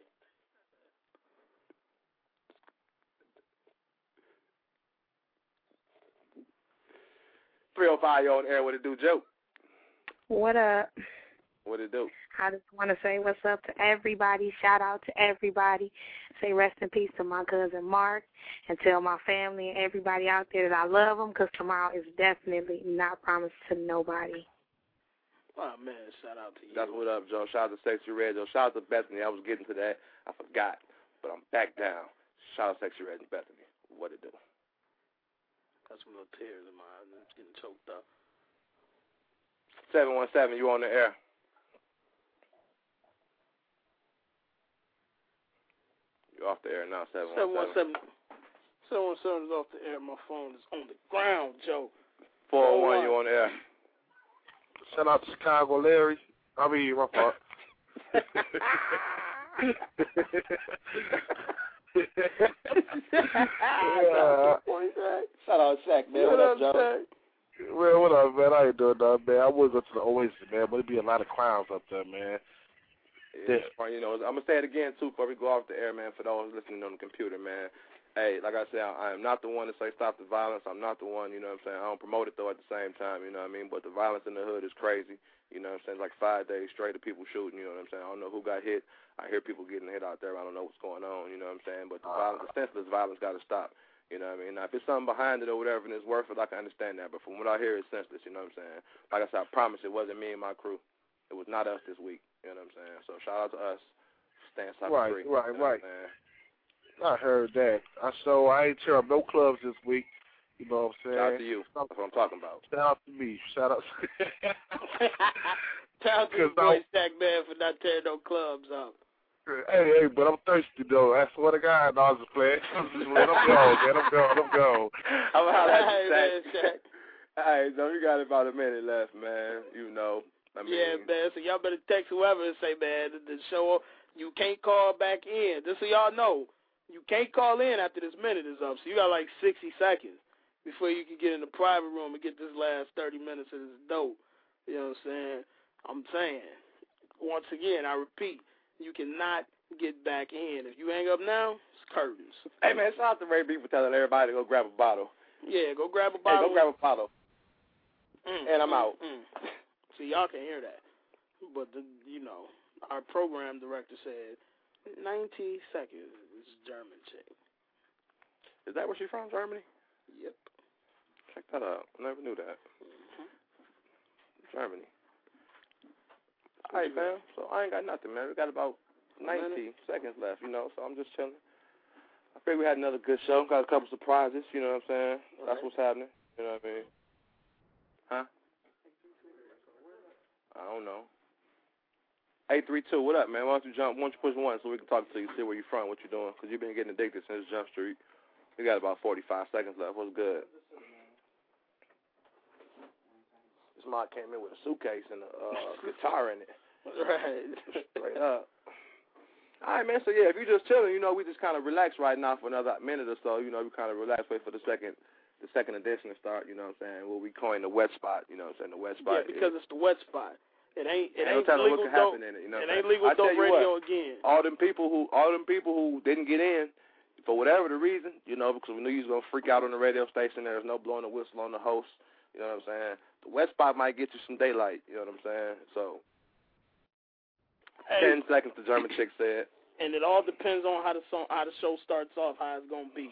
Speaker 6: .305, you on air. What it do, Joe?
Speaker 8: What up?
Speaker 6: What it do?
Speaker 8: I just want to say what's up to everybody. Shout out to everybody. Say rest in peace to my cousin Mark, and tell my family and everybody out there that I love them, because tomorrow is definitely not promised to nobody.
Speaker 5: Oh, man, shout out to you.
Speaker 6: That's what up, Joe. Shout out to Sexy Red, Joe. Shout out to Bethany. I was getting to that. I forgot, but I'm back down. Shout out to Sexy Red and Bethany. What it do?
Speaker 5: Got some little tears in my eyes. I'm getting choked up.
Speaker 6: 717, you on the air. You're off the air now, 717.
Speaker 5: 717 is off the air. My phone is on the ground, Joe.
Speaker 6: 401, you on the air.
Speaker 9: Shout out to Chicago Larry. I mean, my fault.
Speaker 6: Shout out Shaq, man. What up, Joe?
Speaker 9: Well, what up, man? I ain't doing nothing, man. I would go to the Oasis, man, but it'd be a lot of clowns up there, man.
Speaker 6: Yeah, you know, I'm going to say it again, too, before we go off the air, man, for those listening on the computer, man. Hey, like I said, I am not the one to say stop the violence. I'm not the one, you know what I'm saying? I don't promote it, though, at the same time, you know what I mean? But the violence in the hood is crazy, you know what I'm saying? Like 5 days straight of people shooting, you know what I'm saying? I don't know who got hit. I hear people getting hit out there. I don't know what's going on, you know what I'm saying? But the violence, the senseless violence got to stop, you know what I mean? Now, if it's something behind it or whatever and it's worth it, I can understand that. But from what I hear, it's senseless, you know what I'm saying? Like I said, I promise it wasn't me and my crew. It was not us this week, you know what I'm saying? So shout out to us. Stand free.
Speaker 9: Right. I heard that. I ain't tear up no clubs this week. You know what I'm saying?
Speaker 6: Shout out to you. That's what I'm talking about.
Speaker 9: Shout out to me. Shout out.
Speaker 5: Shout out to your boy Stack Man for not tearing no clubs up.
Speaker 9: Hey, but I'm thirsty though. I swear to God, no, I was just playing. I'm gone, man. I'm gone.
Speaker 6: I'm holler at you, Shaq. All right, so we got about a minute left, man. You know. I mean,
Speaker 5: yeah, man. So y'all better text whoever and say, man, the show, you can't call back in. Just so y'all know, you can't call in after this minute is up. So you got like 60 seconds before you can get in the private room and get this last 30 minutes of this dope. You know what I'm saying? I'm saying, once again, I repeat, you cannot get back in. If you hang up now, it's curtains.
Speaker 6: Hey, man, shout out to Ray B for telling everybody to go grab a bottle.
Speaker 5: Yeah, go grab a bottle.
Speaker 6: Hey, go grab a bottle. And I'm out.
Speaker 5: See, y'all can hear that. But, our program director said 90 seconds. It's German chick.
Speaker 6: Is that where she's from, Germany?
Speaker 5: Yep.
Speaker 6: Check that out. Never knew that. Germany. All right, fam. So I ain't got nothing, man. We got about 90 seconds left, so I'm just chilling. I figured we had another good show. Got a couple surprises, you know what I'm saying? All That's what's happening. You know what I mean? Huh? I don't know. 832, what up, man? Why don't you push one so we can talk to you, see where you're from, what you're doing, because you've been getting addicted since Jump Street. We got about 45 seconds left. What's good? This mod came in with a suitcase and a guitar in it.
Speaker 5: Right.
Speaker 6: Straight up. All right, man. So, yeah, if you're just chilling, we just kind of relax right now for another minute or so. We kind of relax, wait for the second edition to start, you know what I'm saying? What we coin the wet spot, you know what I'm saying? The wet spot.
Speaker 5: Yeah, because it's the wet spot. It ain't legal dope.
Speaker 6: In it,
Speaker 5: it ain't legal dope radio again.
Speaker 6: All them people who didn't get in for whatever the reason, because we knew you was gonna freak out on the radio station. There's no blowing the whistle on the host. You know what I'm saying? The wet spot might get you some daylight. You know what I'm saying? So, 10 seconds. The German chick said.
Speaker 5: And it all depends on how the show starts off, how it's gonna be.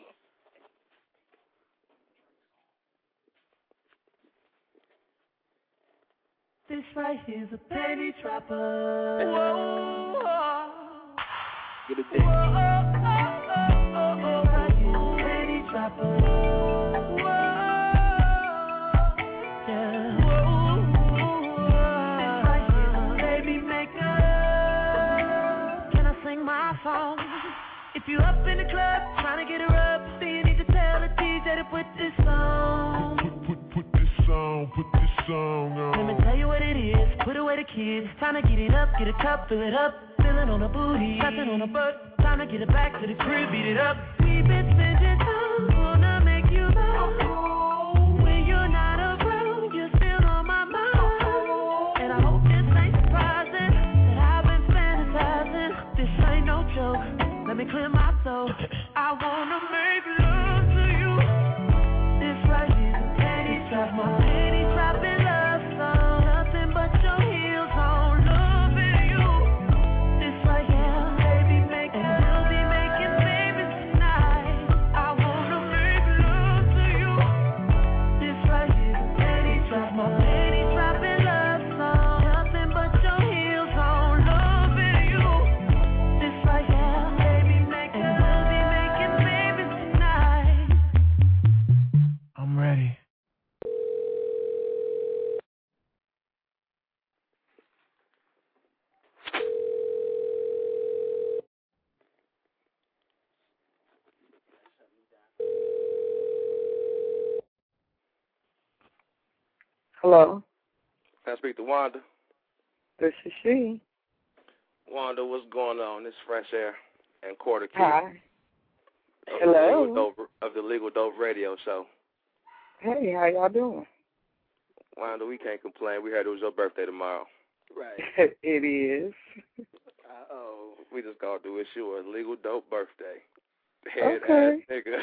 Speaker 10: This right here's a penny trapper. Whoa.
Speaker 6: Get it
Speaker 10: This right here's a penny trapper. Whoa. Yeah.
Speaker 21: Let me tell you what it is. Put away the kids. Time to get it up, get a cup, fill it up. Feeling on the booty, tapping on the butt. Time to get it back to the crib, beat it up. We've been spending time, wanna make you love. When you're not around, you're still on my mind. And I hope this ain't surprising that I've been fantasizing. This ain't no joke. Let me clear my throat. I wanna make love to you. This right here, panty trap, my panty trapping love song. Nothing but your heels on, loving you. This right here, baby, make and we'll be making babies tonight. I wanna make love to you. This right here, panty trap, my panty trapping love song. Nothing but your heels on, loving you. This right here, baby, make and we'll be making babies tonight. I'm ready.
Speaker 4: Hello,
Speaker 6: Can I speak to Wanda?
Speaker 4: this is she.
Speaker 6: Wanda, what's going on? This Fresh Air and Quarter Key.
Speaker 4: Hi.
Speaker 6: Of
Speaker 4: Hello.
Speaker 6: the Legal Dope Radio Show.
Speaker 4: Hey, how y'all doing?
Speaker 6: Wanda, we can't complain. We heard it was your birthday tomorrow.
Speaker 5: Right.
Speaker 4: It is.
Speaker 6: Uh-oh. We just gonna do wish you a Legal Dope birthday. Head
Speaker 4: Okay.
Speaker 6: ass nigga.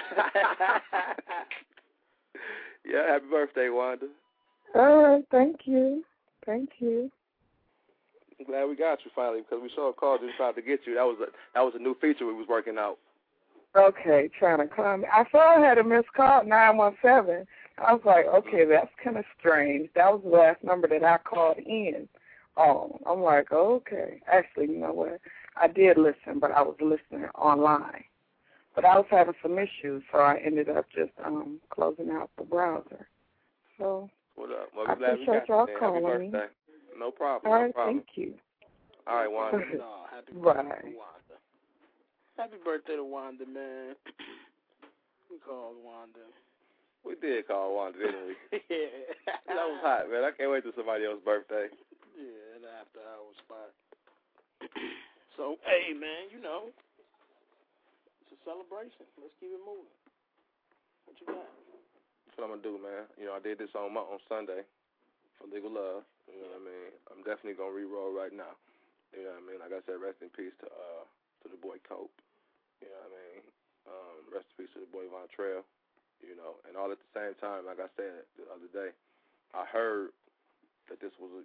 Speaker 6: Yeah, happy birthday, Wanda.
Speaker 4: All right, thank you. Thank you.
Speaker 6: I'm glad we got you finally because we saw a call just tried to get you. That was a new feature we was working out.
Speaker 4: Okay, trying to call me. I saw I had a missed call, 917. I was like, okay, that's kind of strange. That was the last number that I called in. Oh, I'm like, okay. Actually, you know what? I did listen, but I was listening online. But I was having some issues, so I ended up just closing out the browser. So
Speaker 6: What up? Well,
Speaker 4: I
Speaker 6: we're glad we
Speaker 4: appreciate
Speaker 6: got you.
Speaker 4: y'all
Speaker 6: Man.
Speaker 4: calling
Speaker 6: Happy
Speaker 4: me.
Speaker 6: birthday. No problem.
Speaker 4: All
Speaker 6: no
Speaker 4: right,
Speaker 6: problem.
Speaker 4: thank you.
Speaker 6: All right, Wanda.
Speaker 5: No, happy
Speaker 4: Right.
Speaker 5: birthday to Wanda. Happy birthday to Wanda, man. We called Wanda.
Speaker 6: We did call Wanda, didn't we?
Speaker 5: Yeah.
Speaker 6: That was hot, man. I can't wait till somebody else's birthday.
Speaker 5: Yeah, an after hour spot. So, hey, man, you know, it's a celebration. Let's keep it moving. What you got?
Speaker 6: That's what I'm gonna do, man. You know, I did this on Sunday for Legal Love. You know what I mean? I'm definitely gonna re-roll right now. You know what I mean? Like I said, rest in peace to the boy Cope. You know what I mean? Rest in peace to the boy Von Trail. You know, and all at the same time, like I said the other day, I heard that this was a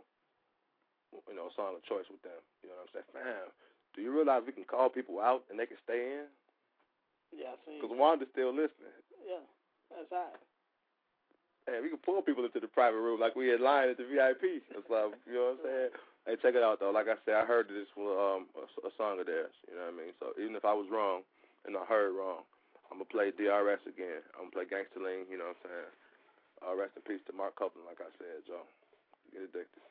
Speaker 6: song of choice with them. You know what I'm saying? Fam, do you realize we can call people out and they can stay in?
Speaker 5: Yeah, I seen.
Speaker 6: Because Wanda's still listening.
Speaker 5: Yeah, that's hot.
Speaker 6: Hey, we can pull people into the private room like we had line at the VIP and stuff. You know what I'm saying? Hey, check it out, though. Like I said, I heard that this was a song of theirs. You know what I mean? So even if I was wrong and I heard wrong, I'm going to play DRS again. I'm going to play Gangsta Lean, you know what I'm saying? Rest in peace to Mark Copeland, like I said, Joe. Get addicted.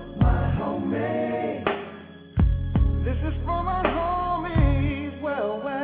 Speaker 10: This is for my homies, well,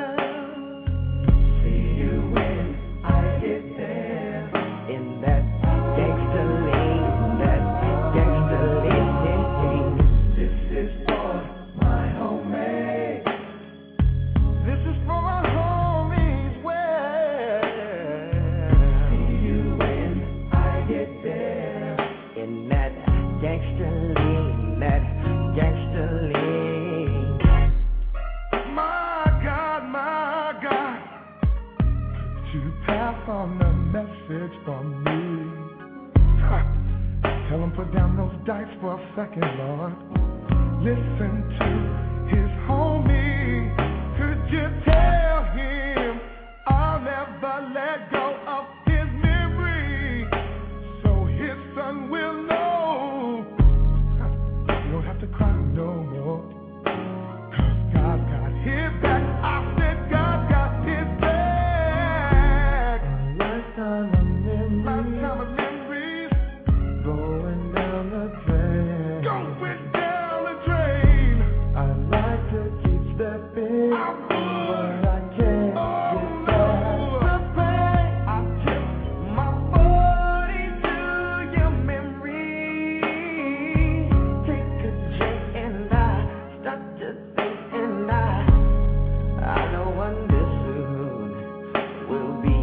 Speaker 21: pass on the message from me. Tell him put down those dice for a second, Lord. Listen to his homie. Could you tell him I'll never let go of his memory, so his son will know you don't have to cry no more, 'cause God got his back. I said God got his back. A lifetime of memories, going down the drain. Going down the drain. I like to keep stepping, but I can't get back. The pain, I tip my body to your memory. Take a drink and I start to think, and I know one day soon we'll be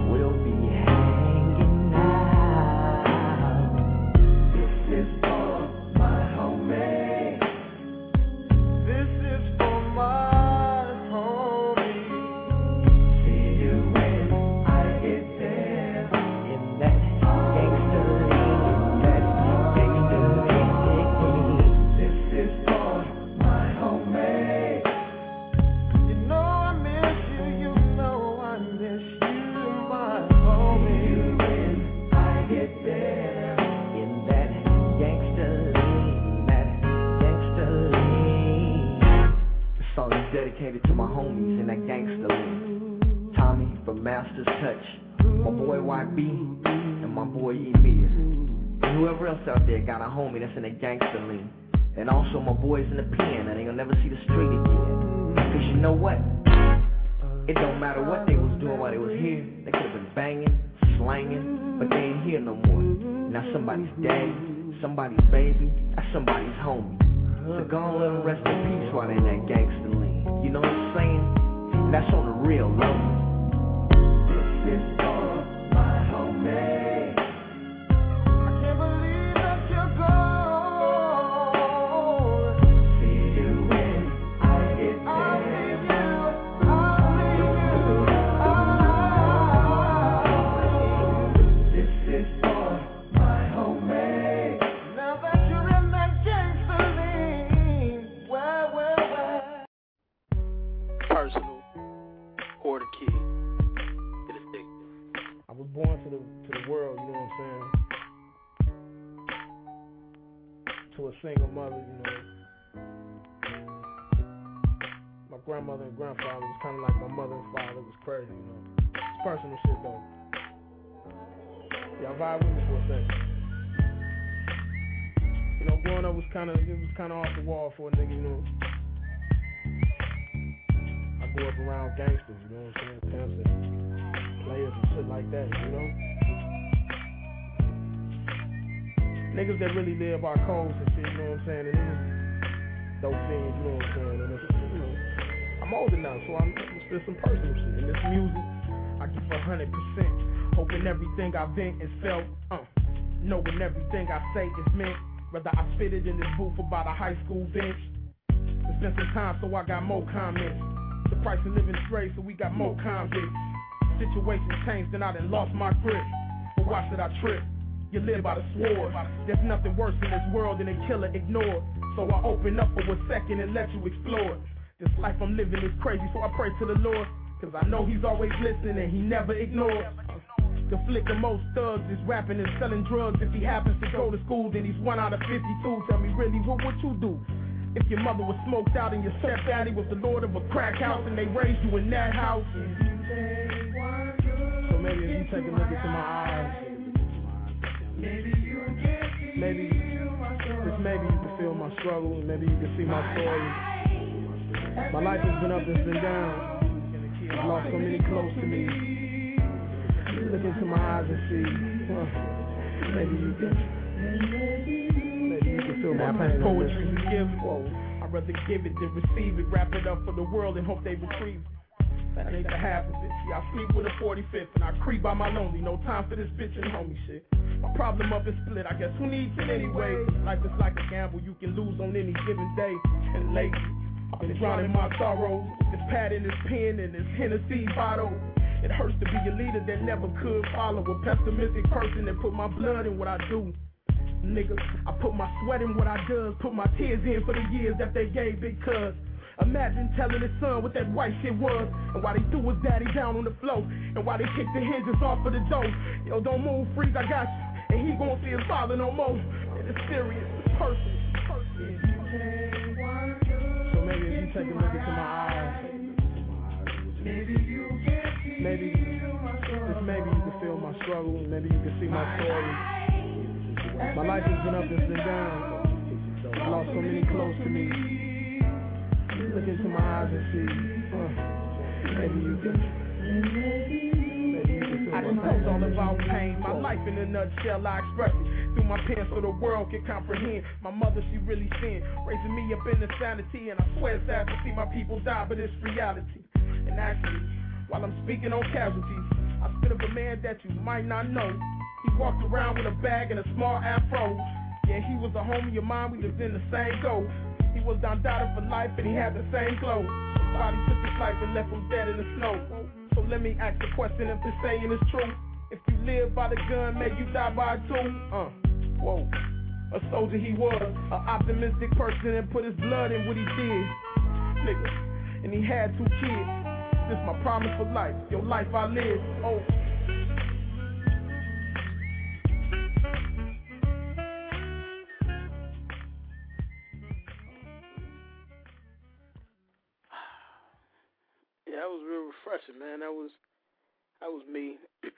Speaker 21: hanging out. This is for my homie. This is for my homie. See you when I get there. In that gangster lean, that gangster lean. This is for my homie. You know I miss you, you know I miss you, my homie. See you when I get there. In that gangster lean, that gangster lean. This song is dedicated to my homies in that gangster lean. Tommy from Master's Touch, my boy YB, and my boy Elias. And whoever else out there got a homie that's in a gangster lean. And also my boys in the pen that ain't gonna never see the street again. 'Cause you know what? It don't matter what they was doing while they was here. They could have been banging, slanging, but they ain't here no more. Now somebody's daddy, somebody's baby, that's somebody's homie. So go on, let them rest in peace while they in that gangster lean. You know what I'm saying? That's on the real low. This is for my homie. I can't believe that you're gone. See you when I get there. I'll leave you. This is for my homie. Now that you're in that gangster lean, where?
Speaker 5: Personal, or the kid. Get addicted.
Speaker 14: I was born to the world, you know what I'm saying? To a single mother, you know. My grandmother and grandfather was kind of like my mother and father. It was crazy, you know. It's personal shit though. Y'all vibe with me for a second. You know, growing up was kind of off the wall for a nigga, you know. I grew up around gangsters, you know what I'm saying? Pimps and players and shit like that, you know. Niggas that really live by codes and shit, you know what I'm saying? And it was those things, you know what I'm saying? And it's, you know, I'm older now, so I'm still some personal shit. And this music, I give 100%. Hoping everything I vent is felt, knowing everything I say is meant. Whether I spit it in this booth about a high school bench. It's been some time, so I got more comments. The price of living straight, so we got more convicts. Situations changed and I done lost my grip. But why should I trip? You live by the sword. There's nothing worse in this world than a killer ignored. So I open up for a second and let you explore. This life I'm living is crazy, so I pray to the Lord. 'Cause I know he's always listening and he never ignores. The flick of most thugs is rapping and selling drugs. If he happens to go to school, then he's 1 out of 52. Tell me really, what would you do? If your mother was smoked out and your stepdaddy was the lord of a crack house and they raised you in that house. So maybe if you take a look into my eyes, maybe you can feel my struggle, and maybe you can see my story. My life has been up and been down. I've lost so many close to me. Look into my eyes and see. Maybe you can feel my pain. Poetry's a gift. I'd rather give it than receive it. Wrap it up for the world and hope they retrieve it. That ain't the half of it. See, I sleep with a 45th and I creep by my lonely. No time for this bitch and homie shit. My problem up is split. I guess who needs it anyway? Life is like a gamble you can lose on any given day. And lately, I've been drowning my sorrows. This pad in this pen and this Hennessy bottle. It hurts to be a leader that never could follow. A pessimistic person that put my blood in what I do. Nigga, I put my sweat in what I does, put my tears in for the years that they gave big cuz. Imagine telling his son what that white shit was, and why they threw his daddy down on the floor, and why they kicked the hinges off of the door. Yo, don't move, freeze, I got you, and he gon' see his father no more. And it's serious, it's personal. So maybe if you take a look into my eyes, maybe you can feel my struggle, maybe you can see my story. My life has been up and been down. I lost so many close to me. Look into my eyes and see. Maybe you can feel I just know it's all about pain. My life in a nutshell, I express it through my pen so the world can comprehend. My mother, she really sinned, raising me up in insanity. And I swear it's sad to see my people die, but it's reality. And actually, while I'm speaking on casualties, I spit of a man that you might not know. He walked around with a bag and a small afro. Yeah, he was a homie of mine, we lived in the same go. He was down dotted for life and he had the same glow. Somebody took his life and left him dead in the snow. So let me ask the question if this saying is true. If you live by the gun, may you die by it too. Whoa. A soldier he was, an optimistic person and put his blood in what he did. Nigga, and he had 2 kids. This my promise for life, your life I live. Oh.
Speaker 5: Yeah, that was real refreshing, man. That was me.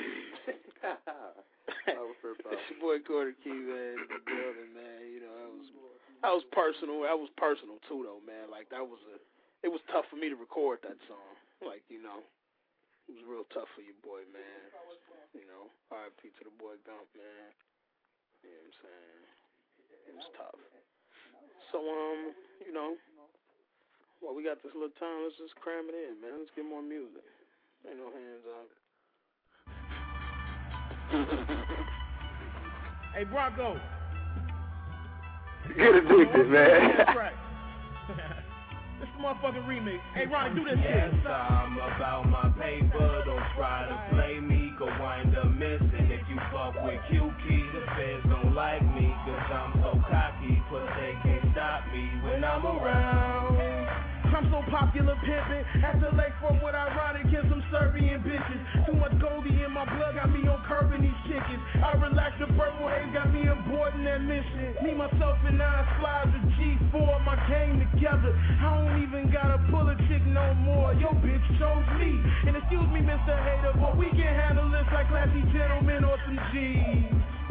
Speaker 5: It's your boy Cordy Key, man, in the building, man. You know, that was personal. That was personal too, though, man. Like it was tough for me to record that song. Like, you know, it was real tough for your boy, man. You know, R.I.P. to the boy Gump, man. You know what I'm saying? It was tough. So, you know. Well, we got this little time. Let's just cram it in, man. Let's get more music. Ain't no hands up.
Speaker 14: Hey, Bronco.
Speaker 17: Get addicted, man.
Speaker 14: That's right. This motherfucking remix. Hey, Ronnie, do this shit.
Speaker 15: Yes, I'm about my paper. Don't try to play me. Go wind up missing. If you fuck with Q-Key, the feds don't like me. Cause I'm so cocky. Plus they can't stop me when I'm around.
Speaker 14: I'm so popular pimpin', at the lakefront with ironic and some Serbian bitches. Too much Goldie in my blood got me on curbing these chickens. I relax the purple haze got me aboard in that mission. Me, myself, and 9 slides of G4, my game together. I don't even gotta pull a chick no more. Yo, bitch chose me. And excuse me, Mr. Hater, but we can handle this like classy gentlemen or some G's.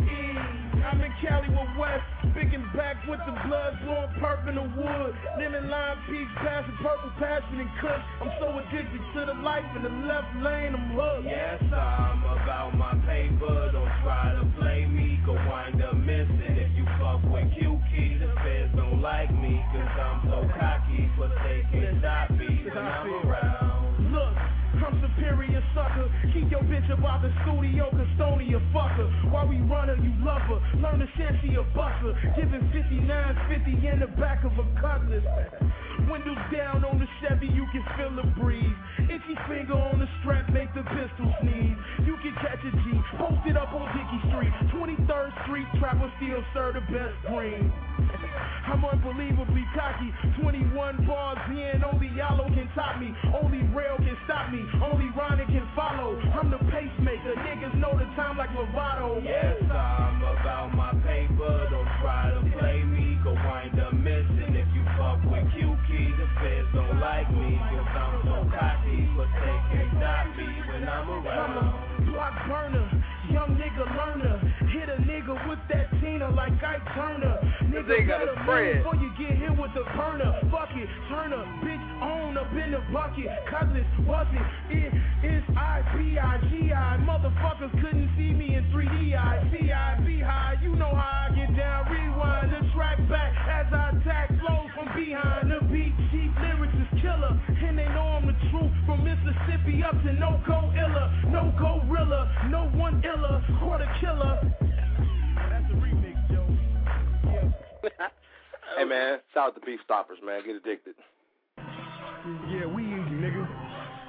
Speaker 14: I'm in Cali with West, picking back with the blood, blowing perp in the wood. Lemon lime peach, passing purple passion and kush. I'm so addicted to the life in the left lane, I'm hooked.
Speaker 15: Yes, I'm about my paper. Don't try to play me, go wind up missing. If you fuck with Q-Key, the feds don't like me. Cause I'm so cocky, but they can't stop me when I'm around.
Speaker 14: Look, I'm superior sucker. Keep your bitch about the studio, Custodia fucker. While we run her, you love her. Learn to share, she a buster. Giving 59.50 in the back of a cutlass. Windows down on the Chevy, you can feel the breeze. Itchy finger on the strap, make the pistol sneeze. You can catch a G, posted up on Dickey Street. 23rd Street, trapper still serve the best green. I'm unbelievably cocky. 21 bars in, only Yallo can top me. Only Rail can stop me. Only Ronnie can follow. I'm the pacemaker. Niggas know the time like Lovato.
Speaker 15: Yes, I'm about my paper. Don't try to play me. Go wind up missing. If you fuck with Q-Key, the feds don't like me. Cause I'm so cocky, but they can't stop me when I'm around.
Speaker 14: I'm a block burner. Young nigga learner. Hit a nigga with that Tina like Ike Turner. Nigga better move before you get hit with the burner. Fuck it, turn up, bitch on up in the bucket. Cutlass wasn't it, it's I-P-I-G-I. Motherfuckers couldn't see me in 3D. I-C-I-B high, you know how I get down. Rewind the track back as I attack flows from behind. The beat cheap lyrics is killer, and they know I'm the truth. From Mississippi up to no-go illa, no gorilla, no one illa, quarter killer. That's a remix, Joe. Yeah.
Speaker 6: Hey, man, shout out to Beef Stoppers, man. Get addicted.
Speaker 14: Yeah, we easy, nigga.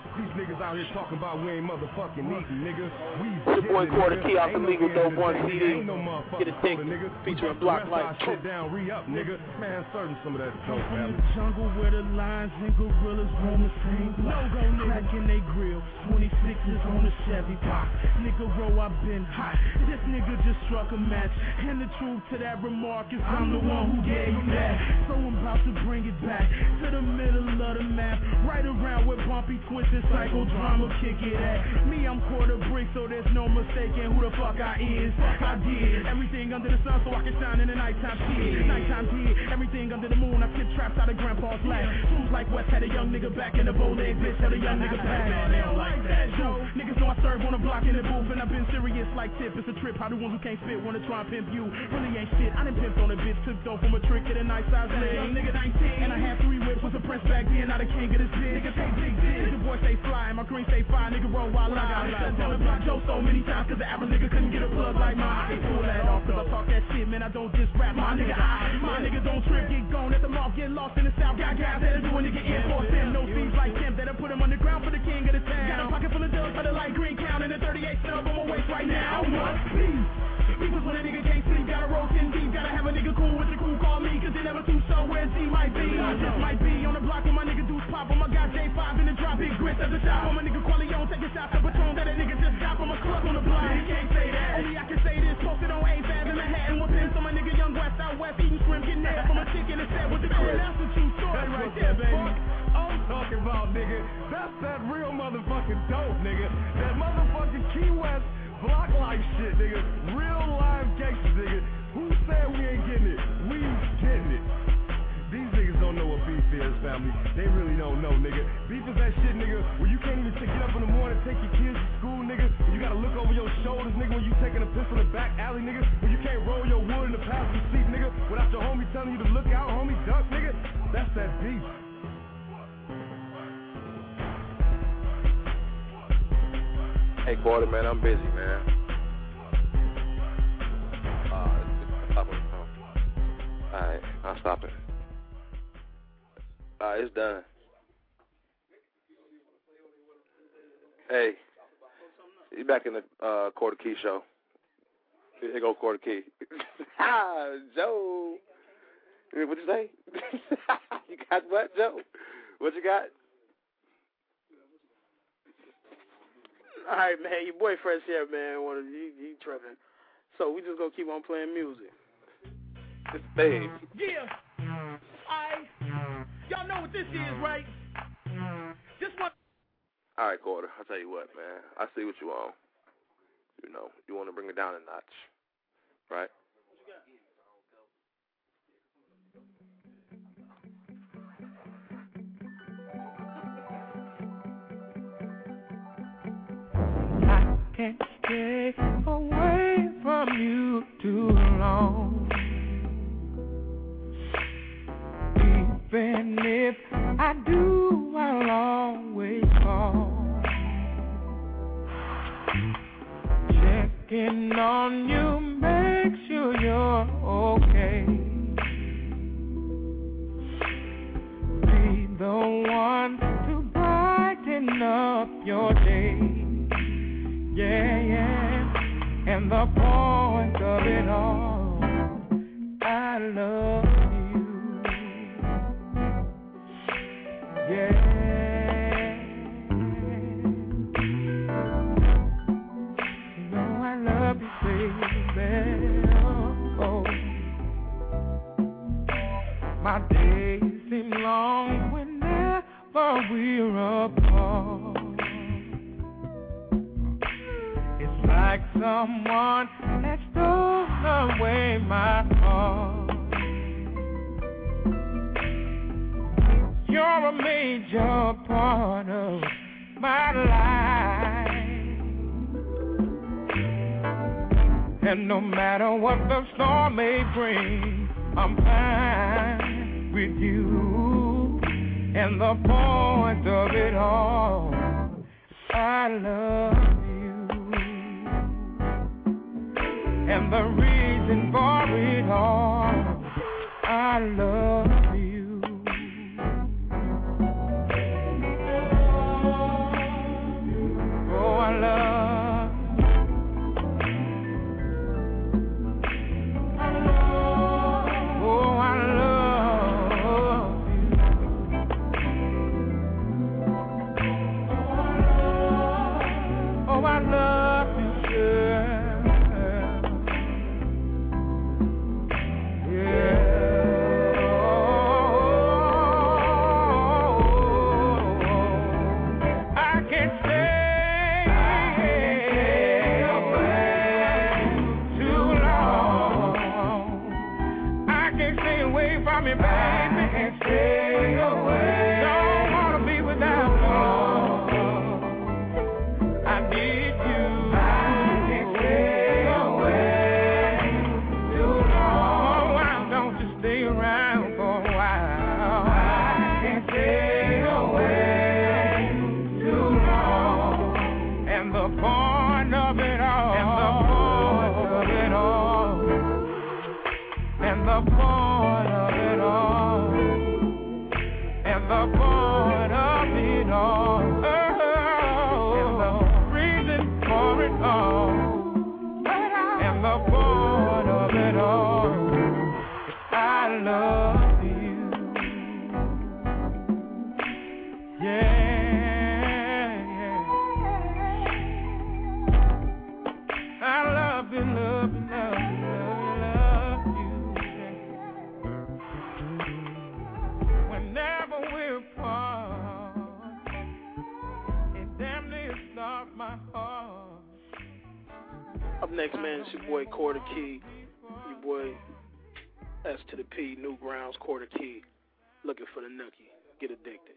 Speaker 14: These niggas out here talking about we ain't motherfucking eating, nigga.
Speaker 5: Your boy Quarter Key off the Legal Dope One CD. Get a thing featuring Block Life.
Speaker 14: Sit down, re-up, nigga. Man, serving some of that dope, man.
Speaker 21: Jungle where the lions and gorillas roam the same block. Cracking they grill, 26s on the Chevy pop. Nigga roll, I been hot. This nigga just struck a match. And the truth to that remark is I'm the one who gave you that. So I'm about to bring it back to the middle of the map. Right around where Bumpy twisted psychodrama kick it at. Me, I'm quarter brick, so there's no mistaking who the fuck I is. I did everything under the sun so I can shine in the nighttime shit. Nighttime did everything under the moon. I kick traps out of grandpa's lap. Fools like West had a young nigga back in the bowl leg, bitch had a young nigga back. They don't like that, Joe. Niggas know I serve on the block in the booth, and I've been serious like Tip. It's a trip, how the ones who can't fit wanna try and pimp you. Really ain't shit, I done pimped on a bitch, took dope from a trick to the nice size leg. Young nigga 19, and I had 3 whips, was a prince back then, not a king of this bitch. Nigga take big dick, the boy stay fly, and my green stay fire, nigga roll while I got on the block Joe so many times, cause the average nigga couldn't get a plug like mine. I can't pull that off, cause I talk that shit, man, I don't just rap, my nigga. My nigga don't trip, get gone at the mouth, get lost in the south. Got guys that'll do a nigga in for them, no thieves like him, that'll put him on the ground for the king of the town. Got a pocket full of dubs for the light green count, and the 38 snub on my waist right now. What? Peace. Because when a nigga can't sleep, gotta roll 10 deep, gotta have a nigga cool with the crew, call me, cause they never too sure where Z might be. I just might be on the block with my nigga Deuce Pop, on my guy J5 in the drop, big grits at the shop, on my nigga Qualion, taking shots of Patron, that a nigga just got from a club on the block. You can't say that, only I can say this, posted on A-Fab in Manhattan, with pins on my nigga Young West, out west, eating shrimp, getting that from a chick in the set with the crib. That's the true story right there, baby.
Speaker 14: I'm talking about, nigga. That's that real motherfucking dope, nigga. That motherfucking Key West Block Life shit, nigga. Real live gangsters, nigga. Who said we ain't getting it? We getting it. These niggas don't know what beef is, family. They really don't know, nigga. Beef is that shit, nigga, where you can't even get up in the morning, take your kids to school, nigga. You gotta look over your shoulders, nigga, when you taking a piss in the back alley, nigga. When you can't roll your wood in the passenger seat, nigga, without your homie telling you to look out, homie, duck, nigga. That's that beef.
Speaker 6: Hey, Quarter, man, I'm busy, man. Stop it. Alright, I'll stop it. Alright, it's done. Hey, you back in the Quarter Key show. Here go Quarter Key. Ha, Joe. What'd you say? You got what, Joe? What you got?
Speaker 5: All right, man. Your boy Fresh here, man. He tripping. So we just gonna keep on playing music.
Speaker 6: This thing.
Speaker 21: Yeah. Y'all know what this is, right? This one.
Speaker 6: All right, Quarter. I'll tell you what, man. I see what you on. You know, you want to bring it down a notch, right?
Speaker 13: Can't stay away from you too long. Even if I do, I'll always call. Checking on you, make sure you're okay. Be the one to brighten up your day. Yeah, yeah, and the point of it all, I love you. Yeah, you know I love you, baby. Oh. My days seem long whenever we're apart. Like someone that stole away my heart. You're a major part of my life, and no matter what the storm may bring, I'm fine with you. And the point of it all, I love you. And the reason for it all, I love you. all. And the reason for it all. And the point of it all is I love you. Yeah, yeah. I love you, love you, love you, love you, love you. Whenever we're apart, it damn near stops my heart.
Speaker 5: Up next, man, it's your boy Quarter Key. Your boy S to the P, Newgrounds, Quarter Key. Looking for the nookie. Get addicted.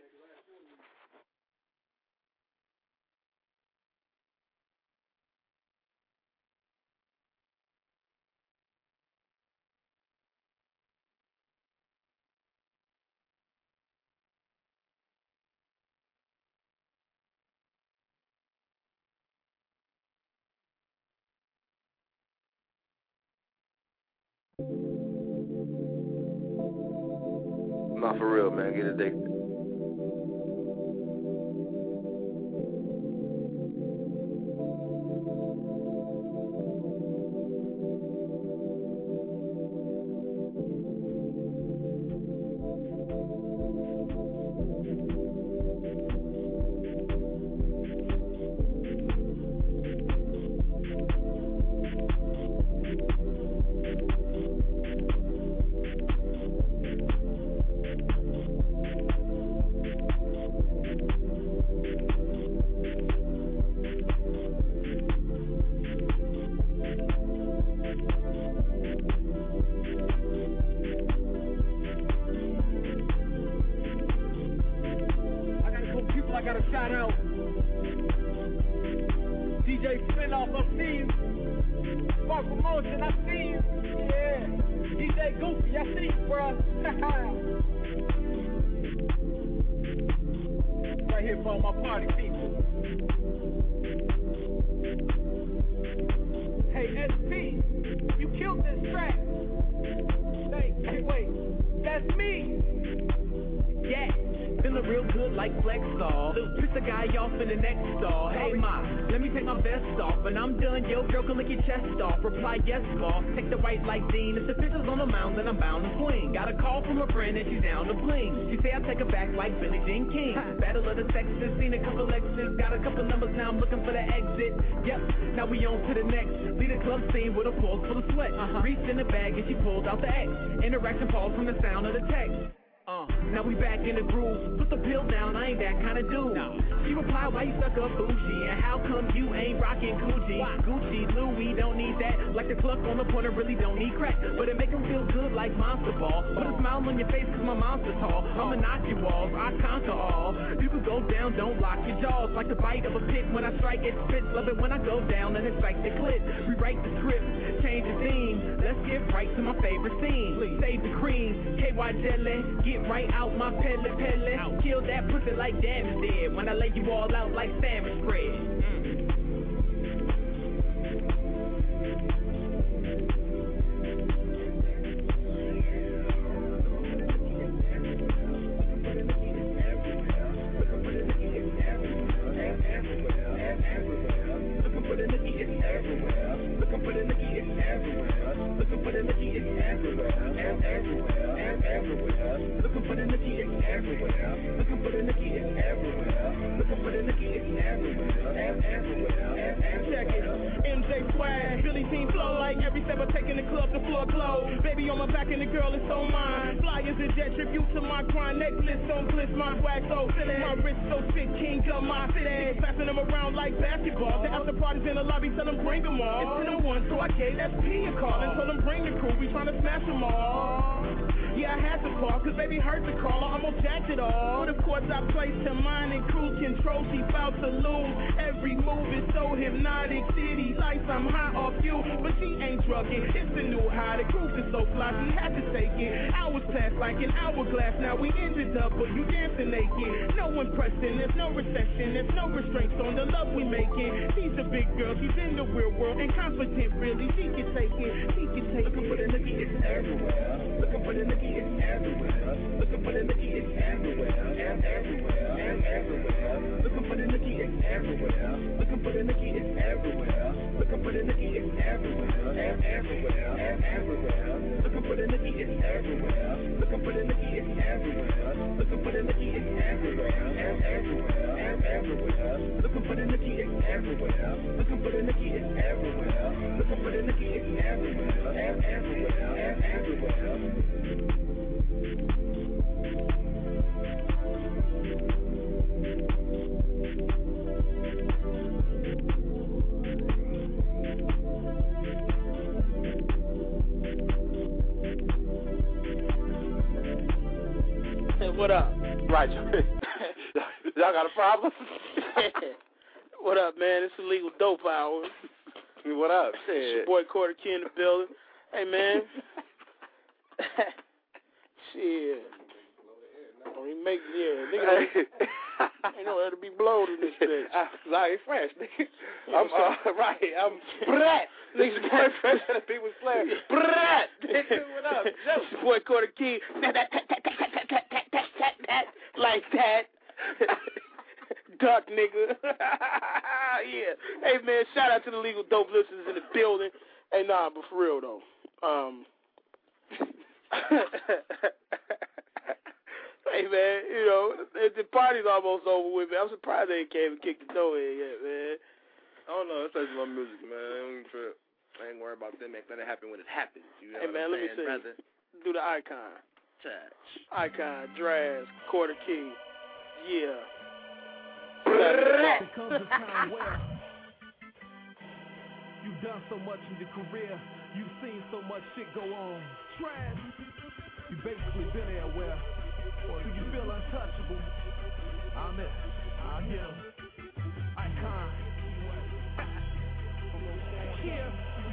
Speaker 6: Not for real, man. Get addicted.
Speaker 12: Interaction pause from the sound of the text. Now we back in the groove. Put the pill down, I ain't that kind of dude. She replied, why you stuck up bougie? And how come you ain't rocking Gucci? Gucci, Louis, don't need that. Like the cluck on the corner, really don't need crack. But it make them feel good like Monster Ball. Put a smile on your face cause my monster tall. I'ma knock your walls, I conquer all. You can go down, don't lock your jaws. Like the bite of a pig when I strike it spits. Love it when I go down and it's like the clip. Rewrite the script, change the theme. Let's get right to my favorite scene. Save the cream, KY jelly. Get right out my pellet. Kill that pussy like damn dead. When I lay you all out like sandwich bread.
Speaker 3: Everywhere.
Speaker 6: right. Y'all got a problem?
Speaker 5: What up, man? It's Illegal Dope Hour.
Speaker 6: What up?
Speaker 5: It's your boy Quarter Key in the building. Hey, man. Shit. Don't even make nigga. Ain't nowhere to be blowed in this bitch.
Speaker 6: Like fresh, nigga. I'm right. I'm brat. Niggas boy fresh and people slang. Brat. What up?
Speaker 5: It's your boy Quarter Key. Like that. Duck, nigga. Yeah. Hey, man, shout out to the Legal Dope listeners in the building. Hey, nah, but for real, though. Hey, man, you know, the party's almost over with, man. I'm surprised they came and kicked the door in yet, man.
Speaker 6: I don't know. It's like my music, man. I ain't worried about them. Let it happen when it happens. You know
Speaker 5: hey, man, let me see.
Speaker 6: Brother?
Speaker 5: Do the icon.
Speaker 6: Touch.
Speaker 5: Icon, Draz, Quarter Key. Yeah.
Speaker 14: There comes a time where you've done so much in your career, you've seen so much shit go on. Trash. You basically been there where do you feel untouchable? I'm it. I am. Icon. Yeah.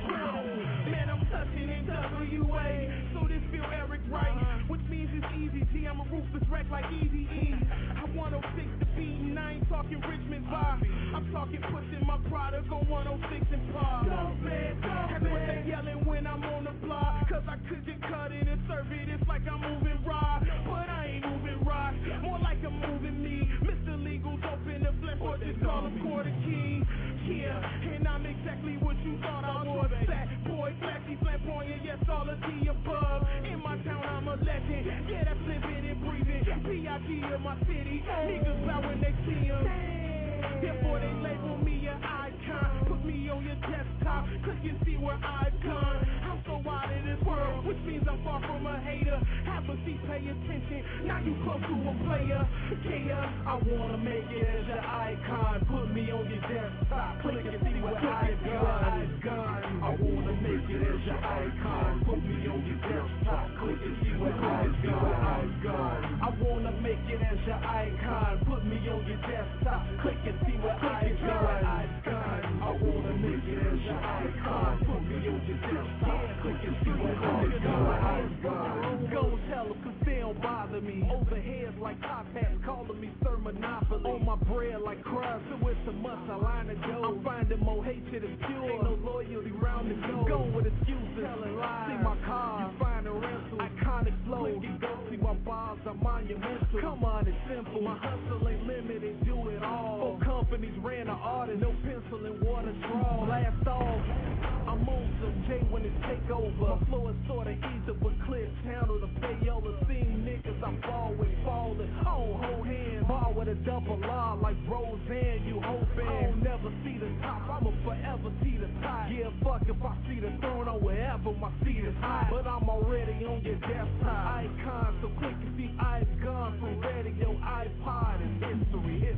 Speaker 14: Man, I'm touching in WA, so this feel Eric right, which means it's easy. T, I'm a ruthless wreck like EDE. I 106 the beat, and I ain't talking Richmond vibe. I'm talking pushing my product on 106 and par. That's what they yelling when I'm on the block, cause I could just cut it and serve it. It's like I'm moving rock, but I ain't moving rock, more like I'm moving me. Mr. Legal Dope in the flesh, or just call him Quarter Key. Yeah, and I'm exactly what you thought I was. Fat boy, flashy, flamboyant, yes, all of the above. In my town, I'm a legend. Yeah, that's living and breathing. P.I.G. of my city. Niggas bow when they see him. Therefore, they label me an icon. Put me on your desktop. Click and see where I've gone. I'm so out of this world, which means I'm far from a hater. Have a seat, pay attention. Now you close to a player. Yeah, I wanna make it as your icon. Put me on your desktop. Click and see where I've gone. I wanna make it as your icon. Put me on your desktop. Click and see where I've gone. I wanna make it as your icon. Put me on your desktop. Click and see where I've gone. I wanna make it as your icon. Put me on your desktop. Click and see where I've gone. Go tell them, cause they don't bother me. Overheads like top hats calling me Sir Monopoly. On my bread like crabs, so it's a must, I line to go. I'm finding more hatred is pure. Ain't no loyalty round the go. Going with excuses, telling lies. See my car, you find a rental. Iconic flow, you go see my bars are monumental. Come on, it's simple. My hustle ain't limited, do it all. 4 companies ran an artist, no pencil and water straw. Last off, I'm on some J when it take over. My flow is sorta easy, but Cliff handle the payola. Seeing niggas, I'm always falling. I don't hold hands, ball with a double R like Roseanne. You hoping I don't never see the top, I'ma forever see the top. Yeah, fuck if I see the throne or wherever my seat is high, but I'm already on your desktop. Icon, so quick to see icon from radio, iPod, and history.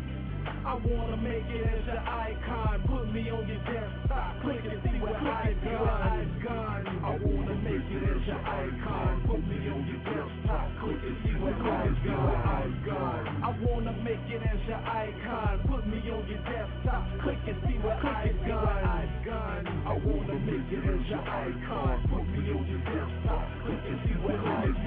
Speaker 14: I wanna make it as your icon. Put me on your desktop. Click and see where I've gone. I wanna make it as your icon. Put me on your desktop. Click and see where I've gone. I wanna make it as your icon. Put me on your desktop. Click and see where I've gone. I wanna make it as your icon. Put me on your desktop. Click and see where I've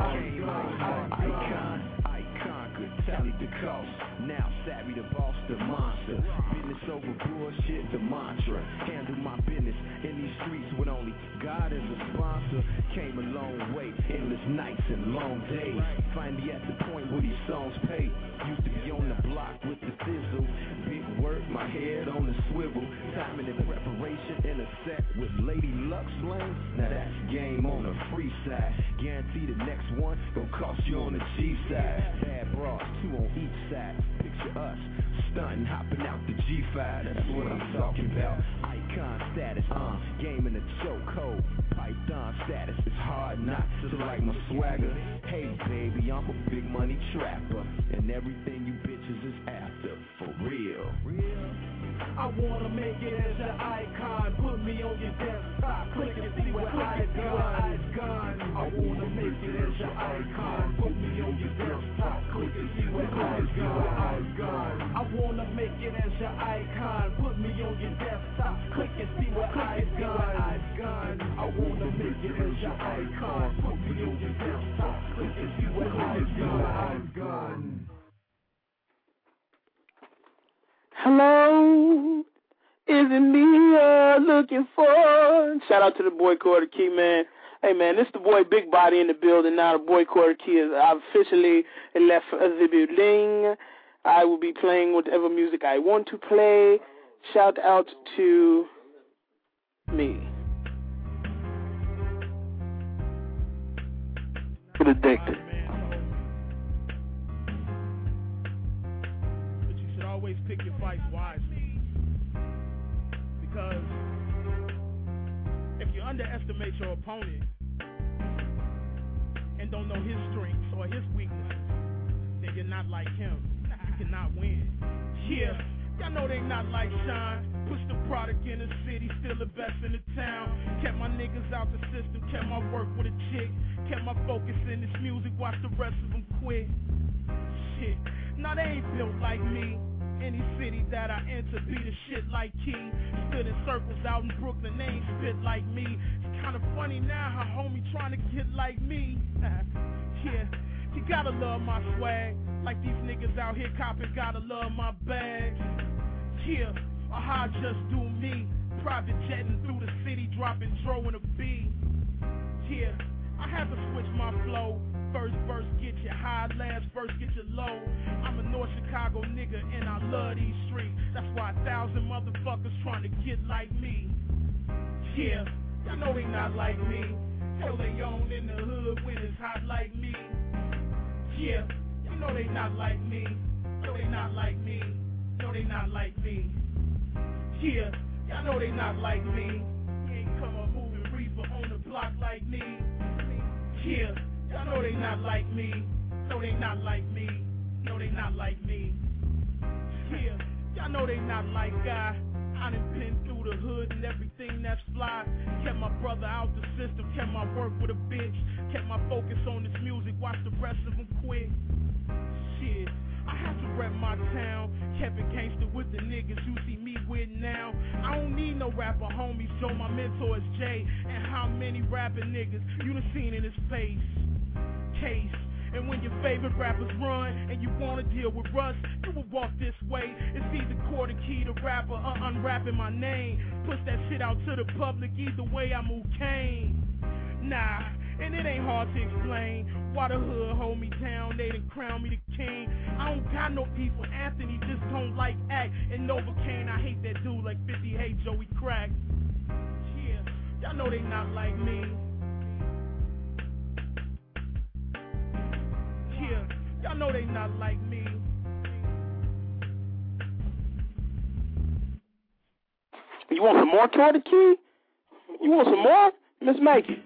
Speaker 14: gone. Icon could tally the cost. Now savvy the boss, the monster. Business over bullshit, the mantra. Handle my business in these streets with only God as a sponsor. Came a long way, endless nights and long days. Finally at the point where these songs pay. Used to be on the block with the sizzle. Big work, my head on the swivel. Timing and preparation in a set with Lady Luck slang. Now that's game on the free side. Guarantee the next one gon' cost you on the cheap side. Bad bras, 2 on each side. Picture us, stunting, hopping out the G5. That's what I'm talking about. Icon status, game in the chokehold. Python status, it's hard not to like my swagger. Hey baby, I'm a big money trapper, and everything you bitches is after, for real. I wanna make it as your icon. Put me on your desktop. Click and see where I've gone. I wanna make it as your icon. Put me on your desktop. Click see what I've gone. I wanna make it as your icon. Put me on your desktop. Click and see what I've gone. I wanna make it as your icon. Put me on your desktop. Click and see what I've gone.
Speaker 5: Hello, is it me you're looking for? Shout out to the boy Quarter Key, man. Hey, man, this the boy Big Body in the building. Now the boy Quarter Key is officially left the building. I will be playing whatever music I want to play. Shout out to me. Get addicted.
Speaker 16: But you should always pick your fights wisely. Because if you underestimate your opponent and don't know his strengths or his weaknesses, then you're not like him. You cannot win. Yeah, y'all know they not like Shine. Push the product in the city, still the best in the town. Kept my niggas out the system, kept my work with a chick. Kept my focus in this music, watch the rest of them quit. Shit, now they ain't built like me. Any city that I enter, be the shit like Key. Stood in circles out in Brooklyn, they ain't spit like me. It's kinda funny now how homie trying to get like me. Yeah, you gotta love my swag. Like these niggas out here copping, gotta love my bags. Yeah, or how I just do me. Private jetting through the city, dropping Dro in a B. Yeah, I had to switch my flow. First verse get you high, last verse get you low. I'm a North Chicago nigga and I love these streets. That's why 1,000 motherfuckers trying to get like me. Yeah, y'all know they not like me. Hell, they own in the hood when it's hot like me. Yeah, y'all know they not like me. No, they not like me. No, they not like me. Yeah, y'all know they not like me. You ain't come up moving reaper on the block like me. Yeah, y'all know they not like me. No, they not like me. No, they not like me. Yeah, y'all know they not like I. I done been through the hood and everything that's fly. Kept my brother out the system, kept my work with a bitch. Kept my focus on this music, watch the rest of them quit. Shit, I have to rep my town. Kept it gangster with the niggas you see me with now. I don't need no rapper homies, so my mentor is Jay. And how many rapping niggas you done seen in his face? Case. And when your favorite rappers run and you wanna deal with Russ, you will walk this way. It's either Quarter Key the rapper or unwrapping my name. Push that shit out to the public, either way I move Kane. Nah, and it ain't hard to explain why the hood hold me down, they done crown me the king. I don't got no people, Anthony just don't like act. And Novocaine, I hate that dude like 50 hate Joey Crack. Yeah, y'all know they not like me. Yeah, y'all know they not like me.
Speaker 5: You want some more Quarter Key? You want some more? Miss Maggie.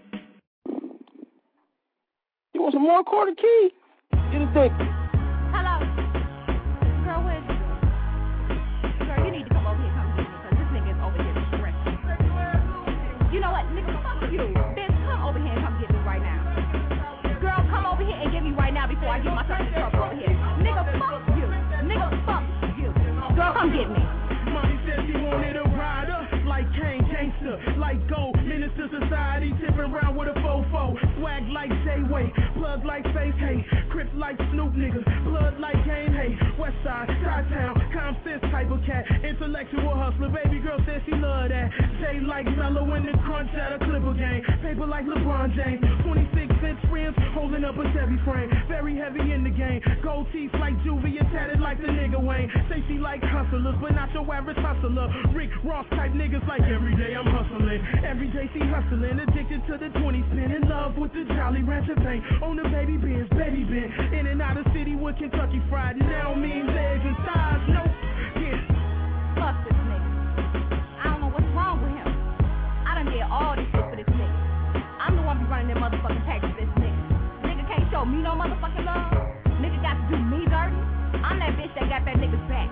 Speaker 5: You want some more Quarter Key? Get addicted.
Speaker 18: Hello. Girl, where's you? Girl, you need to come over here, come get me, because this nigga is over here stressing. You know what, nigga, fuck you. Bitch, come over here and come get me right now. Girl, come over here and get me right now before I get myself in trouble over here. Nigga, fuck you. Nigga, fuck you. Girl, come get me.
Speaker 14: Mommy said she wanted a rider, like Kane Gangster, like Gold, Minister Society, tipping around with a fofo, swag like J-Way, plug like Face Hey, Crip like Snoop nigga, blood like Game Hey, Westside, Chi-Town, common sense type of cat, intellectual hustler, baby girl said she love that, J like Mellow in the crunch at a Clipper game, paper like LeBron James, 26-inch rims, holding up a Chevy frame, very heavy in the game, gold teeth like Juvie and tatted like the nigga Wayne, say she like hustlers, but not your average hustler, Rick Ross type niggas like every day I'm hustling, every day she hustling, addicted to the 20 spin, in love with the Jolly Rancher bank, on the baby Benz, baby Ben, in and out of city with Kentucky Fried, now mean legs and thighs, no, yeah.
Speaker 18: Fuck this nigga. I don't know what's wrong with him. I done did all this shit for this nigga. I'm the one be running them motherfucking taxes for this nigga. Nigga can't show me no motherfucking love. Nigga got to do me dirty. I'm that bitch that got that nigga's back.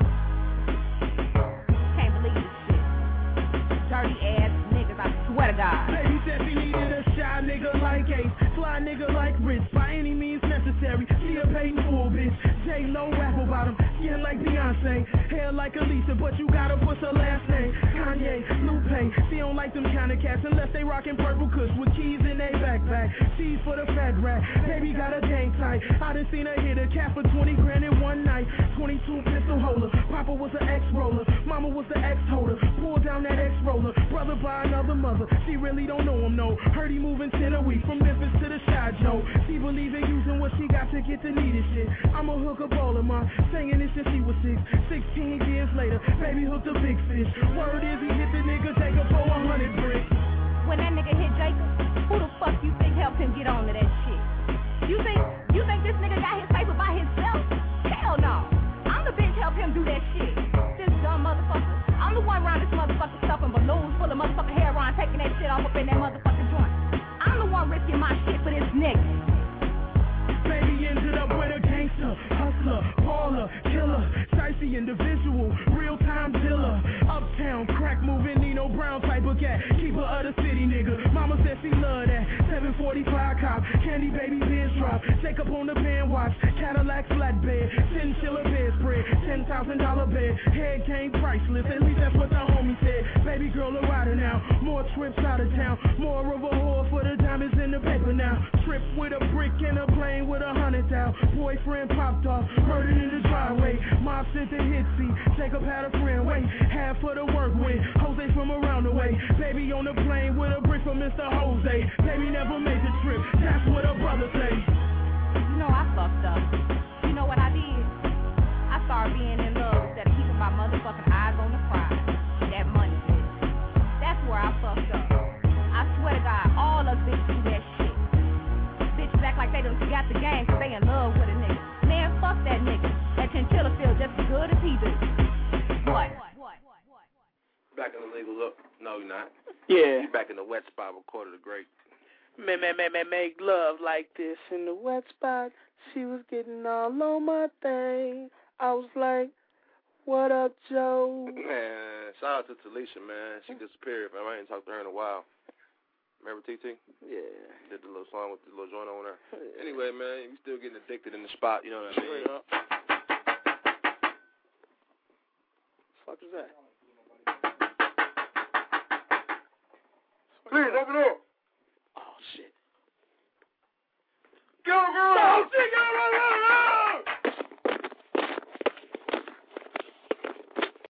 Speaker 18: Can't believe this shit. Dirty ass niggas, I swear to God.
Speaker 14: Baby said she needed a shy nigga like Ace, fly nigga like Rich, by any means necessary. She a paid full bitch,
Speaker 7: J-Lo rap about him. Skin like Beyonce, hair like Alicia, but you gotta put her last name. Kanye, Lupe, she don't like them kind of cats unless they rockin' purple kush with keys in they backpack. C's for the fat rat, baby got a game tight. I done seen her hit a cat for 20 grand in one night. 22 pistol holder, Papa was an ex-roller, Mama was the ex-holder. Pull down that ex-roller, brother by another mother. She really don't know him, no. Heard he moving 10 a week from Memphis to the Shy Joe. She believe in using what she got to get the needed shit. I'm a hooker baller, ma, singing this since she was 6. 16 years later, baby hooked a big fish. Word is he hit the nigga, take her for 100 bricks.
Speaker 18: When that nigga hit Jacob, who the fuck you think helped him get on to that shit? You think this nigga got his paper by himself? Hell no. I'm the bitch help him do that shit. This dumb motherfucker. I'm the one around this motherfucker stuffing balloons full of motherfucking heroin, taking that shit off up in that motherfucking joint. I'm the one risking my shit for this nigga.
Speaker 7: Baby ended up with a gangster, hustler, baller, killer, shicey individual, real-time dealer, uptown, crack moving, Nino Brown type of cat, keeper of the city, nigga. Mama said she love that 745 cop, candy baby biz drop, Jacob on the band watch, Cadillac flatbed, chinchilla bedspread, $10,000 bed, head game priceless, at least that's what the homie said. Baby girl a rider now, more trips out of town, more of a whore for the diamonds in the paper now. Trip with a brick and a plane with 100 out. Boyfriend popped off, murdered in the driveway. Mob sent the hitsy, Jacob had a friend wait, half for the work win. Jose from around the way, baby on the plane with a brick from Mr. Jose. Baby never made the trip, that's what her brother say.
Speaker 18: You know I fucked up. You know what I did? I started being in love instead of keeping my motherfucking eyes on the prize. That money bitch. That's where I fucked up. I swear to God, all us bitches do that shit. Bitches act like they done got the game cause they in love with a nigga. Man, fuck that nigga. That chinchilla feels just as good as he do. What?
Speaker 6: Back in the legal look. No, you're not.
Speaker 5: Yeah.
Speaker 6: You're back in the wet spot, recorded the great.
Speaker 5: Make love like this in the wet spot. She was getting all on my thing. I was like, what up, Joe?
Speaker 6: Man, shout out to Talisha, man. She disappeared, man. I ain't talked to her in a while. Remember TT?
Speaker 5: Yeah.
Speaker 6: Did the little song with the little joint on there. Anyway, man, you still getting addicted in the spot, you know what I mean?
Speaker 5: Straight up. What the fuck is that?
Speaker 6: Please, open